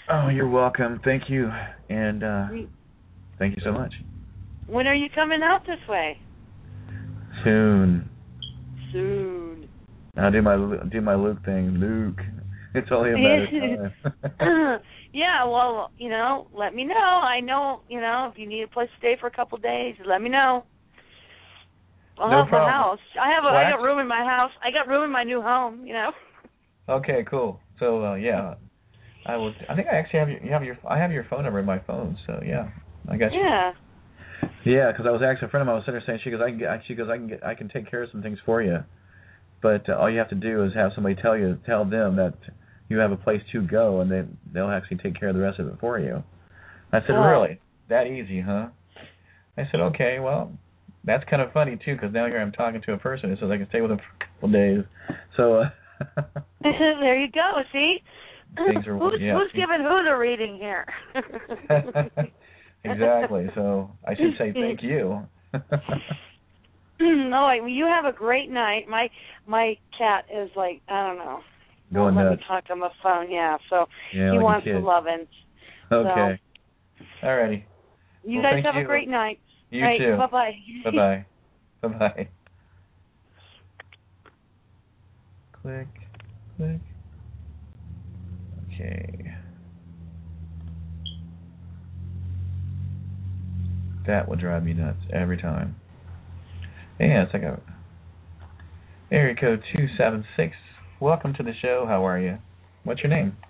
Oh, you're welcome. Thank you, and uh, thank you so much. When are you coming out this way? Soon. Soon. I'll do my do my Luke thing. Luke, it's only a matter of time. Yeah, well, you know, let me know. I know, you know, if you need a place to stay for a couple of days, let me know. I'll No have problem. a house. I have a, What? I got room in my house. I got room in my new home, you know. Okay, cool. So uh, yeah, I will. I think I actually have your, you have your I have your phone number in my phone. So yeah, I got you. Yeah. Yeah, because I was asking a friend of mine. I was sitting there saying, she goes, I can get, she goes, I can get, I can take care of some things for you, but uh, all you have to do is have somebody tell you, tell them that you have a place to go, and they they'll actually take care of the rest of it for you. I said, Oh. really? That easy, huh? I said, okay, well, that's kind of funny too, because now here I'm talking to a person who says I can stay with them for a couple of days. So uh, there you go. See, things are, who's, yeah. who's giving who the reading here? Exactly. So I should say thank you. No, I mean, you have a great night. My my cat is like, I don't know. Going Let nuts. me talk on the phone. Yeah, so Yeah, he like a wants kid. some loving. Okay. So, alrighty. You Well, guys have you. a great night. You All right, too. Bye-bye. Bye-bye. Bye-bye. Click. Click. Okay. That will drive me nuts every time. Yeah, it's like a area code two seven six. Welcome to the show. How are you? What's your name?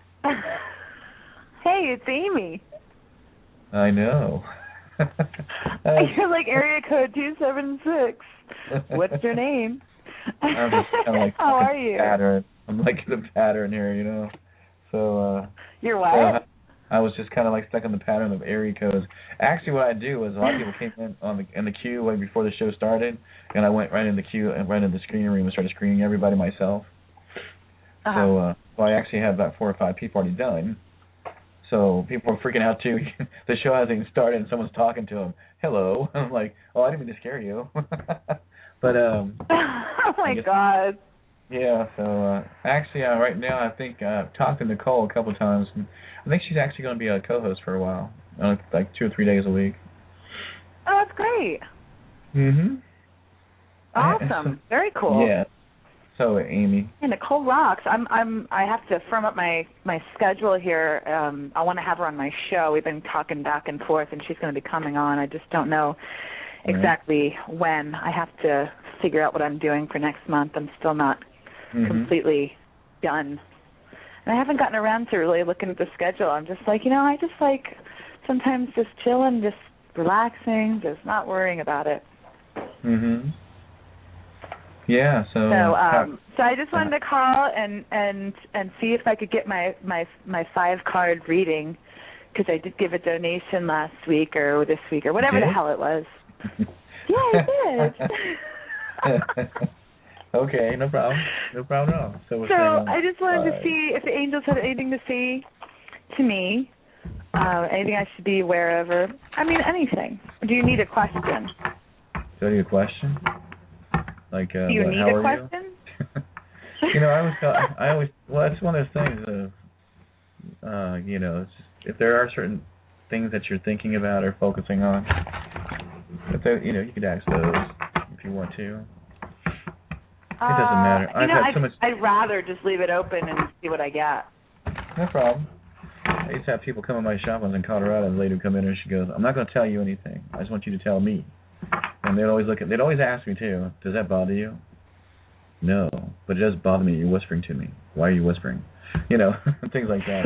Hey, it's Amy. I know. uh, You're like area code two seven six. What's your name? I'm just kind of like How are you? pattern. I'm like the pattern here, you know. So. uh You're what? So I was just kind of like stuck in the pattern of area codes. Actually, what I do is a lot of people came in on the in the queue way before the show started, and I went right in the queue and right in the screening room and started screening everybody myself. Uh-huh. So, uh, so I actually had about four or five people already done. So people were freaking out too. The show hasn't even started, and someone's talking to them. Hello, I'm like, oh, I didn't mean to scare you. But um. Oh my God. Yeah, so uh, actually, uh, right now, I think uh, I've talked to Nicole a couple of times, and I think she's actually going to be a co-host for a while, uh, like two or three days a week. Oh, that's great. Mm-hmm. Awesome. Very cool. Yeah. So, Amy. Yeah, Nicole rocks. I'm. I'm. I have to firm up my my schedule here. Um, I want to have her on my show. We've been talking back and forth, and she's going to be coming on. I just don't know exactly right. when. I have to figure out what I'm doing for next month. I'm still not mm-hmm. completely done. And I haven't gotten around to really looking at the schedule. I'm just like, you know, I just like sometimes just chilling, just relaxing, just not worrying about it. Mhm. Yeah, so So um uh, so I just wanted to call and and and see if I could get my my my five card reading, because I did give a donation last week or this week or whatever did? the hell it was. Yeah, I did. Okay, no problem. No problem at all. So, so I just wanted to see if the angels had anything to say to me, uh, anything I should be aware of, or, I mean, anything. Do you need a question? Do I need a question? Like, uh, Do you what, need how a are question? You? You know, I always, tell, I always, well, it's one of those things of, uh, you know, it's just, if there are certain things that you're thinking about or focusing on, if they, you know, you could ask those if you want to. It doesn't matter. Uh, you I've know, had I'd, so much. I'd rather just leave it open and see what I get. No problem. I used to have people come in my shop. I was in Colorado, and a lady would come in and she goes, "I'm not going to tell you anything. I just want you to tell me." And they'd always look at. They'd always ask me too, "Does that bother you?" No, but it does bother me. You're whispering to me. Why are you whispering? You know, things like that.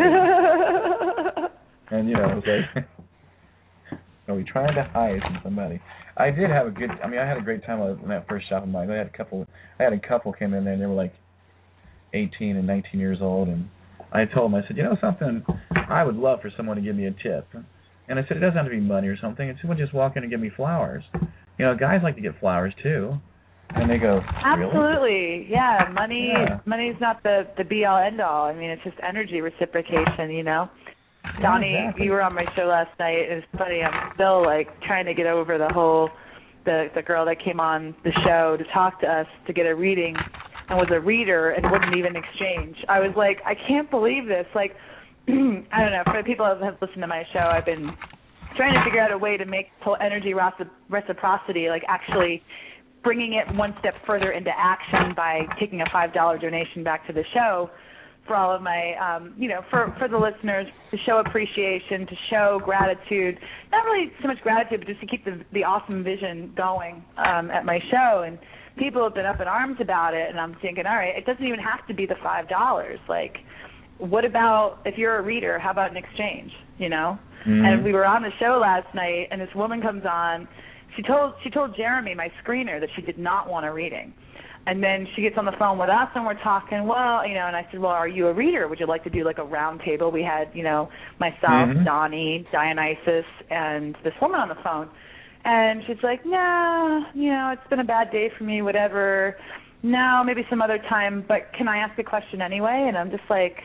And you know, it's like, are we trying to hide from somebody? I did have a good. I mean, I had a great time in that first shop of mine. I had a couple. I had a couple came in there, and they were like eighteen and nineteen years old, and I told them, I said, you know something, I would love for someone to give me a tip. And I said, it doesn't have to be money or something. It's someone just walk in and give me flowers. You know, guys like to get flowers too. And they go, really? Absolutely, yeah. Money, yeah. money's not the the be all end all. I mean, it's just energy reciprocation, you know. Yeah, Donnie, exactly. you were on my show last night. It was funny. I'm still like trying to get over the whole the the girl that came on the show to talk to us to get a reading and was a reader and wouldn't even exchange. I was like, I can't believe this. Like, I don't know, for the people that have listened to my show, I've been trying to figure out a way to make energy reciprocity, like actually bringing it one step further into action by taking a five dollar donation back to the show for all of my, um, you know, for, for the listeners, to show appreciation, to show gratitude, not really so much gratitude, but just to keep the, the awesome vision going um, at my show. And people have been up in arms about it, and I'm thinking, all right, it doesn't even have to be the five dollars. Like, what about, if you're a reader, how about an exchange, you know? Mm-hmm. And we were on the show last night, and this woman comes on. She told she told Jeremy, my screener, that she did not want a reading. And then she gets on the phone with us, and we're talking, well, you know, and I said, well, are you a reader? Would you like to do, like, a round table? We had, you know, myself, mm-hmm. Donnie, Dionysus, and this woman on the phone. And she's like, nah, you know, it's been a bad day for me, whatever. No, maybe some other time, but can I ask a question anyway? And I'm just like,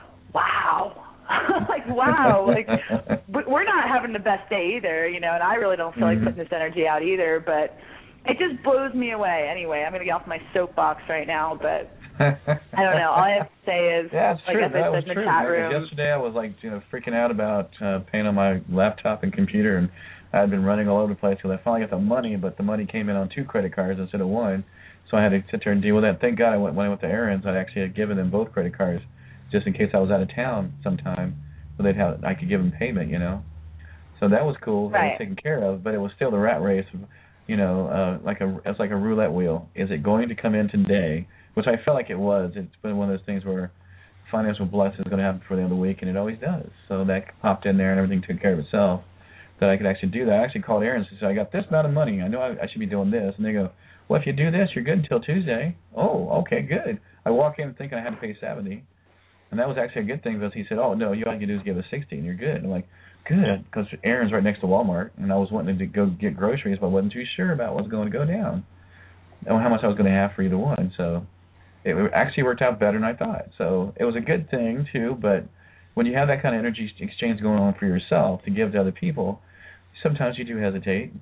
wow. like, wow. Like, we're not having the best day either, you know, and I really don't feel mm-hmm. like putting this energy out either, but it just blows me away. Anyway, I'm going to get off my soapbox right now, but I don't know. All I have to say is, yeah, it's like true. as that I was said in true. the chat room. Yesterday I was like, you know, freaking out about uh, paying on my laptop and computer, and I had been running all over the place because I finally got the money, but the money came in on two credit cards instead of one, so I had to sit there and deal with that. Thank God I went, when I went to Aaron's, I actually had given them both credit cards just in case I was out of town sometime, so they'd have I could give them payment, you know. So that was cool. Right. That was taken care of, but it was still the rat race. You know, uh, like a it's like a roulette wheel. Is it going to come in today? Which I felt like it was. It's been one of those things where financial blessing is going to happen for the other week, and it always does. So that popped in there, and everything took care of itself. That I could actually do that. I actually called Aaron and said, I got this amount of money. I know I, I should be doing this. And they go, well, if you do this, you're good until Tuesday. Oh, okay, good. I walk in thinking I had to pay seventy, and that was actually a good thing because he said, oh no, you all you do is give us sixty, and you're good. And I'm like, good, because Aaron's right next to Walmart, and I was wanting to go get groceries, but I wasn't too sure about what was going to go down, and how much I was going to have for either one. So it actually worked out better than I thought. So it was a good thing too. But when you have that kind of energy exchange going on for yourself to give to other people, sometimes you do hesitate.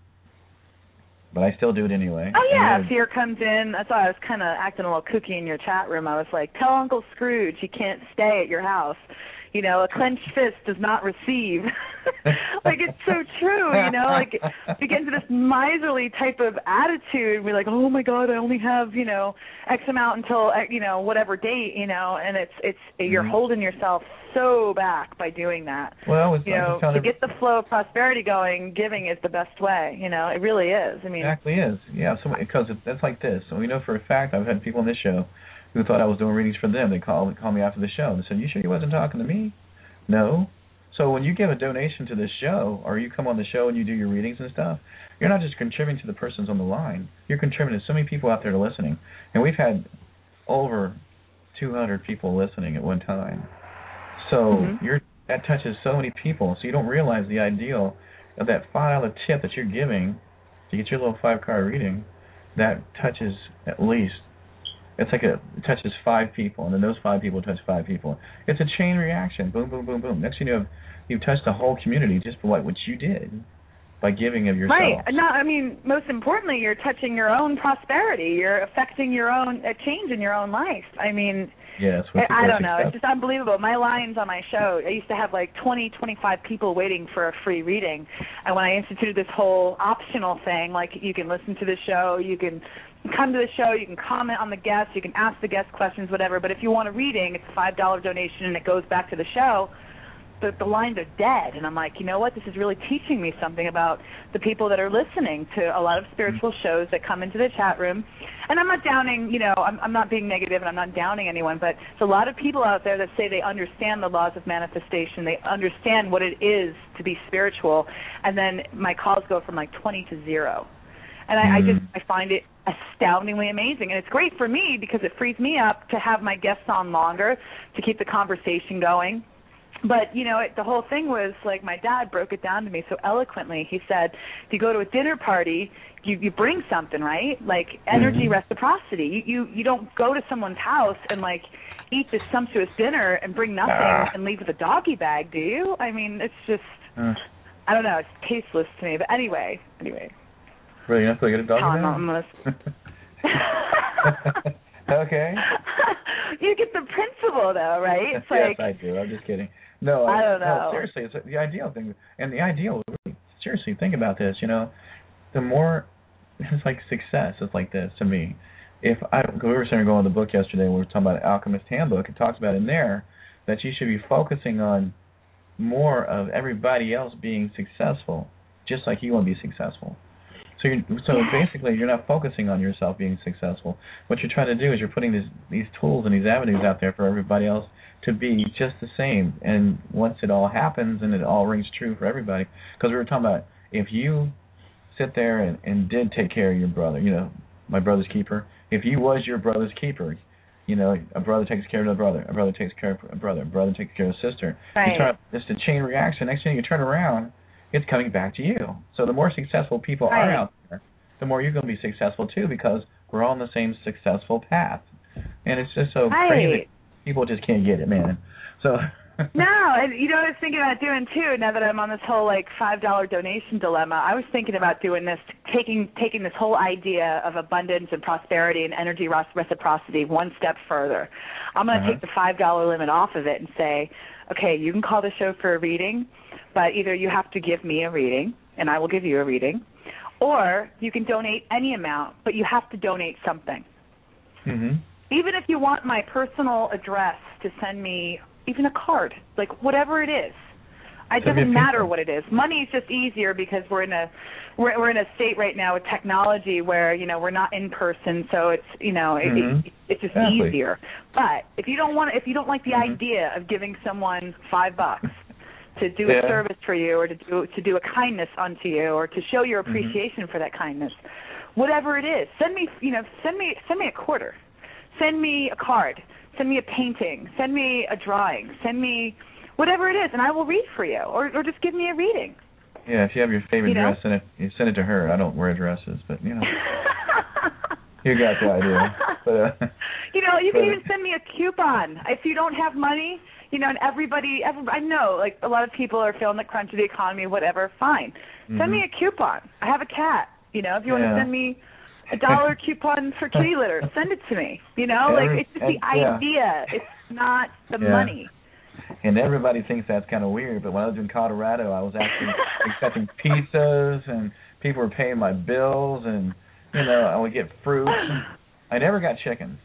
But I still do it anyway. Oh, yeah, fear comes in. That's why I was kind of acting a little kooky in your chat room. I was like, tell Uncle Scrooge he can't stay at your house. You know, a clenched fist does not receive. Like, it's so true, you know? Like, we get into this miserly type of attitude. We're like, oh, my God, I only have, you know, X amount until, you know, whatever date, you know, and it's, it's you're mm-hmm. holding yourself so back by doing that. Well, was, you know, to get the flow of prosperity going, giving is the best way, you know? It really is. I mean, it exactly is. Yeah, so, because it's like this. So we know for a fact, I've had people on this show who thought I was doing readings for them. They called call me after the show. They said, you sure you wasn't talking to me? No. So when you give a donation to this show, or you come on the show and you do your readings and stuff, you're not just contributing to the persons on the line. You're contributing to so many people out there listening. And we've had over two hundred people listening at one time. So mm-hmm. you're that touches so many people. So you don't realize the ideal of that five dollar tip that you're giving to get your little five-card reading. That touches at least, it's like a, it touches five people, and then those five people touch five people. It's a chain reaction. Boom, boom, boom, boom. Next thing you know, you've touched the whole community just for what, what you did by giving of yourself. Right. No, I mean, most importantly, you're touching your own prosperity. You're affecting your own, a change in your own life. I mean, yes, I, I don't know. Stuff. It's just unbelievable. My lines on my show, I used to have like twenty, twenty-five people waiting for a free reading. And when I instituted this whole optional thing, like you can listen to the show, you can come to the show, you can comment on the guests, you can ask the guest questions, whatever. But if you want a reading, it's a five dollar donation and it goes back to the show. The, the lines are dead. And I'm like, you know what? This is really teaching me something about the people that are listening to a lot of spiritual shows that come into the chat room. And I'm not downing, you know, I'm, I'm not being negative and I'm not downing anyone, but there's a lot of people out there that say they understand the laws of manifestation. They understand what it is to be spiritual. And then my calls go from like twenty to zero. And I, mm. I just I find it astoundingly amazing. And it's great for me because it frees me up to have my guests on longer, to keep the conversation going. But, you know, it, the whole thing was, like, my dad broke it down to me so eloquently. He said, if you go to a dinner party, you, you bring something, right? Like, energy mm-hmm. reciprocity. You, you you don't go to someone's house and, like, eat this sumptuous dinner and bring nothing ah. and leave with a doggy bag, do you? I mean, it's just, uh. I don't know, it's tasteless to me. But anyway, anyway. Really, you're not going to get a doggy bag? I'm almost... Okay. You get the principle, though, right? It's yes, like, I do. I'm just kidding. No, I don't know. No, seriously, it's the ideal thing. And the ideal, really, seriously, think about this. You know, the more, it's like success is like this to me. If I, cause we were sitting going the book yesterday, and we were talking about Alchemist Handbook. It talks about in there that you should be focusing on more of everybody else being successful, just like you want to be successful. So you're, so basically, you're not focusing on yourself being successful. What you're trying to do is you're putting these these tools and these avenues out there for everybody else to be just the same. And once it all happens and it all rings true for everybody, because we were talking about if you sit there and, and did take care of your brother, you know, my brother's keeper. If you was your brother's keeper, you know, a brother takes care of a brother, a brother takes care of a brother, a brother takes care of a sister. Right. You try, it's a chain reaction. Next thing you turn around, it's coming back to you. So the more successful people right. are out there, the more you're going to be successful too, because we're all on the same successful path. And it's just so right. crazy. People just can't get it, man. So no, and you know what I was thinking about doing too, now that I'm on this whole like five dollar donation dilemma, I was thinking about doing this, taking taking this whole idea of abundance and prosperity and energy reciprocity one step further. I'm going to uh-huh. take the five dollar limit off of it and say, okay, you can call the show for a reading, but either you have to give me a reading, and I will give you a reading, or you can donate any amount, but you have to donate something. Mm-hmm. Even if you want my personal address to send me even a card, like whatever it is. It doesn't matter what it is. Money is just easier because we're in a we're we're in a state right now with technology where, you know, we're not in person, so it's, you know, mm-hmm. it, it's just exactly. easier. But if you don't want if you don't like the mm-hmm. idea of giving someone five bucks to do yeah. a service for you, or to do to do a kindness unto you, or to show your appreciation mm-hmm. for that kindness, whatever it is, send me you know send me send me a quarter. Send me a card, send me a painting, send me a drawing, send me whatever it is, and I will read for you, or or just give me a reading. Yeah, if you have your favorite you know? dress, send it, you send it to her. I don't wear dresses, but, you know, you got the idea. But, uh, you know, you can but, even send me a coupon. If you don't have money, you know, and everybody, every, I know, like, a lot of people are feeling the crunch of the economy, whatever, fine. mm-hmm. Send me a coupon. I have a cat, you know, if you yeah. want to send me a dollar coupon for kitty litter, send it to me. You know, Every, like it's just the yeah. idea. It's not the yeah. money. And everybody thinks that's kind of weird, but when I was in Colorado, I was actually accepting pizzas, and people were paying my bills, and, you know, I would get fruit. I never got chicken.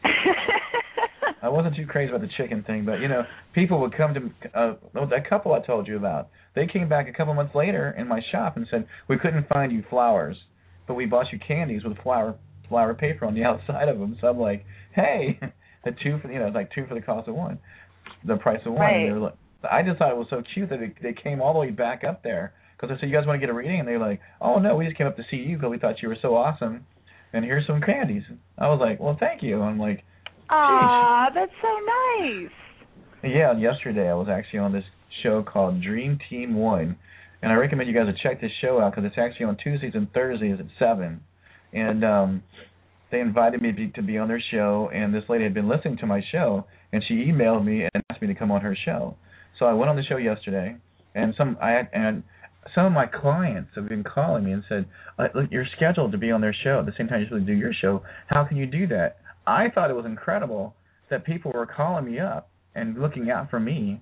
I wasn't too crazy about the chicken thing, but, you know, people would come to, uh, that couple I told you about, they came back a couple months later in my shop and said, we couldn't find you flowers, but we bought you candies with flower flower paper on the outside of them. So I'm like, hey, the two for, you know, it's like two for the cost of one, the price of one. Right. And they were like, I just thought it was so cute that they, they came all the way back up there, because I said, you guys want to get a reading? And they were like, oh, no, we just came up to see you because we thought you were so awesome, and here's some candies. I was like, well, thank you. I'm like, aw, that's so nice. Yeah, and yesterday I was actually on this show called Dream Team One, and I recommend you guys to check this show out because it's actually on Tuesdays and Thursdays at seven. And um, they invited me to be, to be on their show, and this lady had been listening to my show, and she emailed me and asked me to come on her show. So I went on the show yesterday, and some I and some of my clients have been calling me and said, look, you're scheduled to be on their show at the same time you're supposed to do your show. How can you do that? I thought it was incredible that people were calling me up and looking out for me.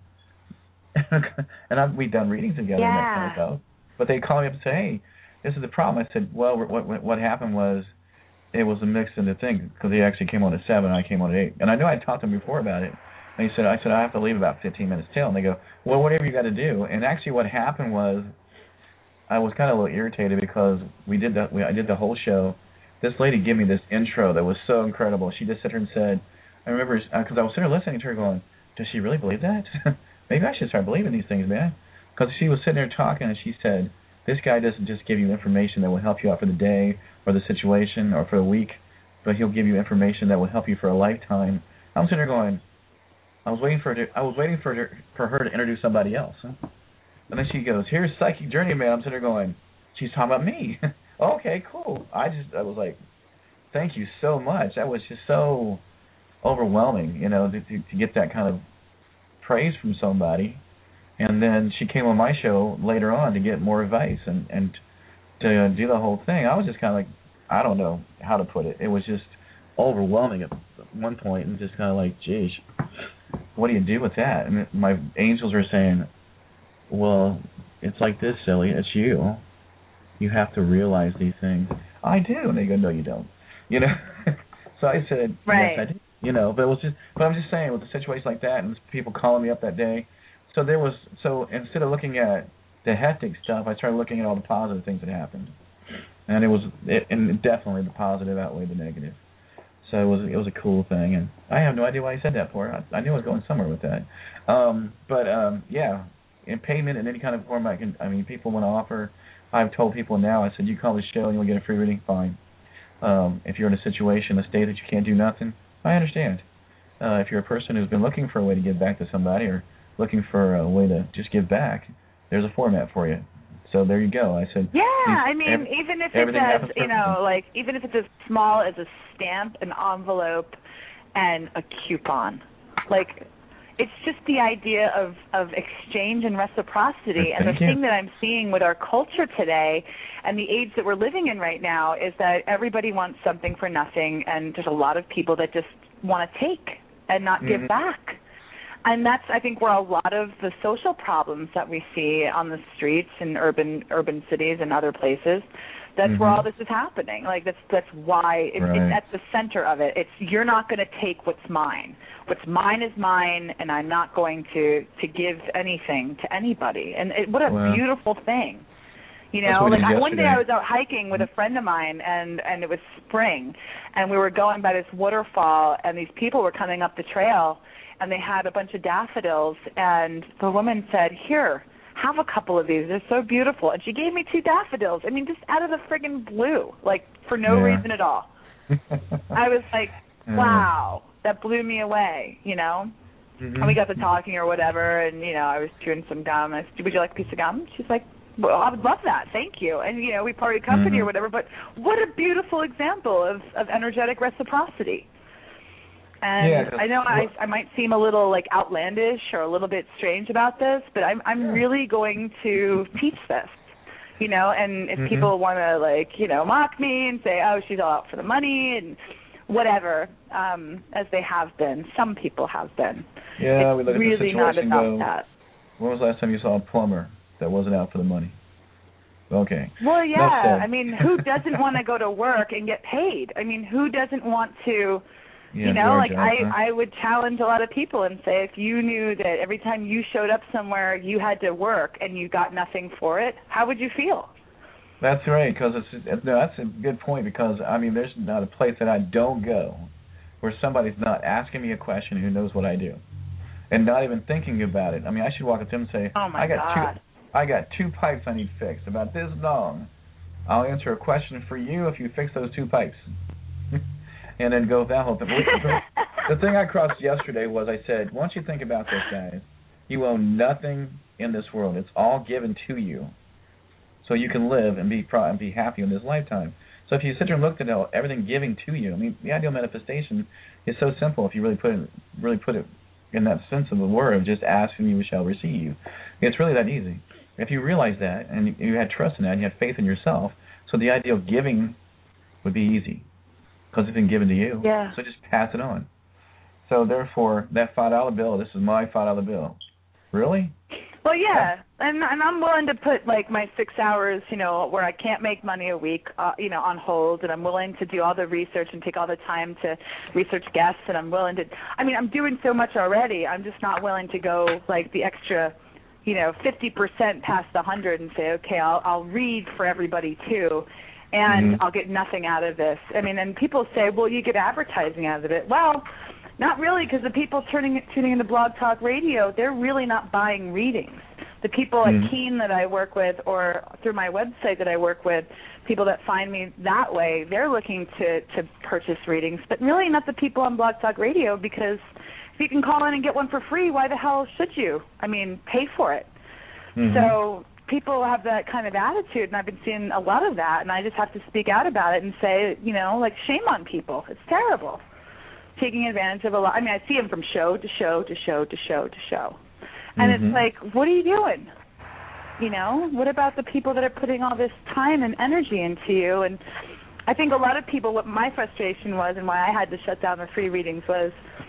And I've, we've done readings together yeah. and that kind of stuff. But they call me up and say, hey, this is the problem. I said, well, what what, what happened was it was a mix in the thing, because they actually came on at seven and I came on at eight. And I know I talked to them before about it. And he said, I said, I have to leave about fifteen minutes till. And they go, well, whatever you got to do. And actually what happened was I was kind of a little irritated because we did the, we, I did the whole show. This lady gave me this intro that was so incredible. She just sat here and said, I remember, because uh, I was sitting there listening to her going, does she really believe that? Maybe I should start believing these things, man. Because she was sitting there talking, and she said, this guy doesn't just give you information that will help you out for the day or the situation or for the week, but he'll give you information that will help you for a lifetime. I'm sitting there going, I was waiting for her to, I was waiting for her, for her to introduce somebody else. And then she goes, here's Psychic Journey Man. I'm sitting there going, she's talking about me. Okay, cool. I just, I was like, thank you so much. That was just so overwhelming, you know, to, to, to get that kind of praise from somebody. And then she came on my show later on to get more advice and, and to do the whole thing. I was just kind of like, I don't know how to put it. It was just overwhelming at one point, and just kind of like, geez, what do you do with that? And my angels are saying, well, it's like this, silly. It's you. You have to realize these things. I do. And they go, no, you don't. You know? So I said, right. yes, I do. You know, but it was just, but I'm just saying, with a situation like that, and people calling me up that day, so there was, so instead of looking at the hectic stuff, I started looking at all the positive things that happened. And it was, it, and definitely the positive outweighed the negative. So it was, it was a cool thing, and I have no idea why I said that for. I, I knew I was going somewhere with that. Um, but um, yeah, in payment in any kind of form, I can. I mean, people want to offer. I've told people now. I said, you call the show and you'll get a free reading. Fine. Um, if you're in a situation, a state that you can't do nothing, I understand. Uh, if you're a person who's been looking for a way to give back to somebody, or looking for a way to just give back, there's a format for you. So there you go. I said, yeah, I mean, every, even if it's as, you know, like, even if it's as small as a stamp, an envelope, and a coupon. Like, it's just the idea of, of exchange and reciprocity. And the thing that I'm seeing with our culture today and the age that we're living in right now is that everybody wants something for nothing, and there's a lot of people that just want to take and not give mm-hmm. back. And that's, I think, where a lot of the social problems that we see on the streets in urban urban cities and other places, that's mm-hmm. where all this is happening. Like, that's that's why it, right. it's at the center of it. It's, you're not going to take what's mine. What's mine is mine, and I'm not going to, to give anything to anybody. And it, what a wow. beautiful thing. You know, like I, one day I was out hiking with a friend of mine, and, and it was spring, and we were going by this waterfall, and these people were coming up the trail, and they had a bunch of daffodils, and the woman said, here, have a couple of these. They're so beautiful. And she gave me two daffodils. I mean, just out of the friggin' blue, like for no yeah. reason at all. I was like, wow, that blew me away, you know? Mm-hmm. And we got to talking or whatever, and, you know, I was chewing some gum. I said, would you like a piece of gum? She's like, well, I would love that. Thank you. And, you know, we parted company mm-hmm. or whatever. But what a beautiful example of, of energetic reciprocity. And yeah, I know I I might seem a little like outlandish or a little bit strange about this, but I'm I'm really going to teach this, you know. And if mm-hmm. people want to like you know mock me and say, oh, she's all out for the money and whatever, um, as they have been, some people have been. Yeah, it's we look really at the situation not about go, that. When was the last time you saw a plumber that wasn't out for the money? Okay. Well, yeah. I mean, who doesn't want to go to work and get paid? I mean, who doesn't want to? Yeah, you know, like job, I, huh? I would challenge a lot of people and say, if you knew that every time you showed up somewhere you had to work and you got nothing for it, how would you feel? That's right, because it's no, that's a good point. Because I mean, there's not a place that I don't go where somebody's not asking me a question who knows what I do, and not even thinking about it. I mean, I should walk up to them and say, "Oh my I got God, two, I got two pipes I need fixed about this long. I'll answer a question for you if you fix those two pipes." And then go that whole thing. The thing I crossed yesterday was I said, once you think about this, guys, you own nothing in this world. It's all given to you, so you can live and be pro- and be happy in this lifetime. So if you sit there and look at all, everything giving to you, I mean, the ideal manifestation is so simple. If you really put it, really put it in that sense of the word, just ask and you shall receive. It's really that easy. If you realize that and you had trust in that and you had faith in yourself, so the idea of giving would be easy. Because it's been given to you. Yeah. So just pass it on. So therefore, that five dollar bill, this is my five dollar bill. Really? Well, yeah. And and I'm willing to put, like, my six hours, you know, where I can't make money a week, uh, you know, on hold. And I'm willing to do all the research and take all the time to research guests. And I'm willing to, I mean, I'm doing so much already. I'm just not willing to go, like, the extra, you know, fifty percent past the one hundred and say, okay, I'll, I'll read for everybody, too. And mm-hmm. I'll get nothing out of this. I mean, and people say, well, you get advertising out of it. Well, not really, because the people turning tuning into Blog Talk Radio, they're really not buying readings. The people mm-hmm. at Keen that I work with, or through my website that I work with, people that find me that way, they're looking to, to purchase readings, but really not the people on Blog Talk Radio, because if you can call in and get one for free, why the hell should you? I mean, pay for it. Mm-hmm. So people have that kind of attitude, and I've been seeing a lot of that, and I just have to speak out about it and say, you know, like, shame on people. It's terrible. Taking advantage of a lot. I mean, I see them from show to show to show to show to show. And mm-hmm. it's like, what are you doing? You know, what about the people that are putting all this time and energy into you? And I think a lot of people, what my frustration was and why I had to shut down the free readings was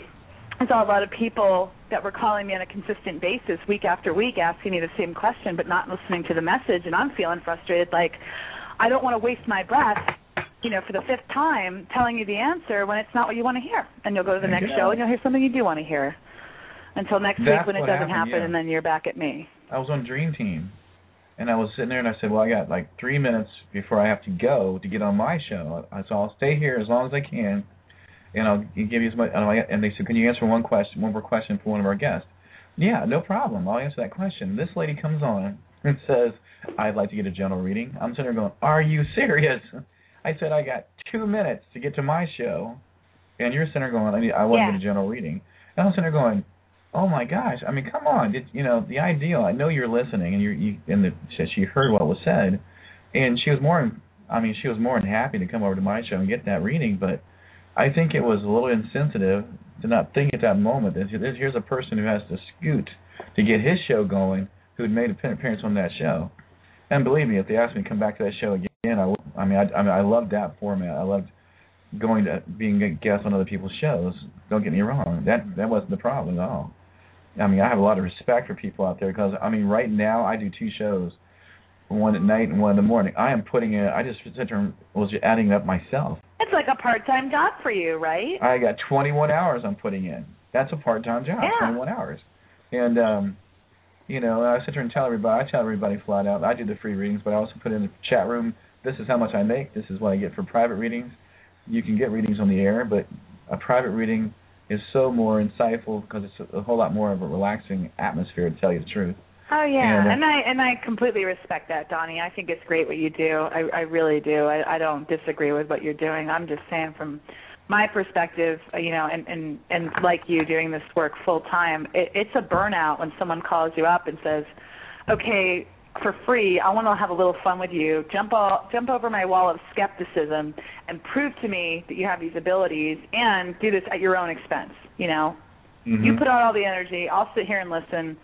I saw a lot of people that were calling me on a consistent basis week after week asking me the same question but not listening to the message, and I'm feeling frustrated like I don't want to waste my breath, you know, for the fifth time telling you the answer when it's not what you want to hear. And you'll go to the next show and you'll hear something you do want to hear until next That's week when it doesn't happened, happen yeah. and then you're back at me. I was on Dream Team, and I was sitting there and I said, well, I got like three minutes before I have to go to get on my show. I So I'll stay here as long as I can, and I'll give you as much. And they said, can you answer one question, one more question for one of our guests? Yeah, no problem. I'll answer that question. This lady comes on and says, I'd like to get a general reading. I'm sitting there going, are you serious? I said, I got two minutes to get to my show, and you're sitting there going, I, need, I want yeah. to get a general reading. And I'm sitting there going, oh my gosh! I mean, come on! It, you know, the ideal. I know you're listening, and you you and the, she heard what was said, and she was more. I mean, she was more than happy to come over to my show and get that reading. But I think it was a little insensitive to not think at that moment that here's a person who has to scoot to get his show going, who had made an appearance on that show. And believe me, if they asked me to come back to that show again, I would. I mean, I, I mean, I loved that format. I loved going to being a guest on other people's shows. Don't get me wrong. That that wasn't the problem at all. I mean, I have a lot of respect for people out there because, I mean, right now I do two shows, one at night and one in the morning. I am putting in, I just sit there and was adding up myself. It's like a part-time job for you, right? I got twenty-one hours I'm putting in. That's a part-time job, yeah. twenty-one hours. And, um, you know, I sit there and tell everybody, I tell everybody flat out, I do the free readings, but I also put in the chat room, this is how much I make, this is what I get for private readings. You can get readings on the air, but a private reading is so more insightful because it's a whole lot more of a relaxing atmosphere, to tell you the truth. Oh yeah, and, uh, and I and I completely respect that, Donnie. I think it's great what you do. I, I really do. I, I don't disagree with what you're doing. I'm just saying from my perspective, you know, and and, and like you doing this work full time, it, it's a burnout when someone calls you up and says, "Okay, for free, I want to have a little fun with you. Jump all, jump over my wall of skepticism and prove to me that you have these abilities, and do this at your own expense." You know, mm-hmm. You put out all the energy. I'll sit here and listen.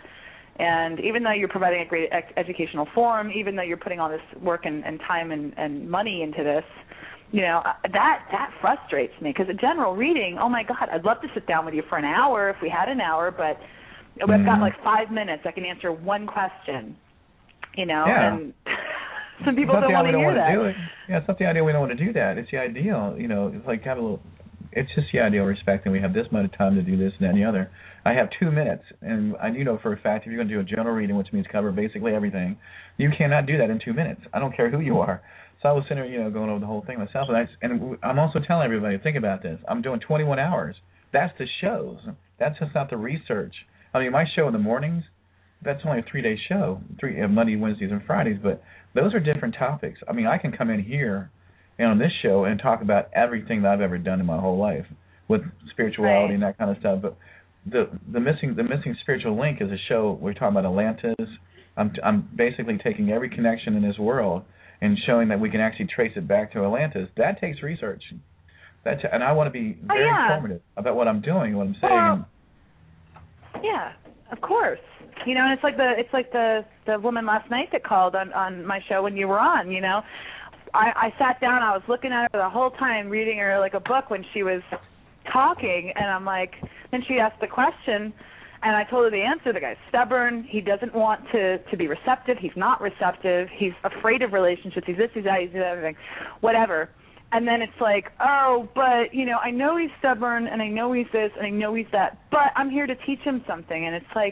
And even though you're providing a great ec- educational forum, even though you're putting all this work and, and time and, and money into this, you know, that that frustrates me. Because a general reading, oh my God, I'd love to sit down with you for an hour if we had an hour, but mm-hmm. I've got like five minutes. I can answer one question. You know, yeah. and some people don't want to hear that. Do it. Yeah, it's not the idea we don't want to do that. It's the ideal, you know, it's like have a little, it's just the ideal respect, and we have this amount of time to do this and that and the other. I have two minutes, and I do know for a fact if you're going to do a general reading, which means cover basically everything, you cannot do that in two minutes. I don't care who you are. So I was sitting there, you know, going over the whole thing myself, and, I, and I'm also telling everybody, think about this. I'm doing twenty-one hours. That's the shows. That's just not the research. I mean, my show in the mornings, that's only a three-day show, three uh, Monday, Wednesdays, and Fridays, but those are different topics. I mean, I can come in here and on this show and talk about everything that I've ever done in my whole life with spirituality right. and that kind of stuff. But the the missing the missing spiritual link is a show we're talking about Atlantis. I'm I'm basically taking every connection in this world and showing that we can actually trace it back to Atlantis. That takes research. That t- and I want to be very oh, yeah. informative about what I'm doing, what I'm saying. Well, yeah, of course. You know, and it's like the it's like the, the woman last night that called on, on my show when you were on, you know. I, I sat down, I was looking at her the whole time, reading her like a book when she was talking, and I'm like, then she asked the question, and I told her the answer. The guy's stubborn. He doesn't want to, to be receptive. He's not receptive. He's afraid of relationships. He's this, he's that, he's everything, whatever. And then it's like, oh, but, you know, I know he's stubborn, and I know he's this, and I know he's that, but I'm here to teach him something. And it's like,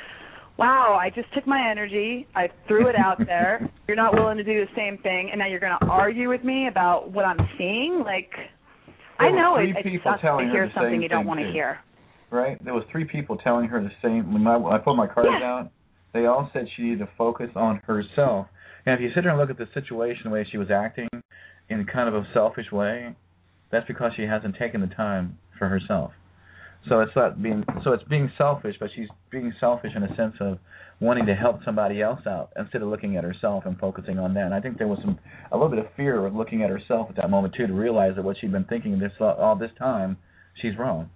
wow, I just took my energy, I threw it out there, you're not willing to do the same thing, and now you're going to argue with me about what I'm seeing? Like, I know it, it sucks to hear something you don't want to hear. Right? There was three people telling her the same. When my, I put my cards yeah. down, they all said she needed to focus on herself. And if you sit there and look at the situation, the way she was acting in kind of a selfish way, that's because she hasn't taken the time for herself. So it's not being so it's being selfish, but she's being selfish in a sense of wanting to help somebody else out instead of looking at herself and focusing on that. And I think there was some a little bit of fear of looking at herself at that moment too, to realize that what she'd been thinking this all this time, she's wrong.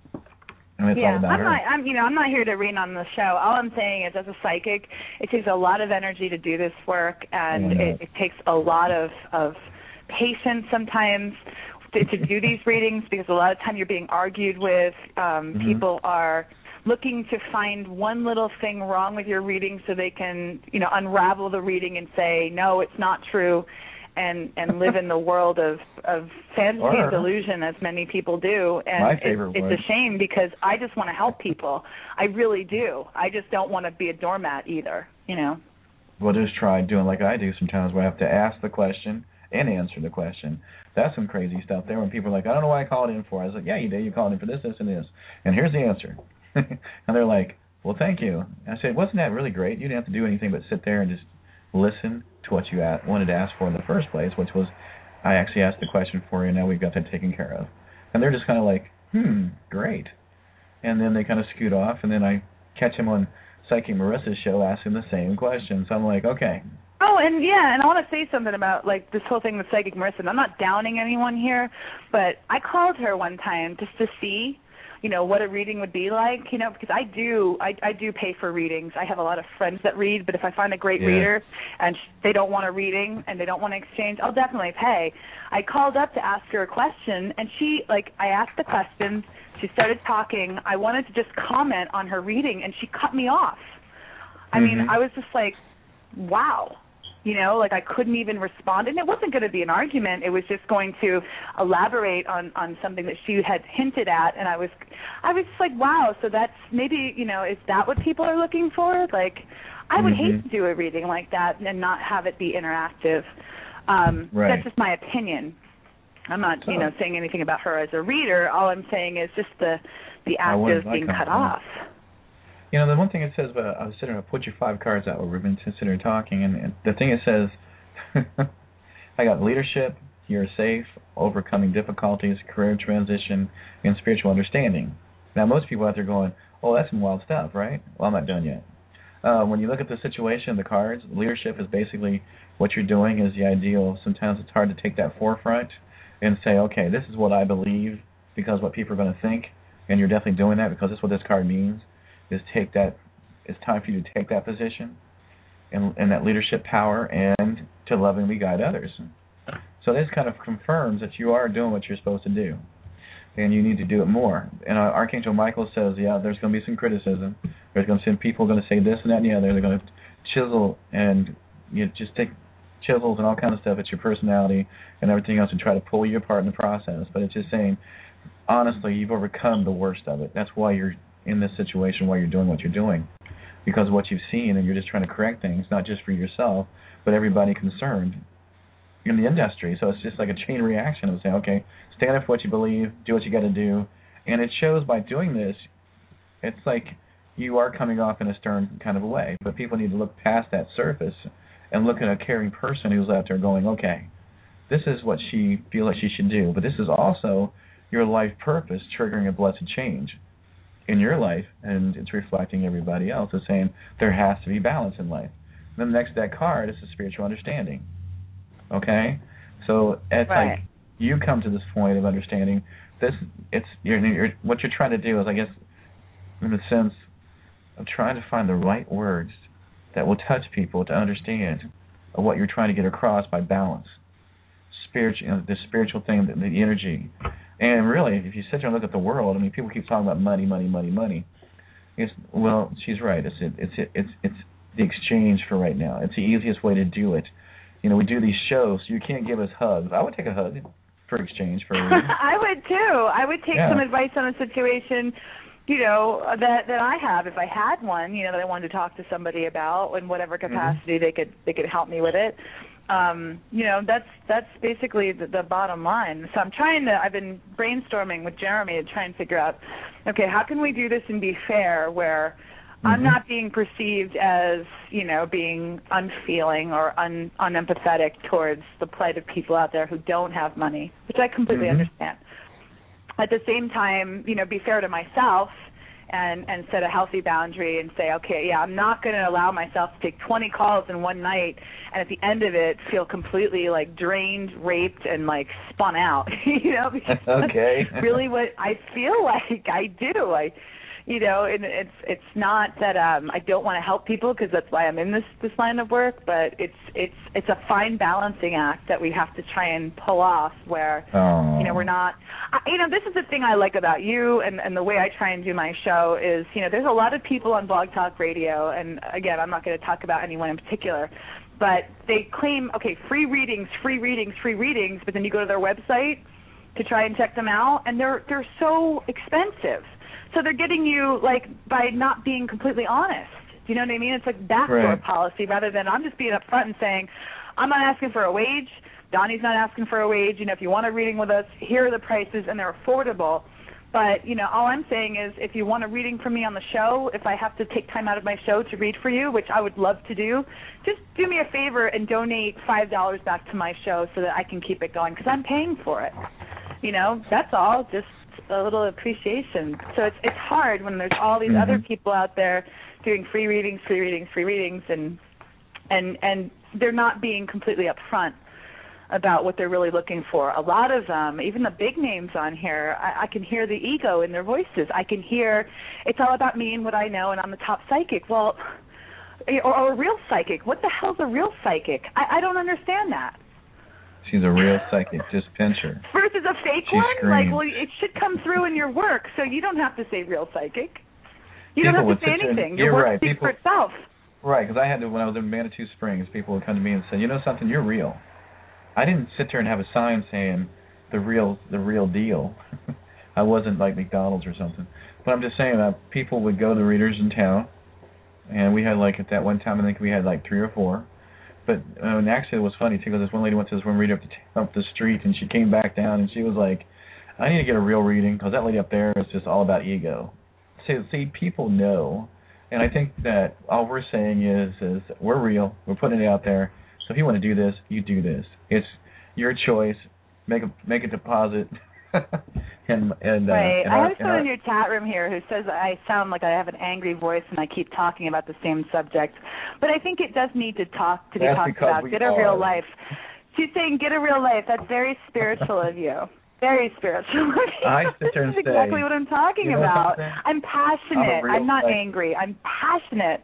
And it's yeah, all about I'm her. not. I'm you know I'm not here to read on the show. All I'm saying is, as a psychic, it takes a lot of energy to do this work, and mm-hmm. it, it takes a lot of of patience sometimes to, to do these readings, because a lot of time you're being argued with. Um, Mm-hmm. People are looking to find one little thing wrong with your reading so they can, you know, unravel the reading and say, no, it's not true, and and live in the world of, of fantasy Or, and delusion, as many people do. And my favorite it, word. it's a shame, because I just want to help people. I really do. I just don't want to be a doormat either, you know. Well, just try doing like I do sometimes, where I have to ask the question and answer the question. That's some crazy stuff there when people are like, I don't know why I called in for. I was like, yeah, you did. You called in for this, this, and this. And here's the answer. And they're like, well, thank you. And I said, wasn't that really great? You didn't have to do anything but sit there and just listen to what you at, wanted to ask for in the first place, which was, I actually asked the question for you, and now we've got that taken care of. And they're just kind of like, hmm, great. And then they kind of scoot off, and then I catch them on Psychic Marissa's show asking the same question. So I'm like, okay. Oh, and yeah, and I want to say something about, like, this whole thing with Psychic Marissa. And I'm not downing anyone here, but I called her one time just to see, you know, what a reading would be like, you know, because I do I, I do pay for readings. I have a lot of friends that read, but if I find a great yeah. reader and they don't want a reading and they don't want to exchange, I'll definitely pay. I called up to ask her a question, and she, like, I asked the question, she started talking. I wanted to just comment on her reading, and she cut me off. I mm-hmm. mean, I was just like, wow. You know, like I couldn't even respond. And it wasn't going to be an argument. It was just going to elaborate on, on something that she had hinted at. And I was I was just like, wow, so that's maybe, you know, is that what people are looking for? Like, I would mm-hmm. hate to do a reading like that and not have it be interactive. Um, right. That's just my opinion. I'm not, you know, saying anything about her as a reader. All I'm saying is just the, the act of being cut off. You know, the one thing it says, about, I was sitting there, put your five cards out where we've been sitting talking, and, and the thing it says, I got leadership, you're safe, overcoming difficulties, career transition, and spiritual understanding. Now, most people out there going, oh, that's some wild stuff, right? Well, I'm not done yet. Uh, when you look at the situation, the cards, leadership is basically what you're doing is the ideal. Sometimes it's hard to take that forefront and say, okay, this is what I believe because what people are going to think, and you're definitely doing that because that's what this card means. Is take that, it's time for you to take that position and, and that leadership power and to lovingly guide others. So this kind of confirms that you are doing what you're supposed to do, and you need to do it more. And uh, Archangel Michael says, yeah, there's going to be some criticism. There's going to be people going to say this and that and the other. They're going to chisel and you know, just take chisels and all kinds of stuff at your personality and everything else and try to pull you apart in the process. But it's just saying, honestly, you've overcome the worst of it. That's why you're in this situation, why you're doing what you're doing, because of what you've seen, and you're just trying to correct things, not just for yourself, but everybody concerned in the industry. So it's just like a chain reaction of saying, okay, stand up for what you believe, do what you got to do, and it shows by doing this, it's like you are coming off in a stern kind of a way, but people need to look past that surface and look at a caring person who's out there going, okay, this is what she feels like she should do, but this is also your life purpose triggering a blessed change in your life, and it's reflecting everybody else. It's saying there has to be balance in life. And then next to that card is the spiritual understanding. Okay? So it's right. like you come to this point of understanding this. It's you're, you're, what you're trying to do is, I guess, in the sense of trying to find the right words that will touch people to understand what you're trying to get across by balance. Spiritual, you know, the spiritual thing, the, the energy. And really, if you sit there and look at the world, I mean, people keep talking about money, money, money, money. It's, well, she's right. It's it's it's it's the exchange for right now. It's the easiest way to do it. You know, we do these shows, so you can't give us hugs. I would take a hug for exchange for. I would too. I would take yeah. some advice on a situation, you know, that that I have if I had one. You know, that I wanted to talk to somebody about in whatever capacity mm-hmm. they could they could help me with it. Um, you know, that's that's basically the, the bottom line. So I'm trying to, I've been brainstorming with Jeremy to try and figure out, okay, how can we do this and be fair where mm-hmm. I'm not being perceived as, you know, being unfeeling or un, unempathetic towards the plight of people out there who don't have money, which I completely mm-hmm. understand. At the same time, you know, be fair to myself and, and set a healthy boundary and say, okay, yeah, I'm not going to allow myself to take twenty calls in one night and at the end of it feel completely, like, drained, raped, and, like, spun out, you know, because okay. that's really what I feel like I do. I, you know, and it's it's not that um, I don't want to help people, because that's why I'm in this this line of work. But it's it's it's a fine balancing act that we have to try and pull off. Where oh. you know we're not, I, you know, this is the thing I like about you and and the way I try and do my show is, you know, there's a lot of people on Blog Talk Radio, and again, I'm not going to talk about anyone in particular, but they claim, okay, free readings, free readings, free readings, but then you go to their website to try and check them out, and they're they're so expensive. So they're getting you, like, by not being completely honest. Do you know what I mean? It's like backdoor right. policy rather than I'm just being upfront and saying, I'm not asking for a wage, Donnie's not asking for a wage. You know, if you want a reading with us, here are the prices, and they're affordable. But, you know, all I'm saying is if you want a reading from me on the show, if I have to take time out of my show to read for you, which I would love to do, just do me a favor and donate five dollars back to my show so that I can keep it going, because I'm paying for it. You know, that's all, just a little appreciation. So it's it's hard when there's all these mm-hmm. other people out there doing free readings, free readings, free readings, and and and they're not being completely upfront about what they're really looking for. A lot of them, even the big names on here, I, I can hear the ego in their voices. I can hear it's all about me and what I know, and I'm the top psychic. Well, or, or a real psychic. What the hell's a real psychic? I, I don't understand that. She's a real psychic. Just pinch her. Versus a fake she one? Screams. Like, well, it should come through in your work, so you don't have to say real psychic. You people don't have to say in, anything. Your work right. speaks people, for itself. Right, because I had to, when I was in Manitou Springs, people would come to me and say, you know something, you're real. I didn't sit there and have a sign saying the real the real deal. I wasn't like McDonald's or something. But I'm just saying that people would go to readers in town, and we had like at that one time I think we had like three or four. But uh, and actually it was funny too, because this one lady went to this one reader up the, t- up the street, and she came back down and she was like, I need to get a real reading, because that lady up there is just all about ego. See, see, people know, and I think that all we're saying is is we're real, we're putting it out there. So if you want to do this, you do this. It's your choice. Make a make a deposit. and and, uh, right. and I our, have someone in your chat room here who says I sound like I have an angry voice and I keep talking about the same subject. But I think it does need to talk to be That's talked about. Get a are. real life. She's saying get a real life. That's very spiritual of you. Very spiritual. I sit there and this is say, exactly what I'm talking you know about. something? I'm passionate. I'm, I'm not psychic. angry. I'm passionate.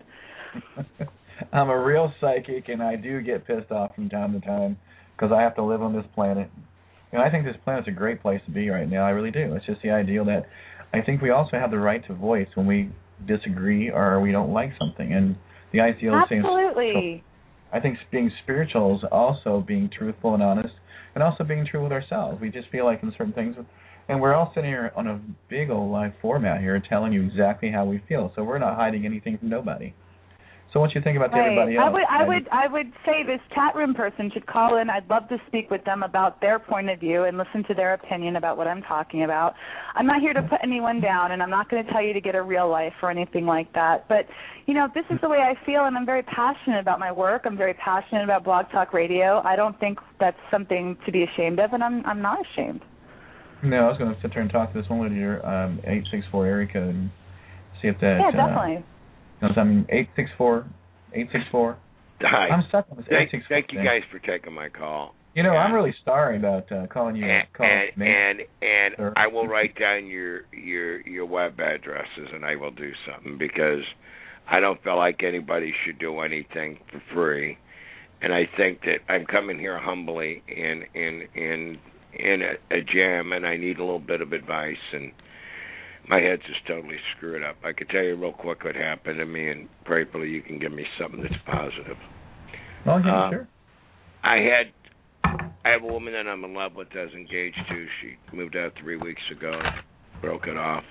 I'm a real psychic, and I do get pissed off from time to time because I have to live on this planet. And I think this planet's a great place to be right now. I really do. It's just the ideal that I think we also have the right to voice when we disagree or we don't like something. And the ideal is saying, absolutely. I think being spiritual is also being truthful and honest, and also being true with ourselves. We just feel like in certain things, and we're all sitting here on a big old live format here telling you exactly how we feel. So we're not hiding anything from nobody. So what you think about right. everybody else? I would, I would, I would say this chat room person should call in. I'd love to speak with them about their point of view and listen to their opinion about what I'm talking about. I'm not here to put anyone down, and I'm not going to tell you to get a real life or anything like that. But you know, this is the way I feel, and I'm very passionate about my work. I'm very passionate about Blog Talk Radio. I don't think that's something to be ashamed of, and I'm, I'm not ashamed. No, I was going to sit there and talk to this one lady here, um, eight six four area code, and see if that. Yeah, definitely. Uh, I mean, eight six four, eight six four. Hi. I'm stuck on this thank, eight six four. Thank you guys for taking my call. You know, and, I'm really sorry about uh, calling you. And calling and me, and, and sir. I will write down your your your web addresses, and I will do something, because I don't feel like anybody should do anything for free, and I think that I'm coming here humbly in in in in a, a jam, and I need a little bit of advice, and my head's just totally screwed up. I could tell you real quick what happened to me, and prayerfully you can give me something that's positive. Oh, yeah, uh, sure. I had, I have a woman that I'm in love with that's engaged to. She moved out three weeks ago, broke it off.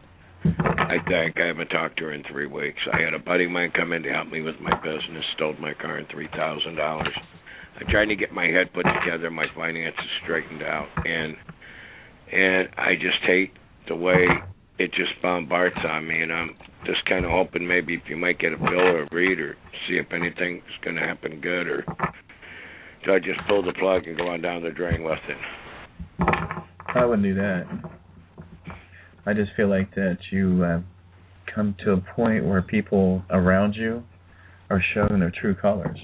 I think I haven't talked to her in three weeks. I had a buddy of mine come in to help me with my business, stole my car and three thousand dollars. I'm trying to get my head put together, my finances straightened out, and and I just hate the way it just bombards on me, and I'm just kind of hoping maybe if you might get a bill or a read or see if anything's going to happen good, or do I just pull the plug and go on down the drain with it? I wouldn't do that. I just feel like that you uh, come to a point where people around you are showing their true colors.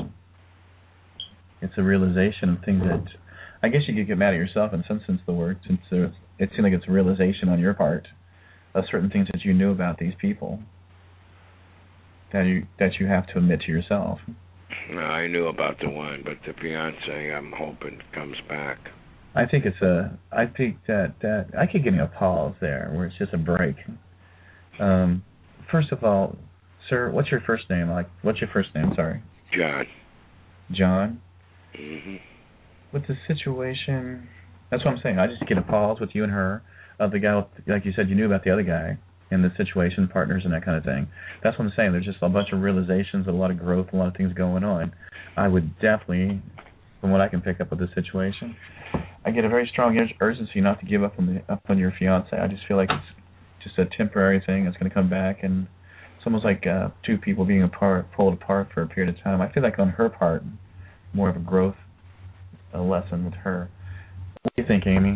It's a realization of things that, I guess you could get mad at yourself in some sense of the word, since it seems like it's a realization on your part of certain things that you knew about these people that you that you have to admit to yourself. No, I knew about the one, but the fiance, I'm hoping comes back. I think it's a. I think that that I keep getting a pause there, where it's just a break. Um, first of all, sir, what's your first name? Like, what's your first name? Sorry. John. John. Mhm. With the situation, that's what I'm saying. I just get a pause with you and her. Of the guy, with, like you said, you knew about the other guy and the situation, partners, and that kind of thing. That's what I'm saying. There's just a bunch of realizations, a lot of growth, a lot of things going on. I would definitely, from what I can pick up with this situation, I get a very strong urgency not to give up on the up on your fiance. I just feel like it's just a temporary thing. It's going to come back, and it's almost like uh, two people being apart, pulled apart for a period of time. I feel like on her part, more of a growth, a lesson with her. What do you think, Amy?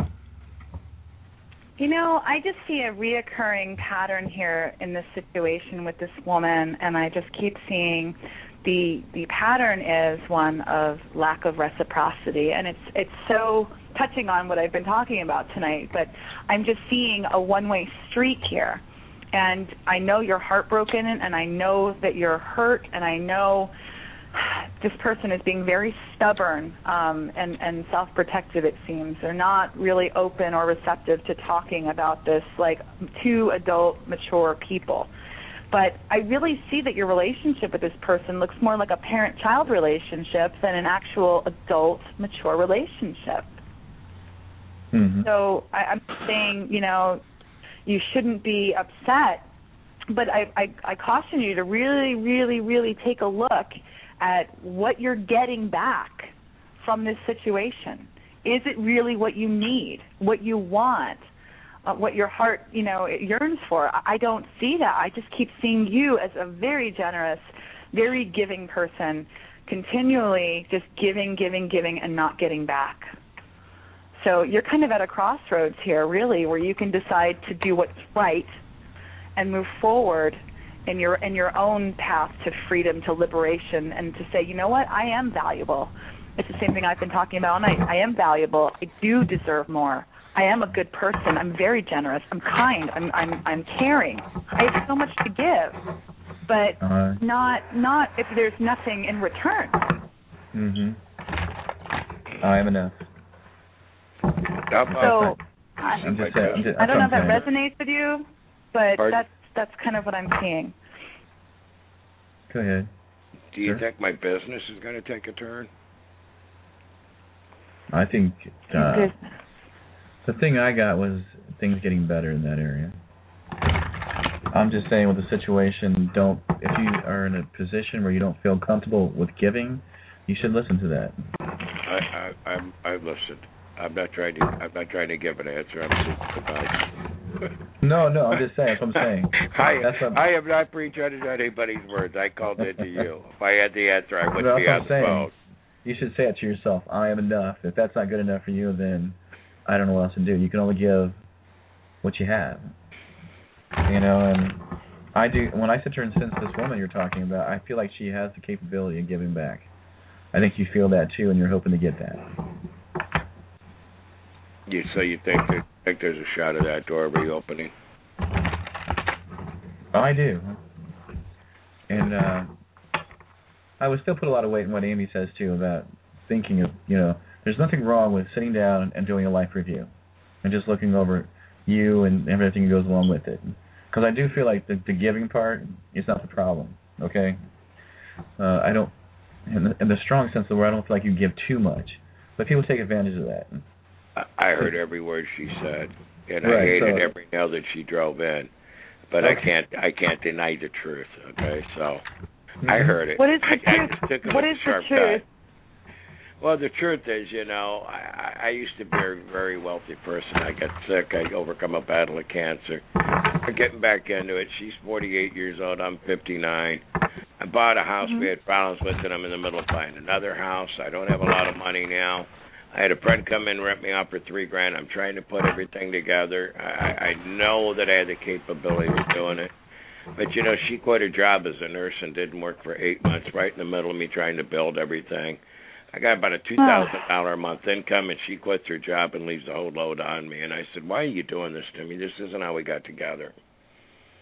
You know, I just see a reoccurring pattern here in this situation with this woman, and I just keep seeing the the pattern is one of lack of reciprocity, and it's it's so touching on what I've been talking about tonight, but I'm just seeing a one-way street here, and I know you're heartbroken, and I know that you're hurt, and I know this person is being very stubborn um, and, and self-protective, it seems. They're not really open or receptive to talking about this like two adult, mature people. But I really see that your relationship with this person looks more like a parent-child relationship than an actual adult, mature relationship. Mm-hmm. So I, I'm saying, you know, you shouldn't be upset, but I, I, I caution you to really, really, really take a look at what you're getting back from this situation. Is it really what you need, what you want, uh, what your heart, you know, yearns for? I don't see that. I just keep seeing you as a very generous, very giving person, continually just giving, giving, giving, and not getting back. So you're kind of at a crossroads here, really, where you can decide to do what's right and move forward in your in your own path to freedom, to liberation, and to say, you know what, I am valuable. It's the same thing I've been talking about all night. I am valuable. I do deserve more. I am a good person. I'm very generous. I'm kind. I'm I'm I'm caring. I have so much to give, but uh, not not if there's nothing in return. Mhm. I am enough. So I, I'm just, I'm just, I don't know if that resonates with you, but Pardon? that's that's kind of what I'm seeing. Go ahead. Do you sure. think my business is going to take a turn? I think uh, the thing I got was things getting better in that area. I'm just saying with the situation, don't if you are in a position where you don't feel comfortable with giving, you should listen to that. I I I'm, I've listened. I'm not trying to. I'm not trying to give an answer. I'm super No, no. I'm just saying. That's what I'm saying. I, that's what, I am not prejudging anybody's words. I called in to you. If I had the answer, I wouldn't no, be on the saying. phone. You should say it to yourself. I am enough. If that's not good enough for you, then I don't know what else to do. You can only give what you have. You know, and I do. When I sit here and sense this woman you're talking about, I feel like she has the capability of giving back. I think you feel that too, and you're hoping to get that. You so you think that, think there's a shot of that door reopening? I do, and uh, I would still put a lot of weight in what Amy says too about thinking of, you know, there's nothing wrong with sitting down and doing a life review and just looking over you and everything that goes along with it. Because I do feel like the, the giving part is not the problem. Okay, uh, I don't, in the, in the strong sense of the word, I don't feel like you give too much, but people take advantage of that. I heard every word she said, and right, I hated so, every nail that she drove in. But okay. I can't, I can't deny the truth. Okay, so mm-hmm. I heard it. What is the I, truth? I took it what with is a sharp the truth? cut. Well, the truth is, you know, I, I used to be a very wealthy person. I got sick. I overcome a battle of cancer. I'm getting back into it. She's forty-eight years old. I'm fifty-nine. I bought a house. Mm-hmm. We had problems with it. I'm in the middle of buying another house. I don't have a lot of money now. I had a friend come in and rent me out for three grand. I'm trying to put everything together. I, I know that I had the capability of doing it. But, you know, she quit her job as a nurse and didn't work for eight months, right in the middle of me trying to build everything. I got about a two thousand dollars a month income, and she quits her job and leaves the whole load on me. And I said, why are you doing this to me? This isn't how we got together.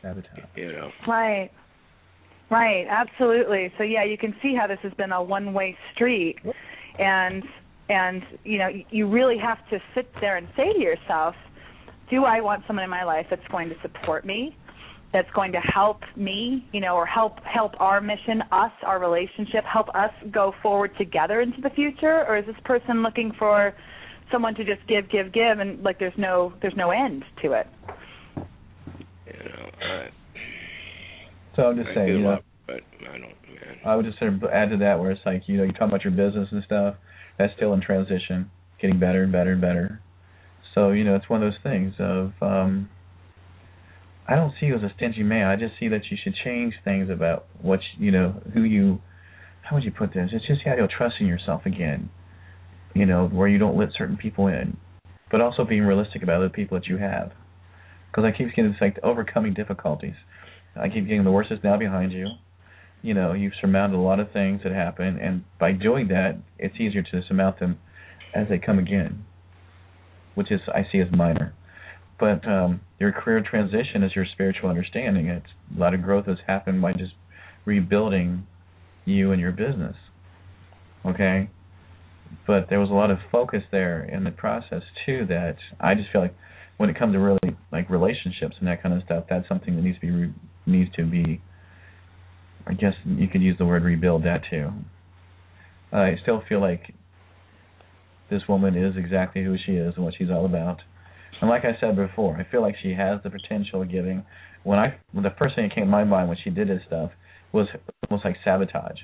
Sabotage. You know. Right. Right, absolutely. So yeah, you can see how this has been a one-way street, and and you know you really have to sit there and say to yourself, do I want someone in my life that's going to support me, that's going to help me, you know, or help help our mission, us, our relationship, help us go forward together into the future, or is this person looking for someone to just give, give, give, and like there's no there's no end to it? You know, I, so I'm just I saying, you know, love, but I don't. Man. I would just sort of add to that where it's like, you know, you're talking about your business and stuff. That's still in transition, getting better and better and better. So, you know, it's one of those things of, um, I don't see you as a stingy man. I just see that you should change things about what, you know, who you, how would you put this? It's just the idea of trusting yourself again, you know, where you don't let certain people in, but also being realistic about the people that you have. Because I keep getting this, like, overcoming difficulties. I keep getting the worst is now behind you. You know, you've surmounted a lot of things that happen, and by doing that, it's easier to surmount them as they come again, which is I see as minor. But um, your career transition is your spiritual understanding. It's a lot of growth has happened by just rebuilding you and your business. Okay? But there was a lot of focus there in the process, too, that I just feel like when it comes to really, like, relationships and that kind of stuff, that's something that needs to be, re- needs to be, I guess you could use the word rebuild that, too. I still feel like this woman is exactly who she is and what she's all about. And like I said before, I feel like she has the potential of giving. When I, when the first thing that came to my mind when she did this stuff was almost like sabotage.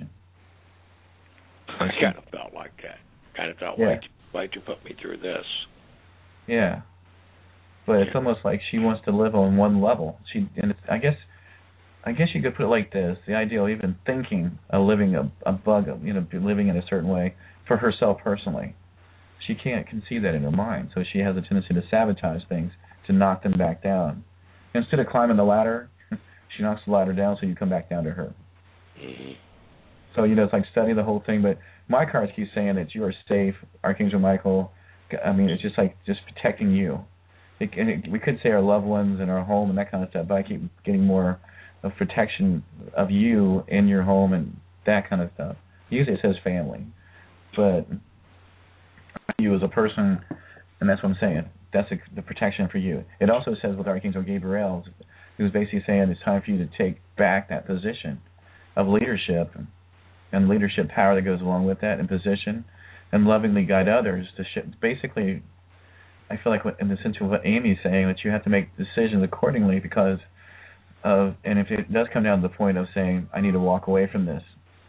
I kind of felt like that. Kind of felt yeah. like, why'd you put me through this? Yeah. But it's almost like she wants to live on one level. She, and it's, I guess, I guess you could put it like this: the idea of even thinking of living a, a bug, of, you know, living in a certain way for herself personally. She can't conceive that in her mind, so she has a tendency to sabotage things, to knock them back down. Instead of climbing the ladder, she knocks the ladder down so you come back down to her. Mm-hmm. So, you know, it's like study the whole thing, but my cards keep saying that you are safe, Archangel Michael. I mean, it's just like just protecting you. It, and it, we could say our loved ones and our home and that kind of stuff, but I keep getting more of protection of you in your home and that kind of stuff. Usually it says family, but you as a person, and that's what I'm saying. That's a, the protection for you. It also says with Archangel Gabriel, who's basically saying it's time for you to take back that position of leadership and leadership power that goes along with that and position, and lovingly guide others to sh- basically, I feel like what, in the sense of what Amy's saying, that you have to make decisions accordingly because of, and if it does come down to the point of saying, I need to walk away from this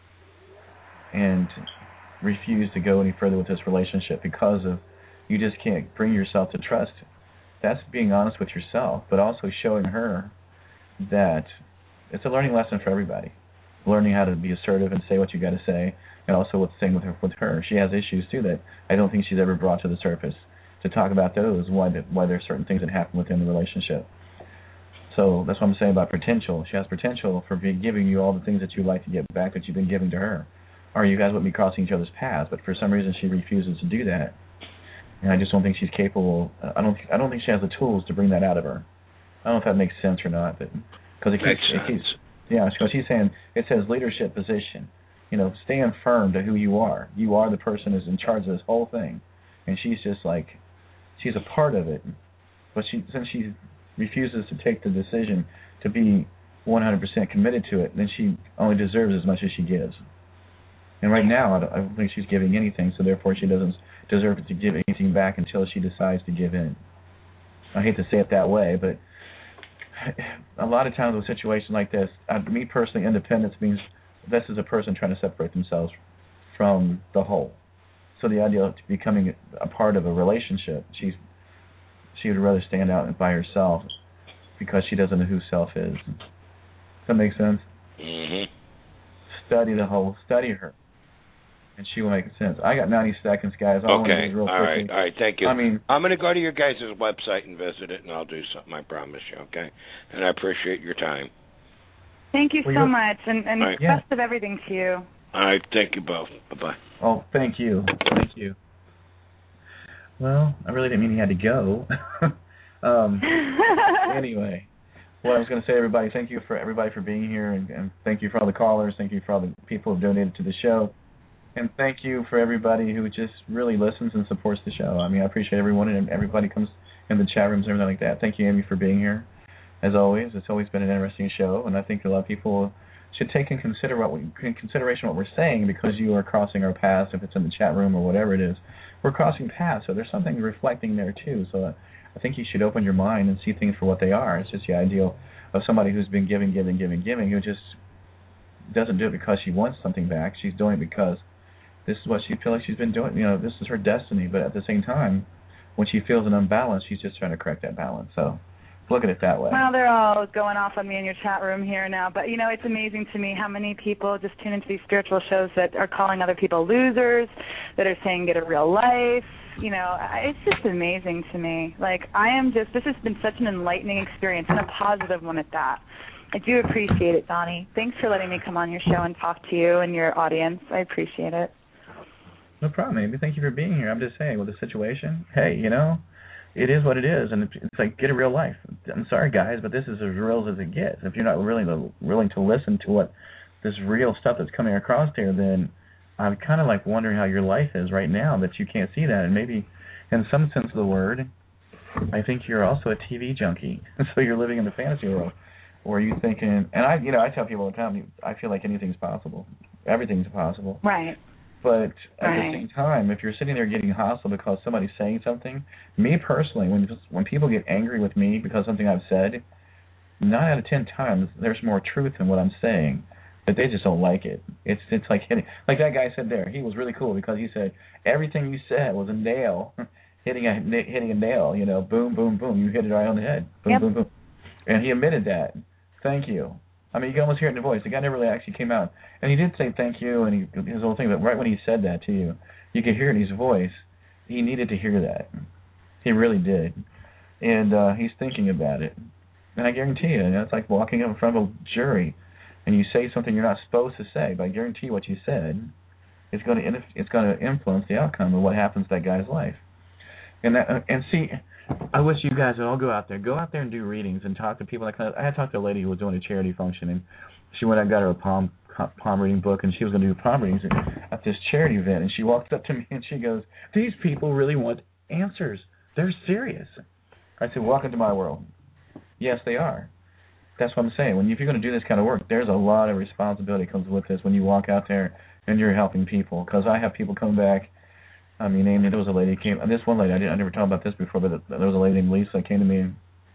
and refuse to go any further with this relationship because of you just can't bring yourself to trust. That's being honest with yourself, but also showing her that it's a learning lesson for everybody. Learning how to be assertive and say what you got to say, and also what's saying with her. With her, she has issues too that I don't think she's ever brought to the surface to talk about those. Why the, why there's certain things that happen within the relationship. So that's what I'm saying about potential. She has potential for be, giving you all the things that you like to get back that you've been giving to her. Or you guys would be crossing each other's paths, but for some reason she refuses to do that. And I just don't think she's capable. I don't. I don't think she has the tools to bring that out of her. I don't know if that makes sense or not, but because it keeps, makes it sense. keeps. Yeah, because she's saying it says leadership position. You know, stand firm to who you are. You are the person who's in charge of this whole thing, and she's just like, she's a part of it. But she, since she refuses to take the decision to be one hundred percent committed to it, then she only deserves as much as she gives. And right now, I don't, I don't think she's giving anything, so therefore she doesn't deserve to give anything back until she decides to give in. I hate to say it that way, but a lot of times with situations like this, uh, me personally, independence means this is a person trying to separate themselves from the whole. So the idea of becoming a part of a relationship, she's she would rather stand out by herself because she doesn't know who self is. Does that make sense? Mm-hmm. Study the whole, study her, and she will make sense. I got ninety seconds, guys. I okay. real all right. All right. Thank you. I mean, I'm going to go to your guys' website and visit it, and I'll do something. I promise you. Okay. And I appreciate your time. Thank you well, so much, and, and right. best yeah. of everything to you. All right. Thank you both. Bye bye. Oh, thank you. Thank you. Well, I really didn't mean you had to go. um, anyway, what I was going to say, everybody, thank you for everybody for being here, and, and thank you for all the callers. Thank you for all the people who have donated to the show. And thank you for everybody who just really listens and supports the show. I mean, I appreciate everyone, and everybody comes in the chat rooms and everything like that. Thank you, Amy, for being here. As always, it's always been an interesting show, and I think a lot of people should take in consider what we, in consideration what we're saying, because you are crossing our paths. If it's in the chat room or whatever it is, we're crossing paths, so there's something reflecting there too. So uh, I think you should open your mind and see things for what they are. It's just the ideal of somebody who's been giving, giving, giving, giving, who just doesn't do it because she wants something back. She's doing it because this is what she feels like she's been doing. You know, this is her destiny. But at the same time, when she feels an imbalance, she's just trying to correct that balance. So look at it that way. Well, they're all going off on me in your chat room here now. But, you know, it's amazing to me how many people just tune into these spiritual shows that are calling other people losers, that are saying get a real life. You know, it's just amazing to me. Like, I am just, this has been such an enlightening experience, and a positive one at that. I do appreciate it, Donnie. Thanks for letting me come on your show and talk to you and your audience. I appreciate it. No problem, Amy. Thank you for being here. I'm just saying, with the situation, hey, you know, it is what it is, and it's like, get a real life. I'm sorry, guys, but this is as real as it gets. If you're not really willing to, willing to listen to what this real stuff that's coming across here, then I'm kind of like wondering how your life is right now, that you can't see that. And maybe in some sense of the word, I think you're also a T V junkie. So you're living in the fantasy world, or you thinking, and I, you know, I tell people all the time, I feel like anything's possible. Everything's possible. Right. But at right. the same time, if you're sitting there getting hostile because somebody's saying something, me personally, when when people get angry with me because of something I've said, nine out of ten times there's more truth in what I'm saying, but they just don't like it. It's it's like hitting, like that guy said there. He was really cool because he said everything you said was a nail, hitting a hitting a nail. You know, boom, boom, boom. You hit it right on the head. Boom, yep. boom, boom. And he admitted that. Thank you. I mean, you can almost hear it in the voice. The guy never really actually came out. And he did say thank you, and he, his whole thing, but right when he said that to you, you could hear it in his voice. He needed to hear that. He really did. And uh, he's thinking about it. And I guarantee you, you know, it's like walking up in front of a jury, and you say something you're not supposed to say, but I guarantee you what you said is going to it's going to influence the outcome of what happens to that guy's life. And that, and see, I wish you guys would all go out there. Go out there and do readings and talk to people. Like I had talked to a lady who was doing a charity function, and she went out and got her a palm palm reading book, and she was going to do palm readings at this charity event. And she walked up to me and she goes, "These people really want answers. They're serious." I said, "Welcome to my world." Yes, they are. That's what I'm saying. When you, if you're going to do this kind of work, there's a lot of responsibility that comes with this when you walk out there and you're helping people. Because I have people come back. I mean, Amy, there was a lady who came. This one lady, I didn't. I never talked about this before, but there was a lady named Lisa that came to me, and,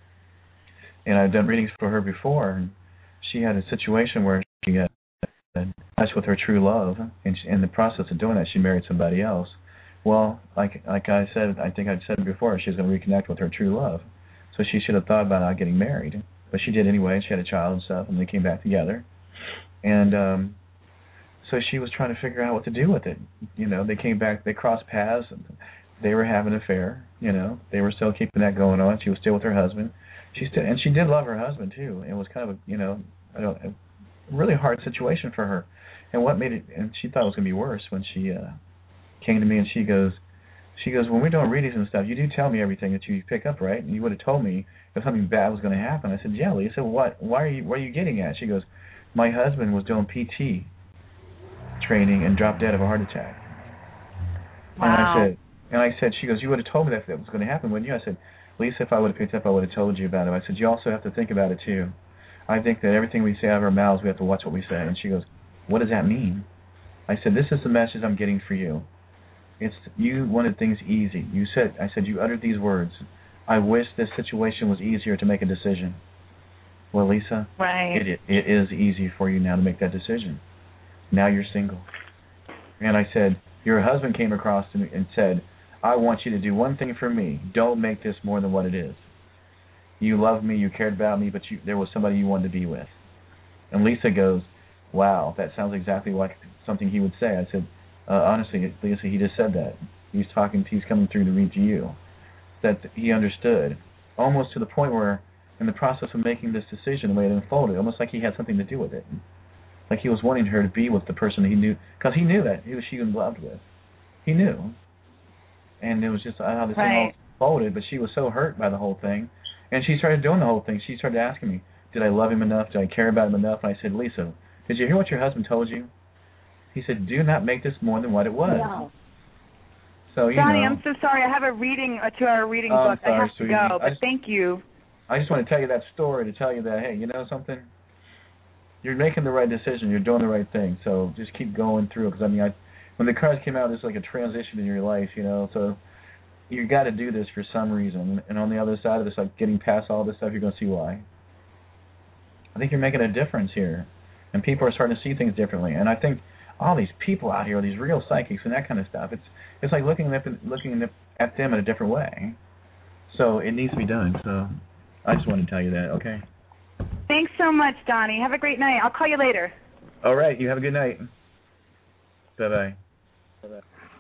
and I've done readings for her before. And she had a situation where she got in touch with her true love, and she, in the process of doing that, she married somebody else. Well, like like I said, I think I said before, she was going to reconnect with her true love, so she should have thought about not getting married, but she did anyway. She had a child and stuff, and they came back together, and. um So she was trying to figure out what to do with it. You know, they came back, they crossed paths, and they were having an affair. You know, they were still keeping that going on. She was still with her husband. She still, and she did love her husband too. It was kind of a, you know, I don't, a really hard situation for her. And what made it, and she thought it was going to be worse when she uh, came to me and she goes, she goes, when we're doing readings and stuff, you do tell me everything that you pick up, right? And you would have told me if something bad was going to happen. I said, yeah, Lisa. What? Why are you? What are you getting at? She goes, my husband was doing P T training and dropped dead of a heart attack. Wow. And I said, and I said, she goes, you would have told me that that was going to happen, wouldn't you? I said, Lisa, if I would have picked up, I would have told you about it. I said, you also have to think about it too. I think that everything we say out of our mouths, we have to watch what we say. And she goes, what does that mean? I said, this is the message I'm getting for you. It's you wanted things easy. You said, I said, you uttered these words. I wish this situation was easier to make a decision. Well, Lisa, right. it it is easy for you now to make that decision. Now you're single. And I said, your husband came across to me and said, I want you to do one thing for me. Don't make this more than what it is. You loved me, you cared about me, but you, there was somebody you wanted to be with. And Lisa goes, wow, that sounds exactly like something he would say. I said, uh, honestly, Lisa, he just said that. He's talking, he's coming through to read to you. That he understood, almost to the point where, in the process of making this decision, the way it unfolded, almost like he had something to do with it. Like he was wanting her to be with the person he knew, because he knew that he was she was loved with. He knew, and it was just how this right. thing all folded. But she was so hurt by the whole thing, and she started doing the whole thing. She started asking me, did I love him enough? Did I care about him enough? And I said, Lisa, did you hear what your husband told you? He said, do not make this more than what it was. No. So, you Johnny, know, I'm so sorry. I have a reading, a two-hour reading oh, book. sorry, I have sweetie. to go, but just, thank you. I just want to tell you that story to tell you that, hey, you know something? You're making the right decision. You're doing the right thing. So just keep going through it. Because, I mean, I, when the cards came out, it's like a transition in your life, you know. So you got to do this for some reason. And on the other side of this, like getting past all this stuff, you're going to see why. I think you're making a difference here. And people are starting to see things differently. And I think all these people out here, these real psychics and that kind of stuff, it's it's like looking at them, looking at them in a different way. So it needs to be done. So I just wanted to tell you that, okay? Thanks so much, Donnie. Have a great night. I'll call you later. All right. You have a good night. Bye-bye. Bye-bye.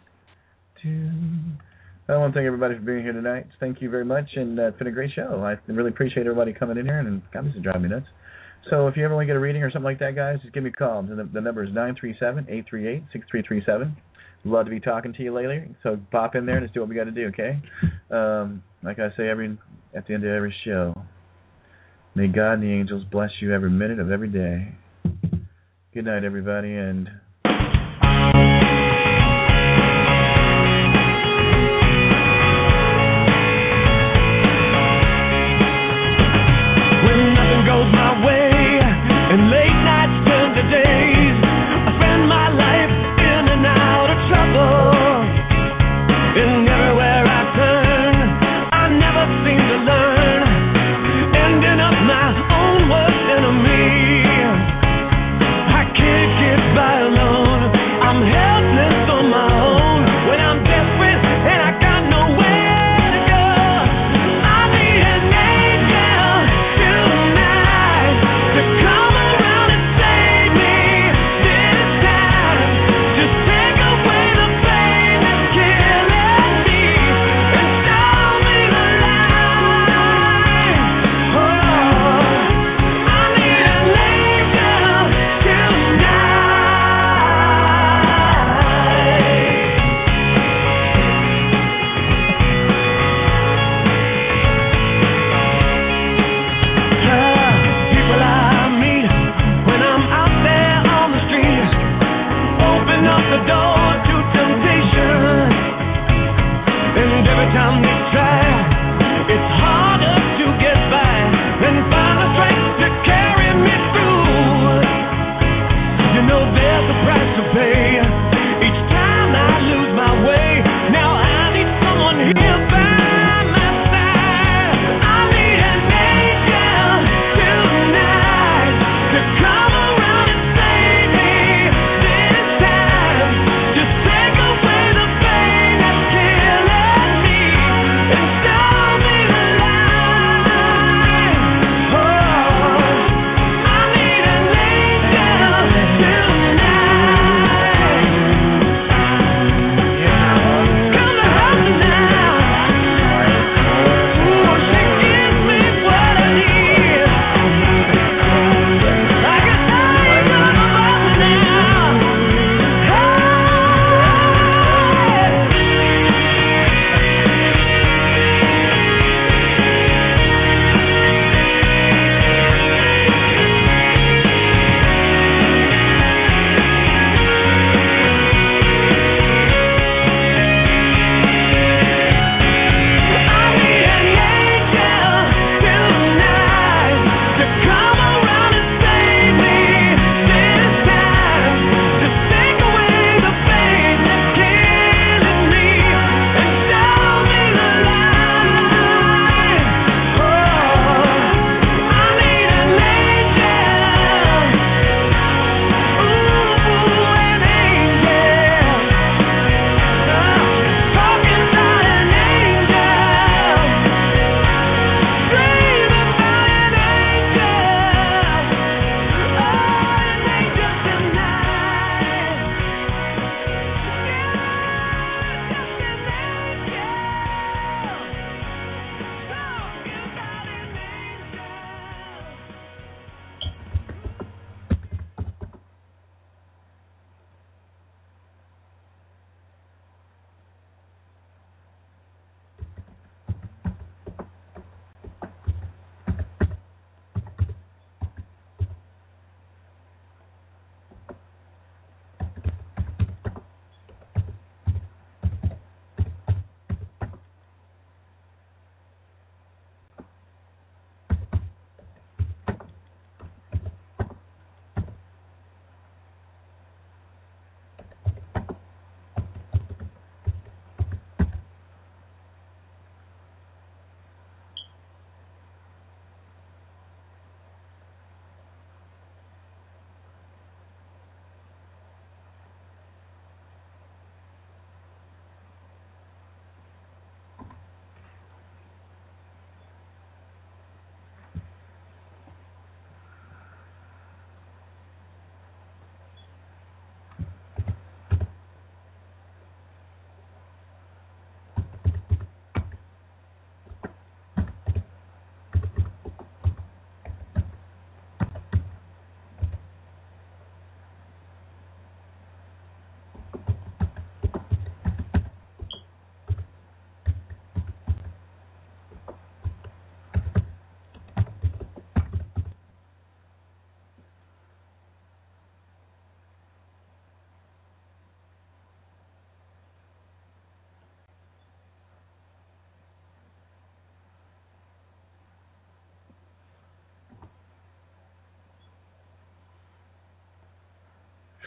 I want to thank everybody for being here tonight. Thank you very much, and uh, it's been a great show. I really appreciate everybody coming in here, and God, this is driving me nuts. So if you ever want to get a reading or something like that, guys, just give me a call. The, the number is nine three seven, eight three eight, six three three seven. Love to be talking to you later, so pop in there and just do what we got to do, okay? Um, like I say every at the end of every show, may God and the angels bless you every minute of every day. Good night, everybody, and... When nothing goes my way, and late nights turn to days, I spend my life in and out of trouble. And everywhere I turn, I never seem to learn, ending up my own worst enemy. I can't get by alone, I'm helpless on my own. When I'm desperate and I got nowhere to go, I need an angel tonight to come around and save me this time. Just take away the pain that's killing me and show me the light. Oh, I need an angel tonight. People I meet when I'm out there on the street open up the door to temptation, and every time they try, it's harder to get by than find the strength to carry me through. You know there's a price to pay each time I lose my way. Now I need someone here by my side. I need an angel tonight to come around and save me this time.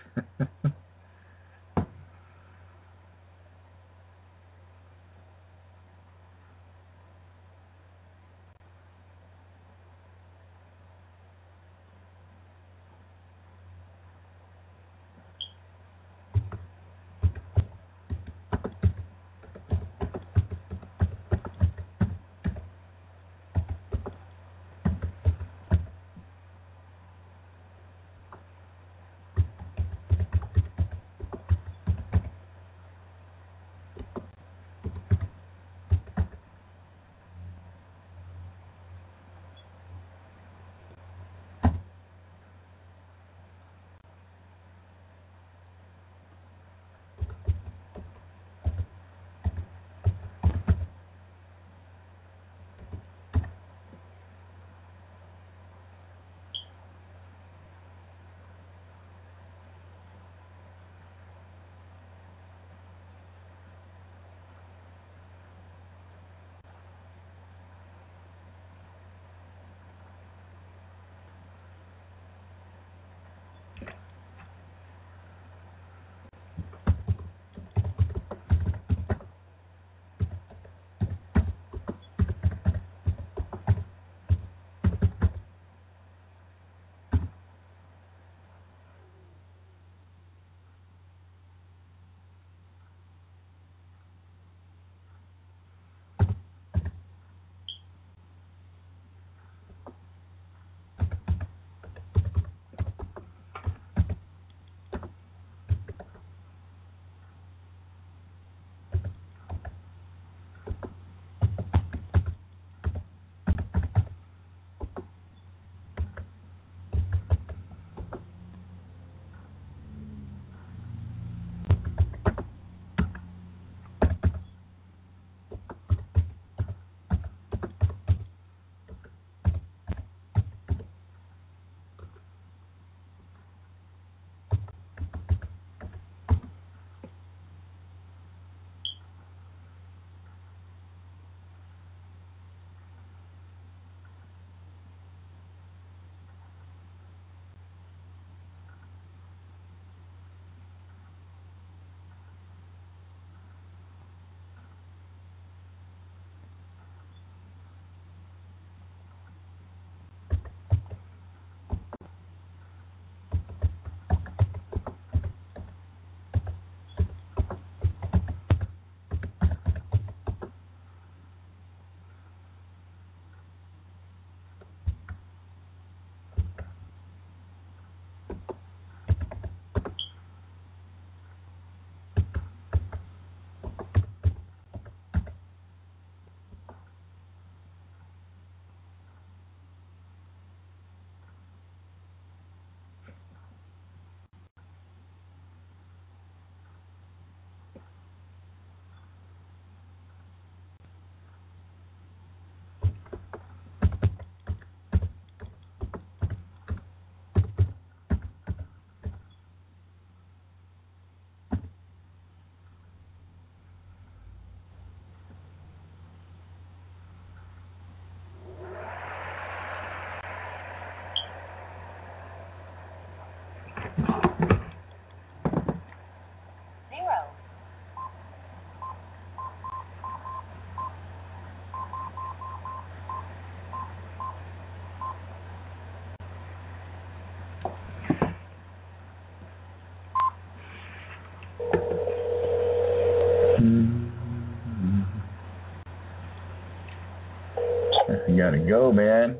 You gotta go, man.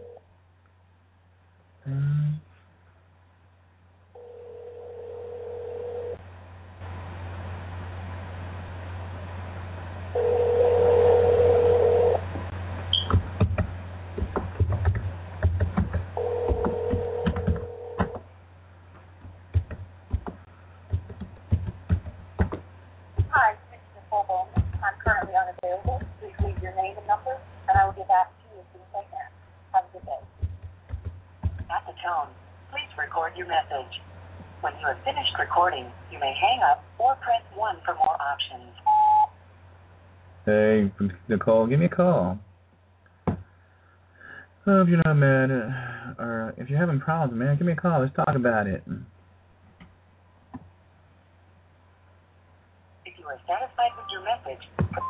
Hi, this is Nicole Bowman. I'm currently unavailable. Please leave your name and number, and I will get back to you as soon as I can. Have a good day. At the tone, please record your message. When you have finished recording, you may hang up or press one for more options. Hey, Nicole, give me a call. Oh, if you're not mad, uh, or if you're having problems, man, give me a call. Let's talk about it. you are satisfied with your message,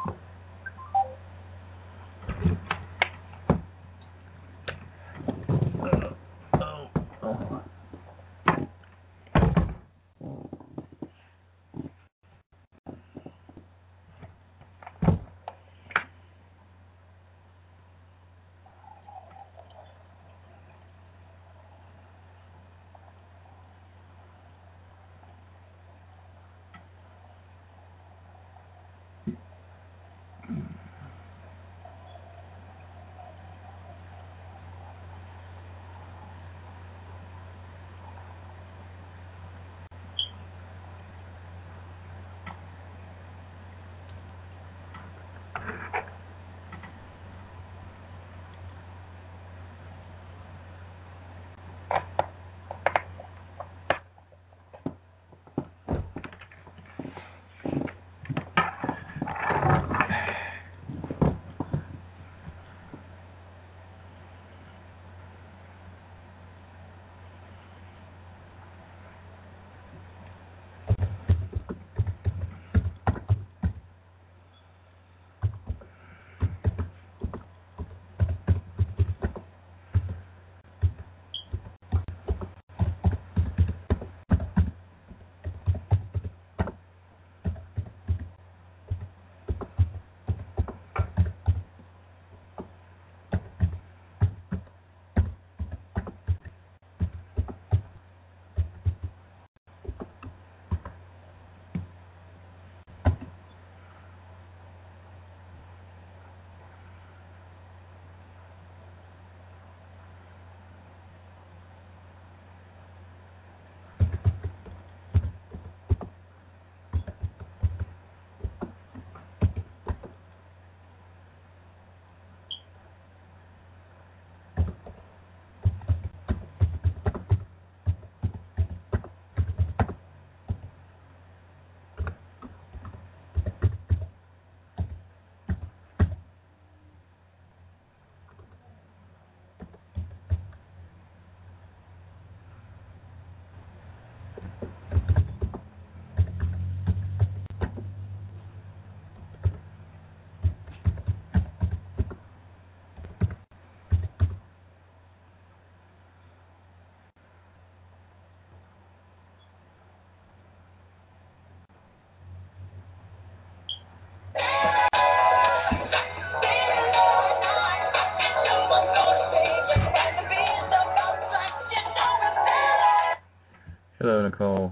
Hello, Nicole.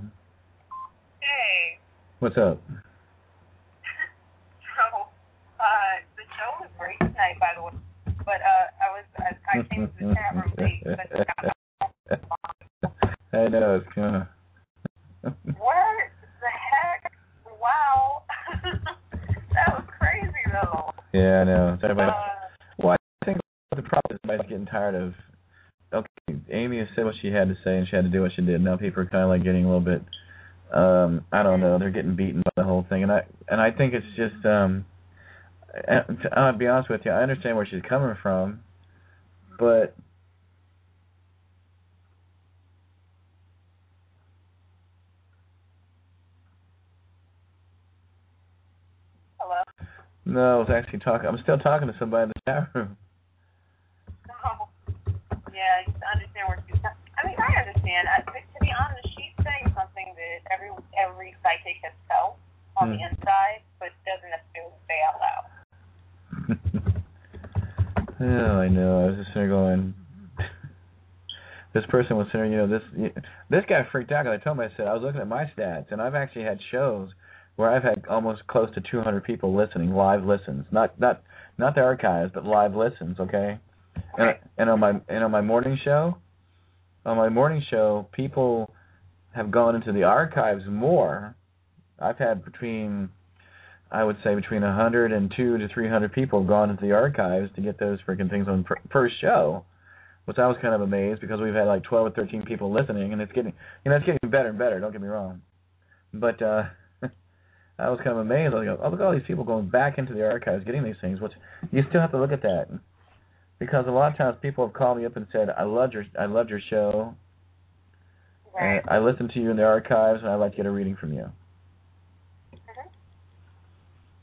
Hey. What's up? So, uh, the show was great tonight, by the way. But uh, I was I, I came to the chat room late. But I know it's kind of. What the heck? Wow. That was crazy, though. Yeah, I know. Everybody, Uh, well, I think the problem is everybody's getting tired of. Okay, Amy has said what she had to say, and she had to do what she did. Now people are kind of like getting a little bit. Um, I don't know. They're getting beaten by the whole thing, and I and I think it's just. Um, I'll be honest with you. I understand where she's coming from, but. Hello? No, I was actually talking. I'm still talking to somebody in the chat room. Oh, yeah, you understand where she's coming. I mean, I understand. I, to be honest, she's saying something that every every psychic has felt on hmm. the inside, but doesn't necessarily say out loud. Oh, I know. I was just there going. This person was saying, you know, this this guy freaked out because I told him, I said, I was looking at my stats, and I've actually had shows where I've had almost close to two hundred people listening, live listens, not not not the archives, but live listens, okay? And, and on my and on my morning show, on my morning show, people have gone into the archives more. I've had between, I would say, between one hundred and two to three hundred people have gone into the archives to get those freaking things on per, per show. Which I was kind of amazed because we've had like twelve or thirteen people listening, and it's getting, you know, it's getting better and better. Don't get me wrong, but uh, I was kind of amazed. I was like, oh, look at all these people going back into the archives, getting these things. Which you still have to look at that, because a lot of times people have called me up and said, I loved your, I loved your show. Right. Uh, I listened to you in the archives, and I'd like to get a reading from you. Mm-hmm.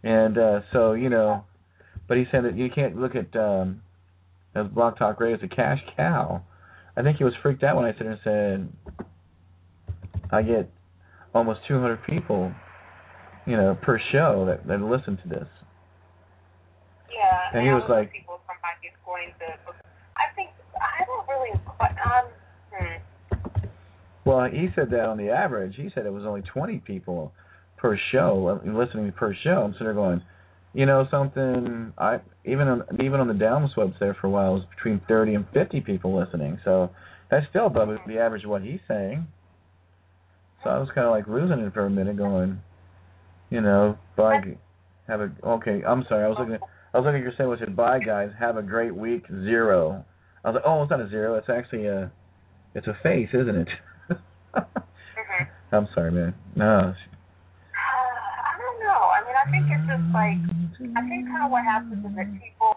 And uh, so, you know, but he said that you can't look at um, as Blog Talk Radio as a cash cow. I think he was freaked out when I said and said, I get almost two hundred people, you know, per show that, that listen to this. Yeah, and he was like, people sometimes get going to. I think I don't really quite. Um, hmm. Well, he said that on the average, he said it was only twenty people per show, listening per show. I'm sitting there going, you know, something. I even on even on the downswipes there for a while it was between thirty and fifty people listening. So that's still above the average of what he's saying. So I was kind of like losing it for a minute, going, you know, bye. Have a okay. I'm sorry. I was looking. At, I was looking at your sandwich. Said, bye, guys. Have a great week. Zero. I was like, oh, it's not a zero. It's actually a. It's a face, isn't it? mm-hmm. I'm sorry, man. No. Uh, I don't know. I mean, I think it's just like I think kind of what happens is that people